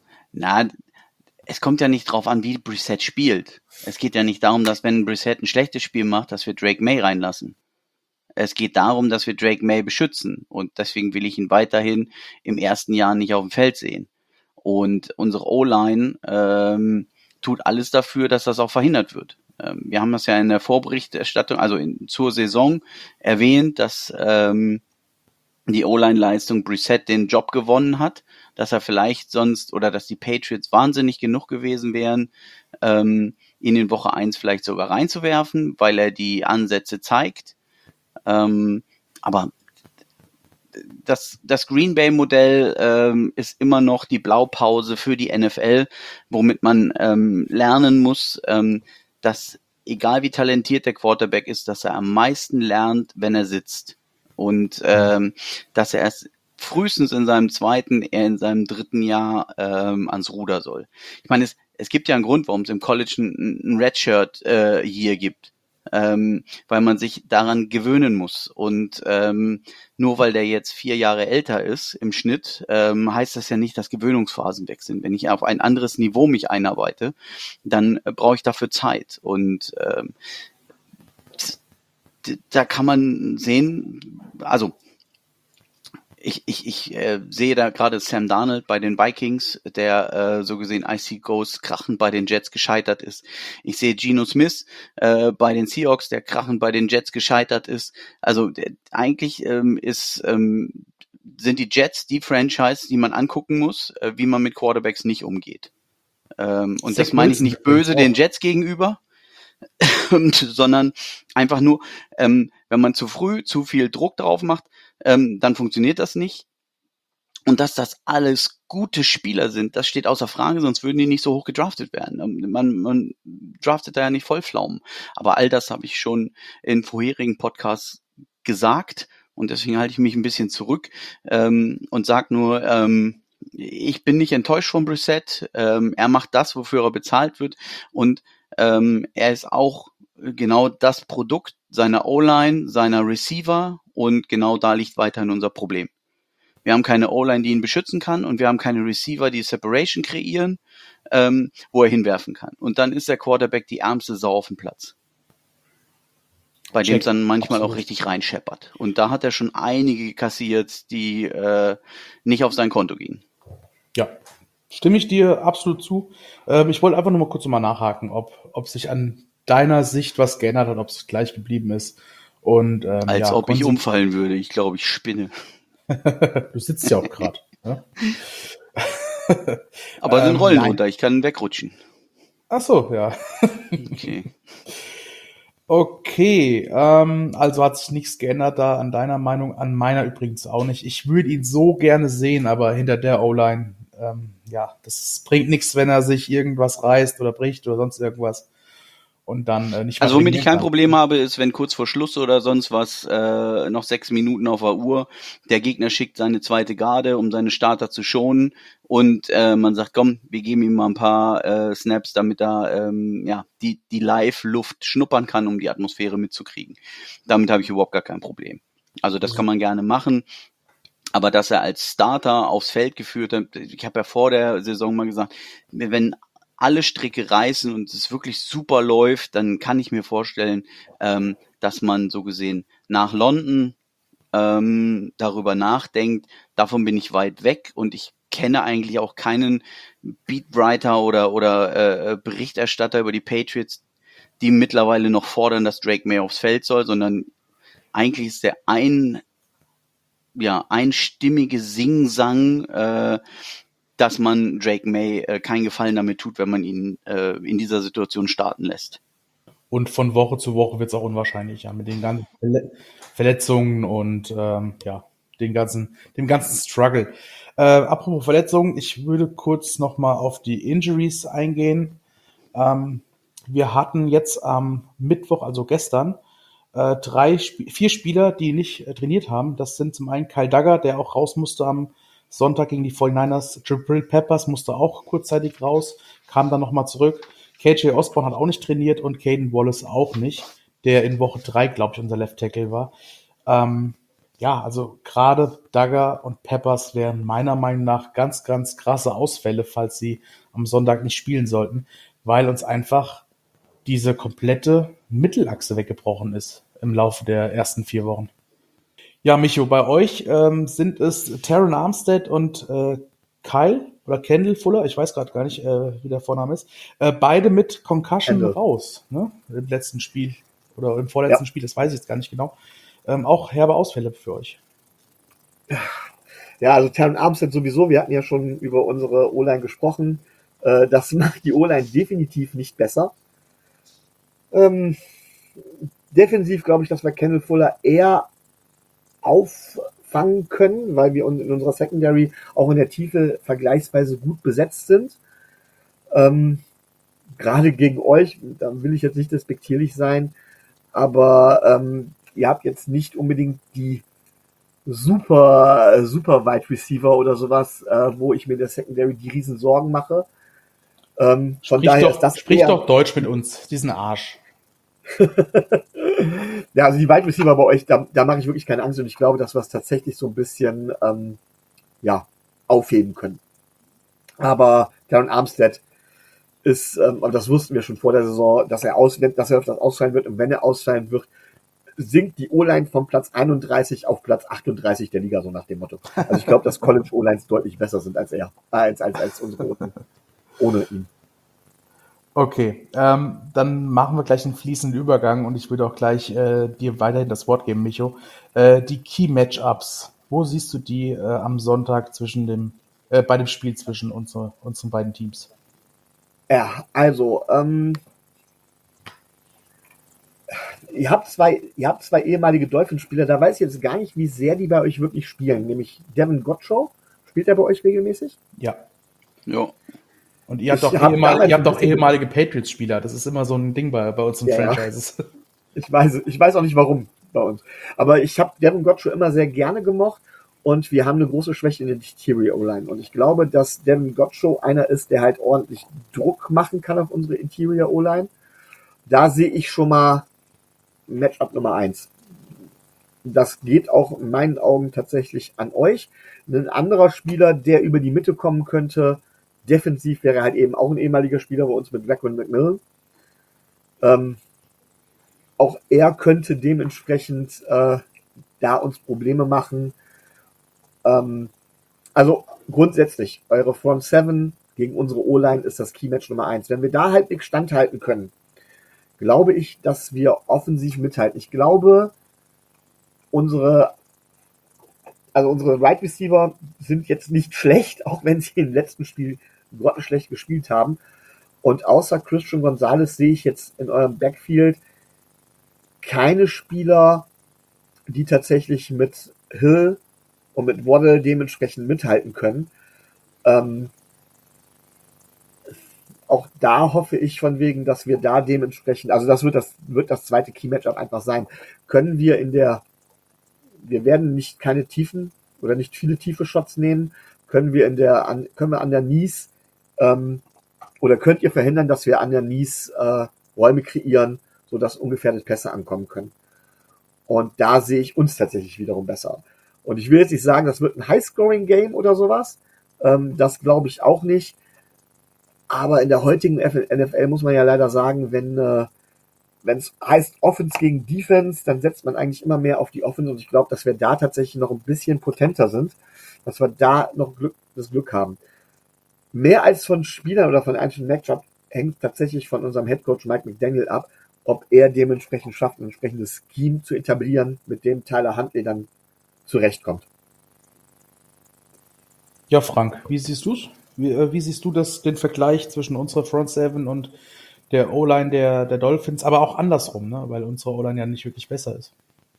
es kommt ja nicht drauf an, wie Brissett spielt. Es geht ja nicht darum, dass wenn Brissett ein schlechtes Spiel macht, dass wir Drake May reinlassen. Es geht darum, dass wir Drake May beschützen und deswegen will ich ihn weiterhin im ersten Jahr nicht auf dem Feld sehen. Und unsere O-Line tut alles dafür, dass das auch verhindert wird. Wir haben das ja in der Vorberichterstattung, also zur Saison erwähnt, dass die O-Line-Leistung Brissett den Job gewonnen hat, dass er vielleicht sonst oder dass die Patriots wahnsinnig genug gewesen wären, ihn in Woche 1 vielleicht sogar reinzuwerfen, weil er die Ansätze zeigt. Aber das Green Bay Modell ist immer noch die Blaupause für die NFL, womit man lernen muss, dass egal wie talentiert der Quarterback ist, dass er am meisten lernt, wenn er sitzt. Und dass er erst frühestens in seinem 2., eher in seinem 3. Jahr ans Ruder soll. Ich meine, es gibt ja einen Grund, warum es im College ein Redshirt hier gibt. Weil man sich daran gewöhnen muss. Und nur weil der jetzt 4 Jahre älter ist im Schnitt, heißt das ja nicht, dass Gewöhnungsphasen weg sind. Wenn ich auf ein anderes Niveau mich einarbeite, dann brauche ich dafür Zeit. Und da kann man sehen, also ich sehe da gerade Sam Darnold bei den Vikings, der so gesehen IC Ghost krachend bei den Jets gescheitert ist. Ich sehe Geno Smith bei den Seahawks, der krachend bei den Jets gescheitert ist. Also eigentlich sind die Jets die Franchise, die man angucken muss, wie man mit Quarterbacks nicht umgeht. Und das meine ich nicht böse den Jets gegenüber, sondern einfach nur, wenn man zu früh zu viel Druck drauf macht, dann funktioniert das nicht. Und dass das alles gute Spieler sind, das steht außer Frage, sonst würden die nicht so hoch gedraftet werden. Man draftet da ja nicht Vollpflaumen. Aber all das habe ich schon in vorherigen Podcasts gesagt und deswegen halte ich mich ein bisschen zurück und sage nur, ich bin nicht enttäuscht von Brissett. Er macht das, wofür er bezahlt wird und er ist auch genau das Produkt seiner O-Line, seiner Receiver und genau da liegt weiterhin unser Problem. Wir haben keine O-Line, die ihn beschützen kann und wir haben keine Receiver, die Separation kreieren, wo er hinwerfen kann. Und dann ist der Quarterback die ärmste Sau auf dem Platz. Bei dem es dann manchmal auch richtig reinscheppert. Und da hat er schon einige kassiert, die nicht auf sein Konto gingen. Ja, stimme ich dir absolut zu. Ich wollte einfach nur mal kurz mal nachhaken, ob sich an deiner Sicht was geändert hat, ob es gleich geblieben ist. Und, Als ob ich umfallen würde. Ich glaube, ich spinne. Du sitzt ja auch gerade. Ja? Aber sind Rollen runter. Ich kann wegrutschen. Ach so, ja. Okay. Okay, also hat sich nichts geändert da an deiner Meinung, an meiner übrigens auch nicht. Ich würde ihn so gerne sehen, aber hinter der O-Line, ja, das bringt nichts, wenn er sich irgendwas reißt oder bricht oder sonst irgendwas und dann nicht mal Also womit ich trainieren kein kann. Problem habe, ist, wenn kurz vor Schluss oder sonst was noch 6 Minuten auf der Uhr, der Gegner schickt seine zweite Garde, um seine Starter zu schonen und man sagt, komm, wir geben ihm mal ein paar Snaps, damit er ja die Live-Luft schnuppern kann, um die Atmosphäre mitzukriegen. Damit habe ich überhaupt gar kein Problem. Also das kann man gerne machen. Aber dass er als Starter aufs Feld geführt hat, ich habe ja vor der Saison mal gesagt, wenn alle Stricke reißen und es wirklich super läuft, dann kann ich mir vorstellen, dass man so gesehen nach London darüber nachdenkt. Davon bin ich weit weg und ich kenne eigentlich auch keinen Beatwriter oder Berichterstatter über die Patriots, die mittlerweile noch fordern, dass Drake May aufs Feld soll, sondern eigentlich ist der einstimmige Singsang, dass man Drake May keinen Gefallen damit tut, wenn man ihn in dieser Situation starten lässt. Und von Woche zu Woche wird es auch unwahrscheinlicher mit den ganzen Verletzungen und ja, dem ganzen Struggle. Apropos Verletzungen, ich würde kurz nochmal auf die Injuries eingehen. Wir hatten jetzt am Mittwoch, also gestern, 4 Spieler, die nicht trainiert haben. Das sind zum einen Kyle Duggar, der auch raus musste am Sonntag gegen die 49ers. Jabril Peppers musste auch kurzzeitig raus, kam dann nochmal zurück. KJ Osborne hat auch nicht trainiert und Caden Wallace auch nicht, der in Woche 3, glaube ich, unser Left Tackle war. Ja, also gerade Duggar und Peppers wären meiner Meinung nach ganz, ganz krasse Ausfälle, falls sie am Sonntag nicht spielen sollten, weil uns einfach diese komplette Mittelachse weggebrochen ist im Laufe der ersten 4 Wochen. Ja, Micho, bei euch sind es Terron Armstead und Kyle oder Kendall Fuller, ich weiß gerade gar nicht, wie der Vorname ist, beide mit Concussion Kendall. raus, ne? Im letzten Spiel oder im vorletzten Spiel, das weiß ich jetzt gar nicht genau. Auch herbe Ausfälle für euch. Ja, also Terran Armstead sowieso, wir hatten ja schon über unsere O-Line gesprochen. Das macht die O-Line definitiv nicht besser. Defensiv glaube ich, dass wir Kendall Fuller eher auffangen können, weil wir in unserer Secondary auch in der Tiefe vergleichsweise gut besetzt sind. Gerade gegen euch, da will ich jetzt nicht despektierlich sein, aber ihr habt jetzt nicht unbedingt die super Wide Receiver oder sowas, wo ich mir in der Secondary die riesen Sorgen mache. Von daher ist das Sprich doch Deutsch mit uns, diesen Arsch. Ja, also die Wide Receiver bei euch, da mache ich wirklich keine Angst und ich glaube, dass wir es tatsächlich so ein bisschen aufheben können. Aber Terron Armstead ist, und das wussten wir schon vor der Saison, dass er öfters ausfallen wird und wenn er ausfallen wird, sinkt die O-Line von Platz 31 auf Platz 38 der Liga, so nach dem Motto. Also ich glaube, dass College O-Lines deutlich besser sind als er, als unsere ohne ihn. Okay, dann machen wir gleich einen fließenden Übergang und ich würde auch gleich dir weiterhin das Wort geben, Micho. Die Key-Matchups, wo siehst du die am Sonntag bei dem Spiel zwischen unseren beiden Teams? Ja, also ihr habt zwei ehemalige Dolphins-Spieler, da weiß ich jetzt gar nicht, wie sehr die bei euch wirklich spielen, nämlich Devin Godchaux. Spielt er bei euch regelmäßig? Ja. Ja. Und ihr habt doch ehemalige Patriots-Spieler. Das ist immer so ein Ding bei uns in Franchises. Ich weiß auch nicht warum bei uns. Aber ich habe Devin Godchaux immer sehr gerne gemocht und wir haben eine große Schwäche in der Interior O-Line. Und ich glaube, dass Devin Godchaux einer ist, der halt ordentlich Druck machen kann auf unsere Interior O-Line. Da sehe ich schon mal Matchup Nummer 1. Das geht auch in meinen Augen tatsächlich an euch. Ein anderer Spieler, der über die Mitte kommen könnte, defensiv wäre halt eben auch ein ehemaliger Spieler bei uns mit Raekwon McMillan. Auch er könnte dementsprechend da uns Probleme machen. Also grundsätzlich, eure Front 7 gegen unsere O-Line ist das Key-Match Nummer 1. Wenn wir da halbwegs standhalten können, glaube ich, dass wir offensiv mithalten. Ich glaube, unsere Wide Receiver sind jetzt nicht schlecht, auch wenn sie im letzten Spiel grottenschlecht gespielt haben. Und außer Christian Gonzalez sehe ich jetzt in eurem Backfield keine Spieler, die tatsächlich mit Hill und mit Waddle dementsprechend mithalten können. Auch da hoffe ich von wegen, dass wir da dementsprechend, also das wird das zweite Key-Matchup einfach sein. Können wir werden nicht keine tiefen oder nicht viele tiefe Shots nehmen, können wir an der Knees, oder könnt ihr verhindern, dass wir an der Knees Räume kreieren, sodass ungefährdet Pässe ankommen können. Und da sehe ich uns tatsächlich wiederum besser. Und ich will jetzt nicht sagen, das wird ein High-Scoring-Game oder sowas. Das glaube ich auch nicht. Aber in der heutigen NFL muss man ja leider sagen, wenn es heißt Offense gegen Defense, dann setzt man eigentlich immer mehr auf die Offense. Und ich glaube, dass wir da tatsächlich noch ein bisschen potenter sind, dass wir da noch das Glück haben. Mehr als von Spielern oder von einzelnen Matchup hängt tatsächlich von unserem Headcoach Mike McDaniel ab, ob er dementsprechend schafft, ein entsprechendes Scheme zu etablieren, mit dem Tyler Huntley dann zurechtkommt. Ja, Frank, wie siehst du's? Wie siehst du den Vergleich zwischen unserer Front Seven und der O-Line der Dolphins, aber auch andersrum, ne? Weil unsere O-Line ja nicht wirklich besser ist.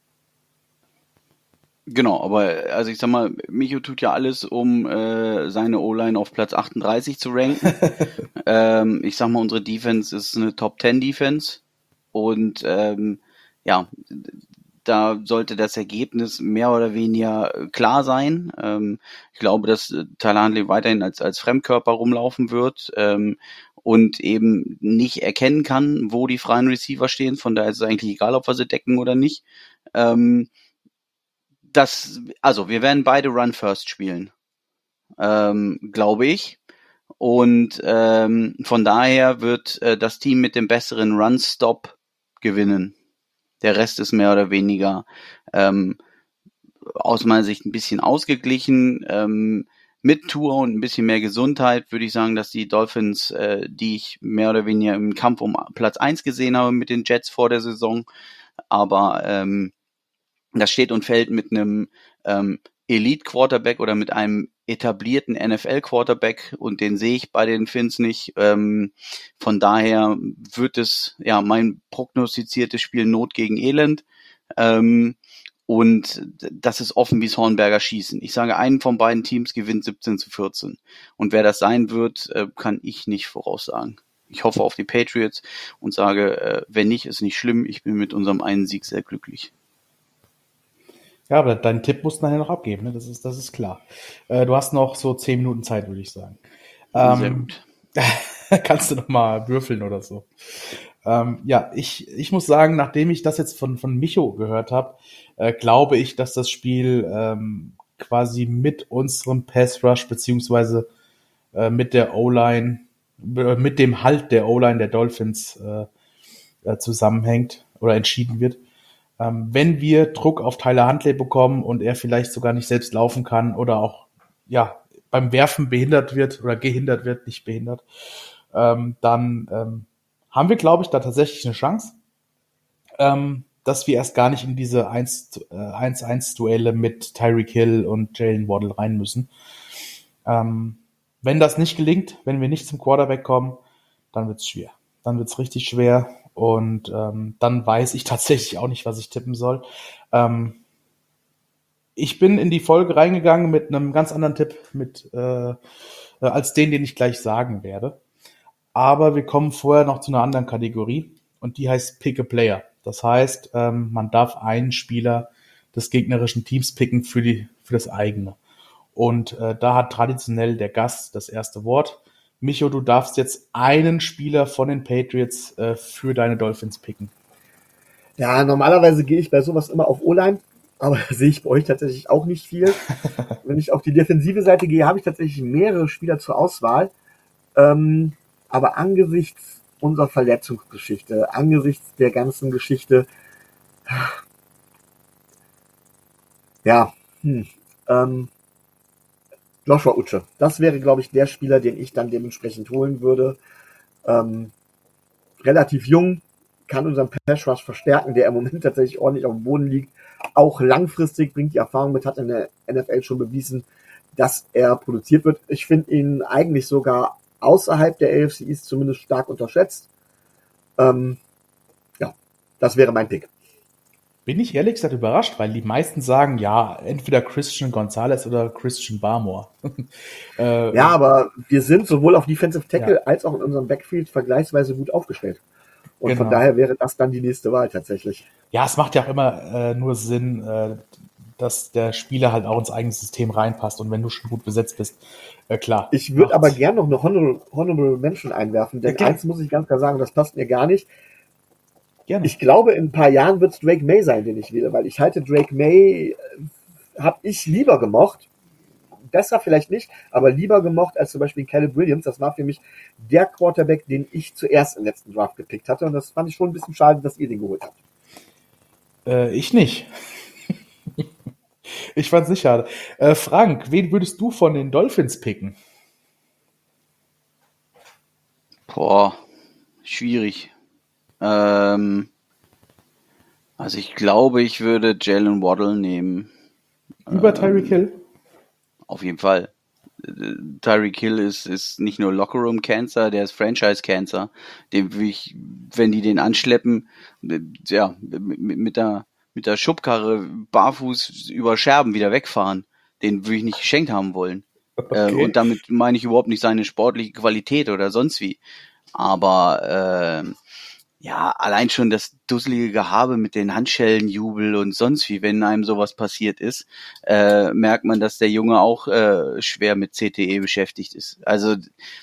Genau, aber also ich sag mal, Micho tut ja alles, um seine O-Line auf Platz 38 zu ranken. Ich sag mal, unsere Defense ist eine Top-10-Defense und ja, da sollte das Ergebnis mehr oder weniger klar sein. Ich glaube, dass Tyler Huntley weiterhin als Fremdkörper rumlaufen wird und eben nicht erkennen kann, wo die freien Receiver stehen. Von daher ist es eigentlich egal, ob wir sie decken oder nicht. Also wir werden beide Run First spielen, glaube ich. Und von daher wird das Team mit dem besseren Run Stop gewinnen. Der Rest ist mehr oder weniger aus meiner Sicht ein bisschen ausgeglichen. Mit Tour und ein bisschen mehr Gesundheit würde ich sagen, dass die Dolphins, die ich mehr oder weniger im Kampf um Platz 1 gesehen habe mit den Jets vor der Saison, aber das steht und fällt mit einem Elite-Quarterback oder mit einem etablierten NFL-Quarterback und den sehe ich bei den Finns nicht. Von daher wird es ja mein prognostiziertes Spiel Not gegen Elend. Und das ist offen wie's Hornberger Schießen. Ich sage, einen von beiden Teams gewinnt 17-14. Und wer das sein wird, kann ich nicht voraussagen. Ich hoffe auf die Patriots und sage, wenn nicht, ist nicht schlimm. Ich bin mit unserem einen Sieg sehr glücklich. Ja, aber deinen Tipp musst du nachher noch abgeben, ne? Das ist klar. Du hast noch so 10 Minuten Zeit, würde ich sagen. Sehr gut. Kannst du noch mal würfeln oder so. Ja, ich muss sagen, nachdem ich das jetzt von Micho gehört habe, glaube ich, dass das Spiel quasi mit unserem Pass Rush beziehungsweise mit der O-Line, mit dem Halt der O-Line der Dolphins zusammenhängt oder entschieden wird. Wenn wir Druck auf Tyler Huntley bekommen und er vielleicht sogar nicht selbst laufen kann oder auch ja beim Werfen behindert wird oder gehindert wird, nicht behindert, dann haben wir, glaube ich, da tatsächlich eine Chance, dass wir erst gar nicht in diese 1-1-Duelle mit Tyreek Hill und Jalen Waddle rein müssen. Wenn das nicht gelingt, wenn wir nicht zum Quarterback kommen, dann wird's schwer. Dann wird's richtig schwer. Und dann weiß ich tatsächlich auch nicht, was ich tippen soll. Ich bin in die Folge reingegangen mit einem ganz anderen Tipp als den ich gleich sagen werde. Aber wir kommen vorher noch zu einer anderen Kategorie und die heißt Pick a Player. Das heißt, man darf einen Spieler des gegnerischen Teams picken für das eigene. Und da hat traditionell der Gast das erste Wort. Micho, du darfst jetzt einen Spieler von den Patriots für deine Dolphins picken. Ja, normalerweise gehe ich bei sowas immer auf O-Line, aber da sehe ich bei euch tatsächlich auch nicht viel. Wenn ich auf die defensive Seite gehe, habe ich tatsächlich mehrere Spieler zur Auswahl. Aber angesichts unserer Verletzungsgeschichte, angesichts der ganzen Geschichte, ja, Joshua Uche. Das wäre, glaube ich, der Spieler, den ich dann dementsprechend holen würde. Relativ jung, kann unseren Pass Rush verstärken, der im Moment tatsächlich ordentlich auf dem Boden liegt. Auch langfristig bringt die Erfahrung mit, hat in der NFL schon bewiesen, dass er produziert wird. Ich finde ihn eigentlich sogar außerhalb der AFC East zumindest stark unterschätzt. Ja, das wäre mein Pick. Bin ich ehrlich gesagt überrascht, weil die meisten sagen, ja, entweder Christian Gonzalez oder Christian Barmore. Ja, aber wir sind sowohl auf Defensive Tackle als auch in unserem Backfield vergleichsweise gut aufgestellt. Und von Genau. daher wäre das dann die nächste Wahl tatsächlich. Ja, es macht ja auch immer nur Sinn, dass der Spieler halt auch ins eigene System reinpasst. Und wenn du schon gut besetzt bist, klar. Ich würde aber macht's. gern noch eine Honorable Mention einwerfen, denn Ja, eins muss ich ganz klar sagen, das passt mir gar nicht. Gerne. Ich glaube, in ein paar Jahren wird es Drake May sein, den ich wähle, weil ich halte Drake May, habe ich lieber gemocht. Besser vielleicht nicht, aber lieber gemocht als zum Beispiel Caleb Williams. Das war für mich der Quarterback, den ich zuerst im letzten Draft gepickt hatte. Und das fand ich schon ein bisschen schade, dass ihr den geholt habt. Ich nicht. Ich fand's nicht schade. Frank, wen würdest du von den Dolphins picken? Boah, schwierig. Also ich glaube, ich würde Jalen Waddle nehmen. Über Tyreek Hill? Auf jeden Fall. Tyreek Hill ist nicht nur Lockerroom-Cancer, der ist Franchise-Cancer. Dem will ich, wenn die den anschleppen, ja, mit der Schubkarre barfuß über Scherben wieder wegfahren. Den würde ich nicht geschenkt haben wollen. Okay. Und damit meine ich überhaupt nicht seine sportliche Qualität oder sonst wie. Aber ja, allein schon das dusselige Gehabe mit den Handschellenjubel und sonst wie, wenn einem sowas passiert ist, merkt man, dass der Junge auch schwer mit CTE beschäftigt ist. Also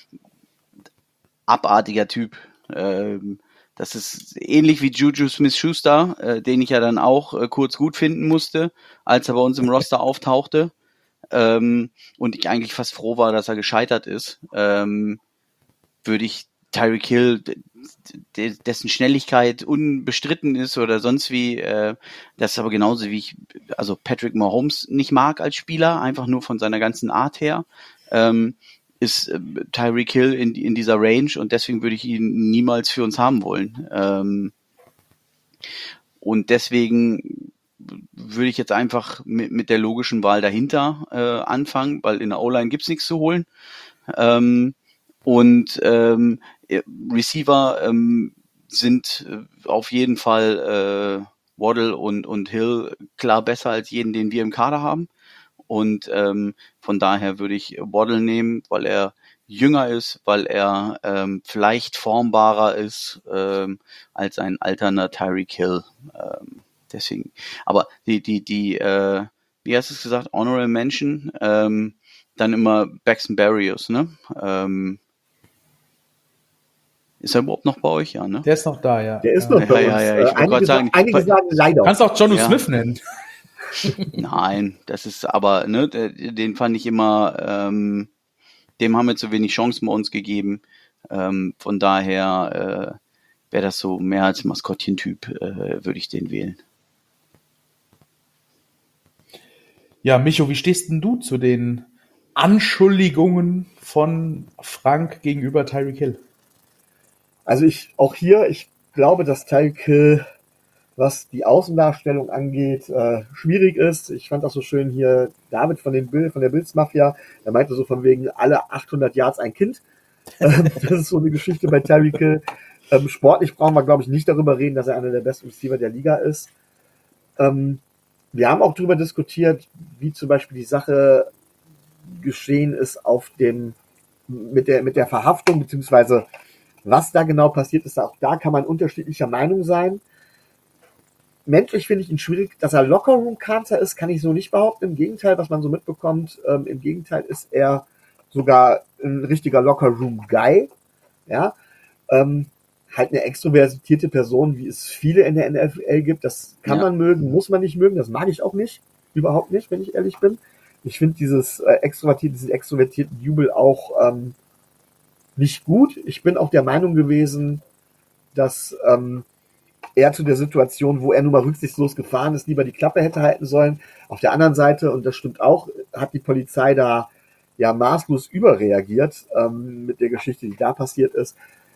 abartiger Typ. Das ist ähnlich wie Juju Smith-Schuster, den ich ja dann auch kurz gut finden musste, als er bei uns im Roster auftauchte. Und ich eigentlich fast froh war, dass er gescheitert ist. Würde ich Tyreek Hill, dessen Schnelligkeit unbestritten ist oder sonst wie, das ist aber genauso wie ich, also Patrick Mahomes nicht mag als Spieler, einfach nur von seiner ganzen Art her, ist Tyreek Hill in dieser Range und deswegen würde ich ihn niemals für uns haben wollen. Und deswegen würde ich jetzt einfach mit der logischen Wahl dahinter anfangen, weil in der O-Line gibt's nichts zu holen. Receiver sind auf jeden Fall Waddle und Hill klar besser als jeden, den wir im Kader haben. Und von daher würde ich Waddle nehmen, weil er jünger ist, weil er vielleicht formbarer ist als ein alterner Tyreek Hill. Deswegen. Aber die wie hast du es gesagt, Honorable Mention, dann immer Braxton Berrios, ne? Ist er überhaupt noch bei euch? Ja, ne? Der ist noch da, ja. Der ist noch bei uns. Ja. Ich wollte gerade sagen, einige sagen leider. Du kannst auch Jonnu Ja. Smith nennen. Nein, das ist aber, ne, den fand ich immer, dem haben wir zu wenig Chancen bei uns gegeben. Von daher wäre das so mehr als Maskottchen-Typ, würde ich den wählen. Ja, Micho, wie stehst denn du zu den Anschuldigungen von Frank gegenüber Tyreek Hill? Also ich glaube, dass Tyreek Hill, was die Außendarstellung angeht, schwierig ist. Ich fand das so schön hier, David von der Bills-Mafia, der meinte so von wegen alle 800 Yards ein Kind. Das ist so eine Geschichte bei Tyreek Hill. Sportlich brauchen wir, glaube ich, nicht darüber reden, dass er einer der besten Receiver der Liga ist. Wir haben auch darüber diskutiert, wie zum Beispiel die Sache geschehen ist mit der Verhaftung, beziehungsweise was da genau passiert ist. Auch da kann man unterschiedlicher Meinung sein. Menschlich finde ich ihn schwierig. Dass er Lockerroom-Cancer ist, kann ich so nicht behaupten. Im Gegenteil, was man so mitbekommt, im Gegenteil ist er sogar ein richtiger Lockerroom-Guy. Ja, halt eine extrovertierte Person, wie es viele in der NFL gibt. Das kann man mögen, muss man nicht mögen. Das mag ich auch nicht. Überhaupt nicht, wenn ich ehrlich bin. Ich finde diesen extrovertierten Jubel auch nicht gut. Ich bin auch der Meinung gewesen, dass er zu der Situation, wo er nun mal rücksichtslos gefahren ist, lieber die Klappe hätte halten sollen. Auf der anderen Seite, und das stimmt auch, hat die Polizei da ja maßlos überreagiert mit der Geschichte, die da passiert ist.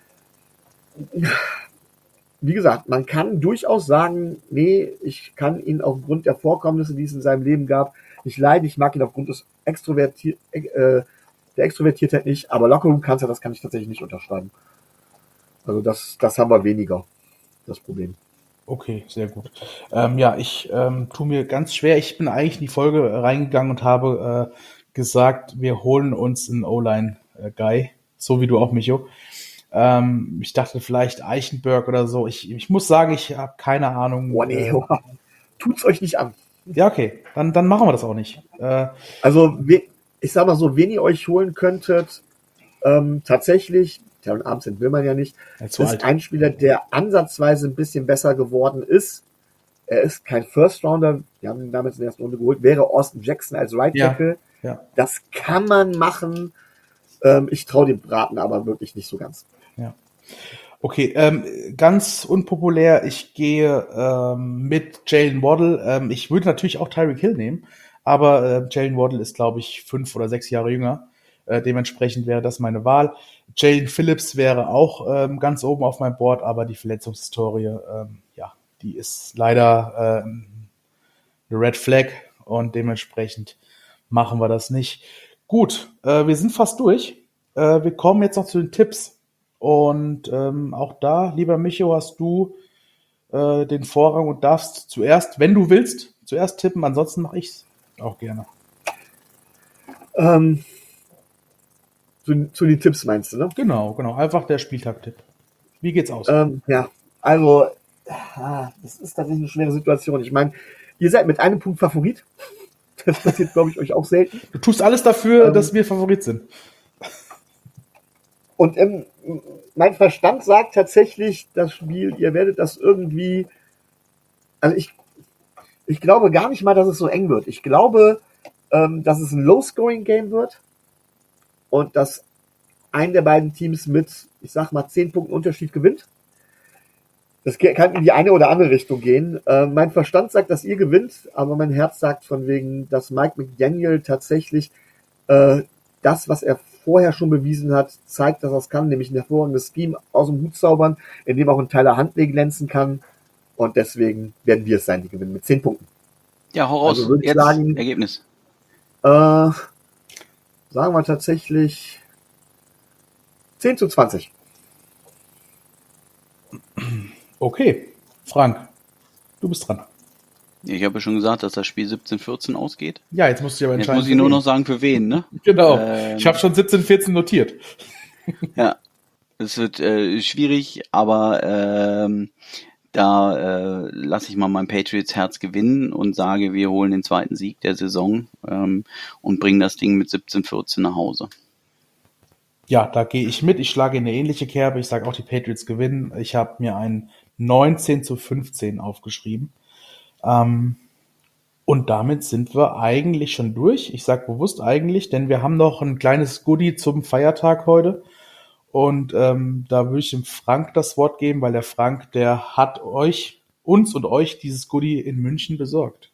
Wie gesagt, man kann durchaus sagen, nee, ich kann ihn aufgrund der Vorkommnisse, die es in seinem Leben gab, nicht leiden. Ich mag ihn aufgrund des der Extrovertiertheit nicht, aber Lockerroom Cancer, das kann ich tatsächlich nicht unterschreiben. Also das haben wir weniger, das Problem. Okay, sehr gut. Ich tue mir ganz schwer. Ich bin eigentlich in die Folge reingegangen und habe gesagt, wir holen uns einen O-Line-Guy, so wie du auch, Micho. Ich dachte vielleicht Eichenberg oder so. Ich muss sagen, ich habe keine Ahnung. Oh nee, tut's euch nicht an. Ja, okay, dann machen wir das auch nicht. Also, ich sag mal so, wen ihr euch holen könntet, tatsächlich, Terran Armstead will man ja nicht, Zu ist alt. ein Spieler, der ansatzweise ein bisschen besser geworden ist. Er ist kein First-Rounder, wir haben ihn damals in der ersten Runde geholt, wäre Austin Jackson als Right Tackle. Ja. Das kann man machen. Ich traue dem Braten aber wirklich nicht so ganz. Ja. Okay, ganz unpopulär, ich gehe mit Jalen Waddle. Ich würde natürlich auch Tyreek Hill nehmen, aber Jalen Waddle ist, glaube ich, 5 oder 6 Jahre jünger. Dementsprechend wäre das meine Wahl. Jalen Phillips wäre auch ganz oben auf meinem Board, aber die Verletzungshistorie, die ist leider eine Red Flag und dementsprechend machen wir das nicht. Gut, wir sind fast durch. Wir kommen jetzt noch zu den Tipps. Und auch da, lieber Micho, hast du den Vorrang und darfst zuerst, wenn du willst, zuerst tippen. Ansonsten mache ich es auch gerne. Zu den Tipps meinst du, ne? Genau. Einfach der Spieltag-Tipp. Wie geht's aus? Also, das ist tatsächlich eine schwere Situation. Ich meine, ihr seid mit einem Punkt Favorit. Das passiert, glaube ich, euch auch selten. Du tust alles dafür, dass wir Favorit sind. Und mein Verstand sagt tatsächlich, das Spiel, ihr werdet das irgendwie, also ich glaube gar nicht mal, dass es so eng wird. Ich glaube, dass es ein Low-Scoring-Game wird und dass ein der beiden Teams mit, ich sag mal, 10 Punkten Unterschied gewinnt. Das kann in die eine oder andere Richtung gehen. Mein Verstand sagt, dass ihr gewinnt, aber mein Herz sagt von wegen, dass Mike McDaniel tatsächlich das, was er vorher schon bewiesen hat, zeigt, dass er es kann, nämlich ein hervorragendes Scheme aus dem Hut zaubern, in dem auch ein Tyler Huntley glänzen kann. Und deswegen werden wir es sein, die gewinnen mit 10 Punkten. Ja, hau raus. Also Jetzt sagen, Ergebnis. Sagen wir tatsächlich 10-20. Okay, Frank, du bist dran. Ich habe ja schon gesagt, dass das Spiel 17-14 ausgeht. Ja, jetzt musst du dich aber Jetzt entscheiden. muss ich nur noch sagen, für wen, ne? Genau. Ich habe schon 17-14 notiert. Ja, es wird schwierig, aber da lasse ich mal mein Patriots Herz gewinnen und sage, wir holen den zweiten Sieg der Saison und bringen das Ding mit 17-14 nach Hause. Ja, da gehe ich mit. Ich schlage in eine ähnliche Kerbe. Ich sage auch, die Patriots gewinnen. Ich habe mir ein 19-15 aufgeschrieben. Und damit sind wir eigentlich schon durch. Ich sage bewusst eigentlich, denn wir haben noch ein kleines Goodie zum Feiertag heute. Und da würde ich dem Frank das Wort geben, weil der Frank, der hat uns und euch dieses Goodie in München besorgt.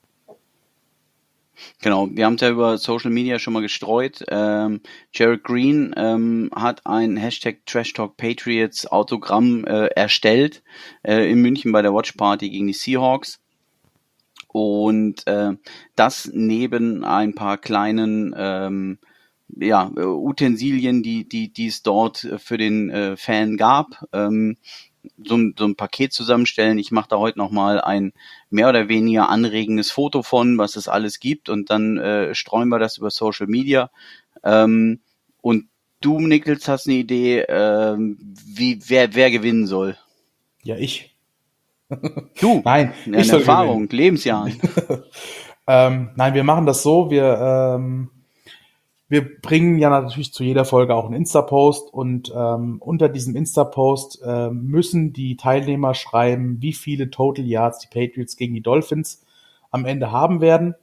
Genau, wir haben es ja über Social Media schon mal gestreut. Jared Green hat ein Hashtag Trash Talk Patriots Autogramm erstellt in München bei der Watch Party gegen die Seahawks. Und das neben ein paar kleinen Utensilien, die es dort für den Fan gab, so ein Paket zusammenstellen. Ich mache da heute nochmal ein mehr oder weniger anregendes Foto von, was es alles gibt, und dann streuen wir das über Social Media. Und du, Nichols, hast eine Idee, wer gewinnen soll? Ja, ich. Du? Nein, ich soll Erfahrung, gewinnen. Lebensjahren. Nein, wir machen das so, wir bringen ja natürlich zu jeder Folge auch einen Insta-Post und unter diesem Insta-Post müssen die Teilnehmer schreiben, wie viele Total Yards die Patriots gegen die Dolphins am Ende haben werden.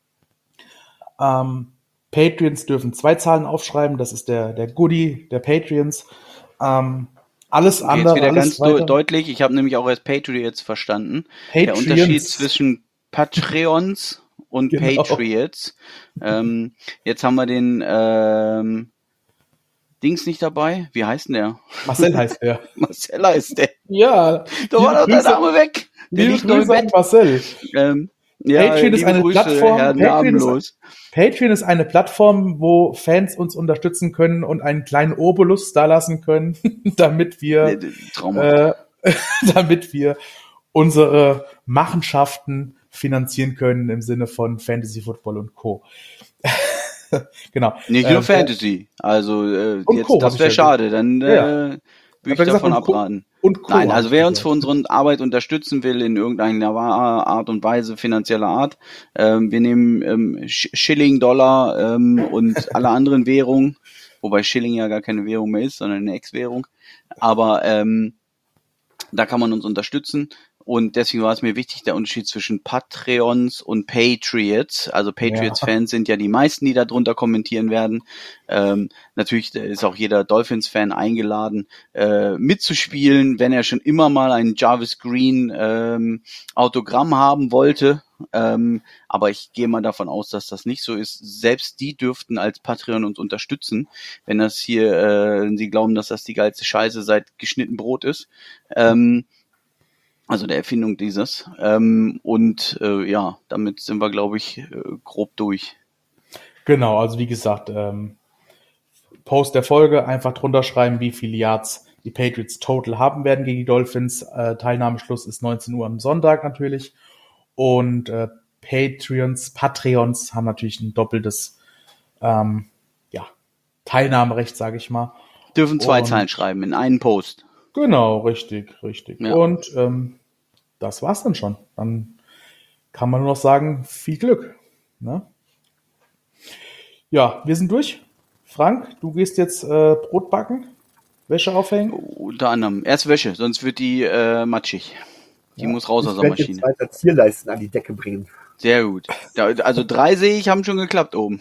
Patriots dürfen 2 Zahlen aufschreiben, das ist der Goodie der Patriots. Alles andere, jetzt wieder alles ganz deutlich, ich habe nämlich auch als Patriots verstanden. Der Unterschied zwischen Patreons und genau. Patriots. Jetzt haben wir den Dings nicht dabei. Wie heißt denn der? Marcel heißt der. Marcel heißt der. Ja. Da war doch der Name weg. Der liegt noch im Bett. Marcel. Patreon ist liebe eine Grüße, Plattform. Herr Namenlos. Patreon ist eine Plattform, wo Fans uns unterstützen können und einen kleinen Obolus dalassen können, damit wir, Traumhaft. damit wir unsere Machenschaften finanzieren können im Sinne von Fantasy Football und Co. Genau. Nicht nur Fantasy. Also und jetzt, Co. das hab ich wäre ja schade. Dann würde ich Hab ja gesagt, davon und Co. abraten. Und Co. Nein, hab also ich wer uns gesagt. für unsere Arbeit unterstützen will in irgendeiner Art und Weise, finanzieller Art, wir nehmen Schilling, Dollar und alle anderen Währungen, wobei Schilling ja gar keine Währung mehr ist, sondern eine Ex-Währung. Aber da kann man uns unterstützen. Und deswegen war es mir wichtig, der Unterschied zwischen Patreons und Patriots. Also Patriots-Fans sind ja die meisten, die da drunter kommentieren werden. Natürlich ist auch jeder Dolphins-Fan eingeladen, mitzuspielen, wenn er schon immer mal ein Jarvis Green Autogramm haben wollte. Aber ich gehe mal davon aus, dass das nicht so ist. Selbst die dürften als Patreon uns unterstützen, wenn das hier, wenn sie glauben, dass das die geilste Scheiße seit geschnitten Brot ist. Also der Erfindung dieses. Ja, damit sind wir, glaube ich, grob durch. Genau, also wie gesagt, Post der Folge, einfach drunter schreiben, wie viele Yards die Patriots total haben werden gegen die Dolphins. Teilnahmeschluss ist 19 Uhr am Sonntag natürlich. Und Patreons haben natürlich ein doppeltes Teilnahmerecht, sage ich mal. Dürfen 2 Zeilen schreiben in einen Post. Genau, richtig. Ja. Und das war's dann schon. Dann kann man nur noch sagen, viel Glück. Ne? Ja, wir sind durch. Frank, du gehst jetzt Brot backen, Wäsche aufhängen. Unter anderem. Erst Wäsche, sonst wird die matschig. Die muss raus aus Ich der werde jetzt Maschine. weiter Zierleisten an die Decke bringen. Sehr gut. Also 3 sehe ich, haben schon geklappt oben.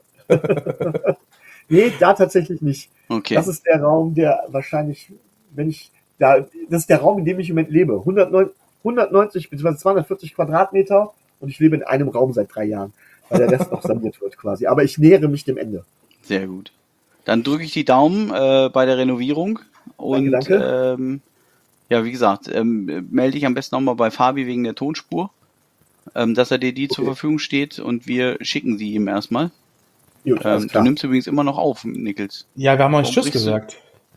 Nee, da tatsächlich nicht. Okay. Das ist der Raum, der wahrscheinlich, das ist der Raum, in dem ich im Moment lebe. 190 bzw. 240 Quadratmeter und ich lebe in einem Raum seit 3 Jahren, weil der Rest noch saniert wird quasi. Aber ich nähere mich dem Ende. Sehr gut. Dann drücke ich die Daumen bei der Renovierung. Und Danke. ja, wie gesagt, melde dich am besten nochmal bei Fabi wegen der Tonspur, dass er dir die zur Verfügung steht und wir schicken sie ihm erstmal. Gut, alles Du klar. nimmst übrigens immer noch auf, Nichols. Ja, wir haben noch nicht Warum Tschüss brichst du- gesagt.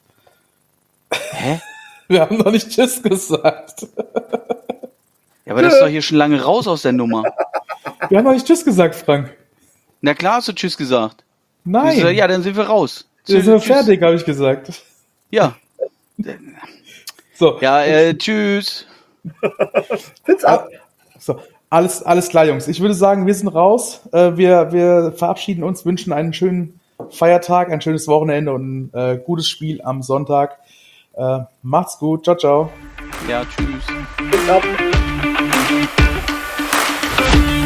Hä? Wir haben noch nicht Tschüss gesagt. Ja, aber das ist doch hier schon lange raus aus der Nummer. Wir haben noch nicht Tschüss gesagt, Frank. Na klar hast du Tschüss gesagt. Nein. Ich so, ja, dann sind wir raus. wir sind Tschüss. fertig, habe ich gesagt. Ja. So, Ja, tschüss. Fitz ab. so. Alles klar, Jungs. Ich würde sagen, wir sind raus. Wir verabschieden uns, wünschen einen schönen Feiertag, ein schönes Wochenende und ein gutes Spiel am Sonntag. Macht's gut. Ciao, ciao. Ja, tschüss. Fitz ab.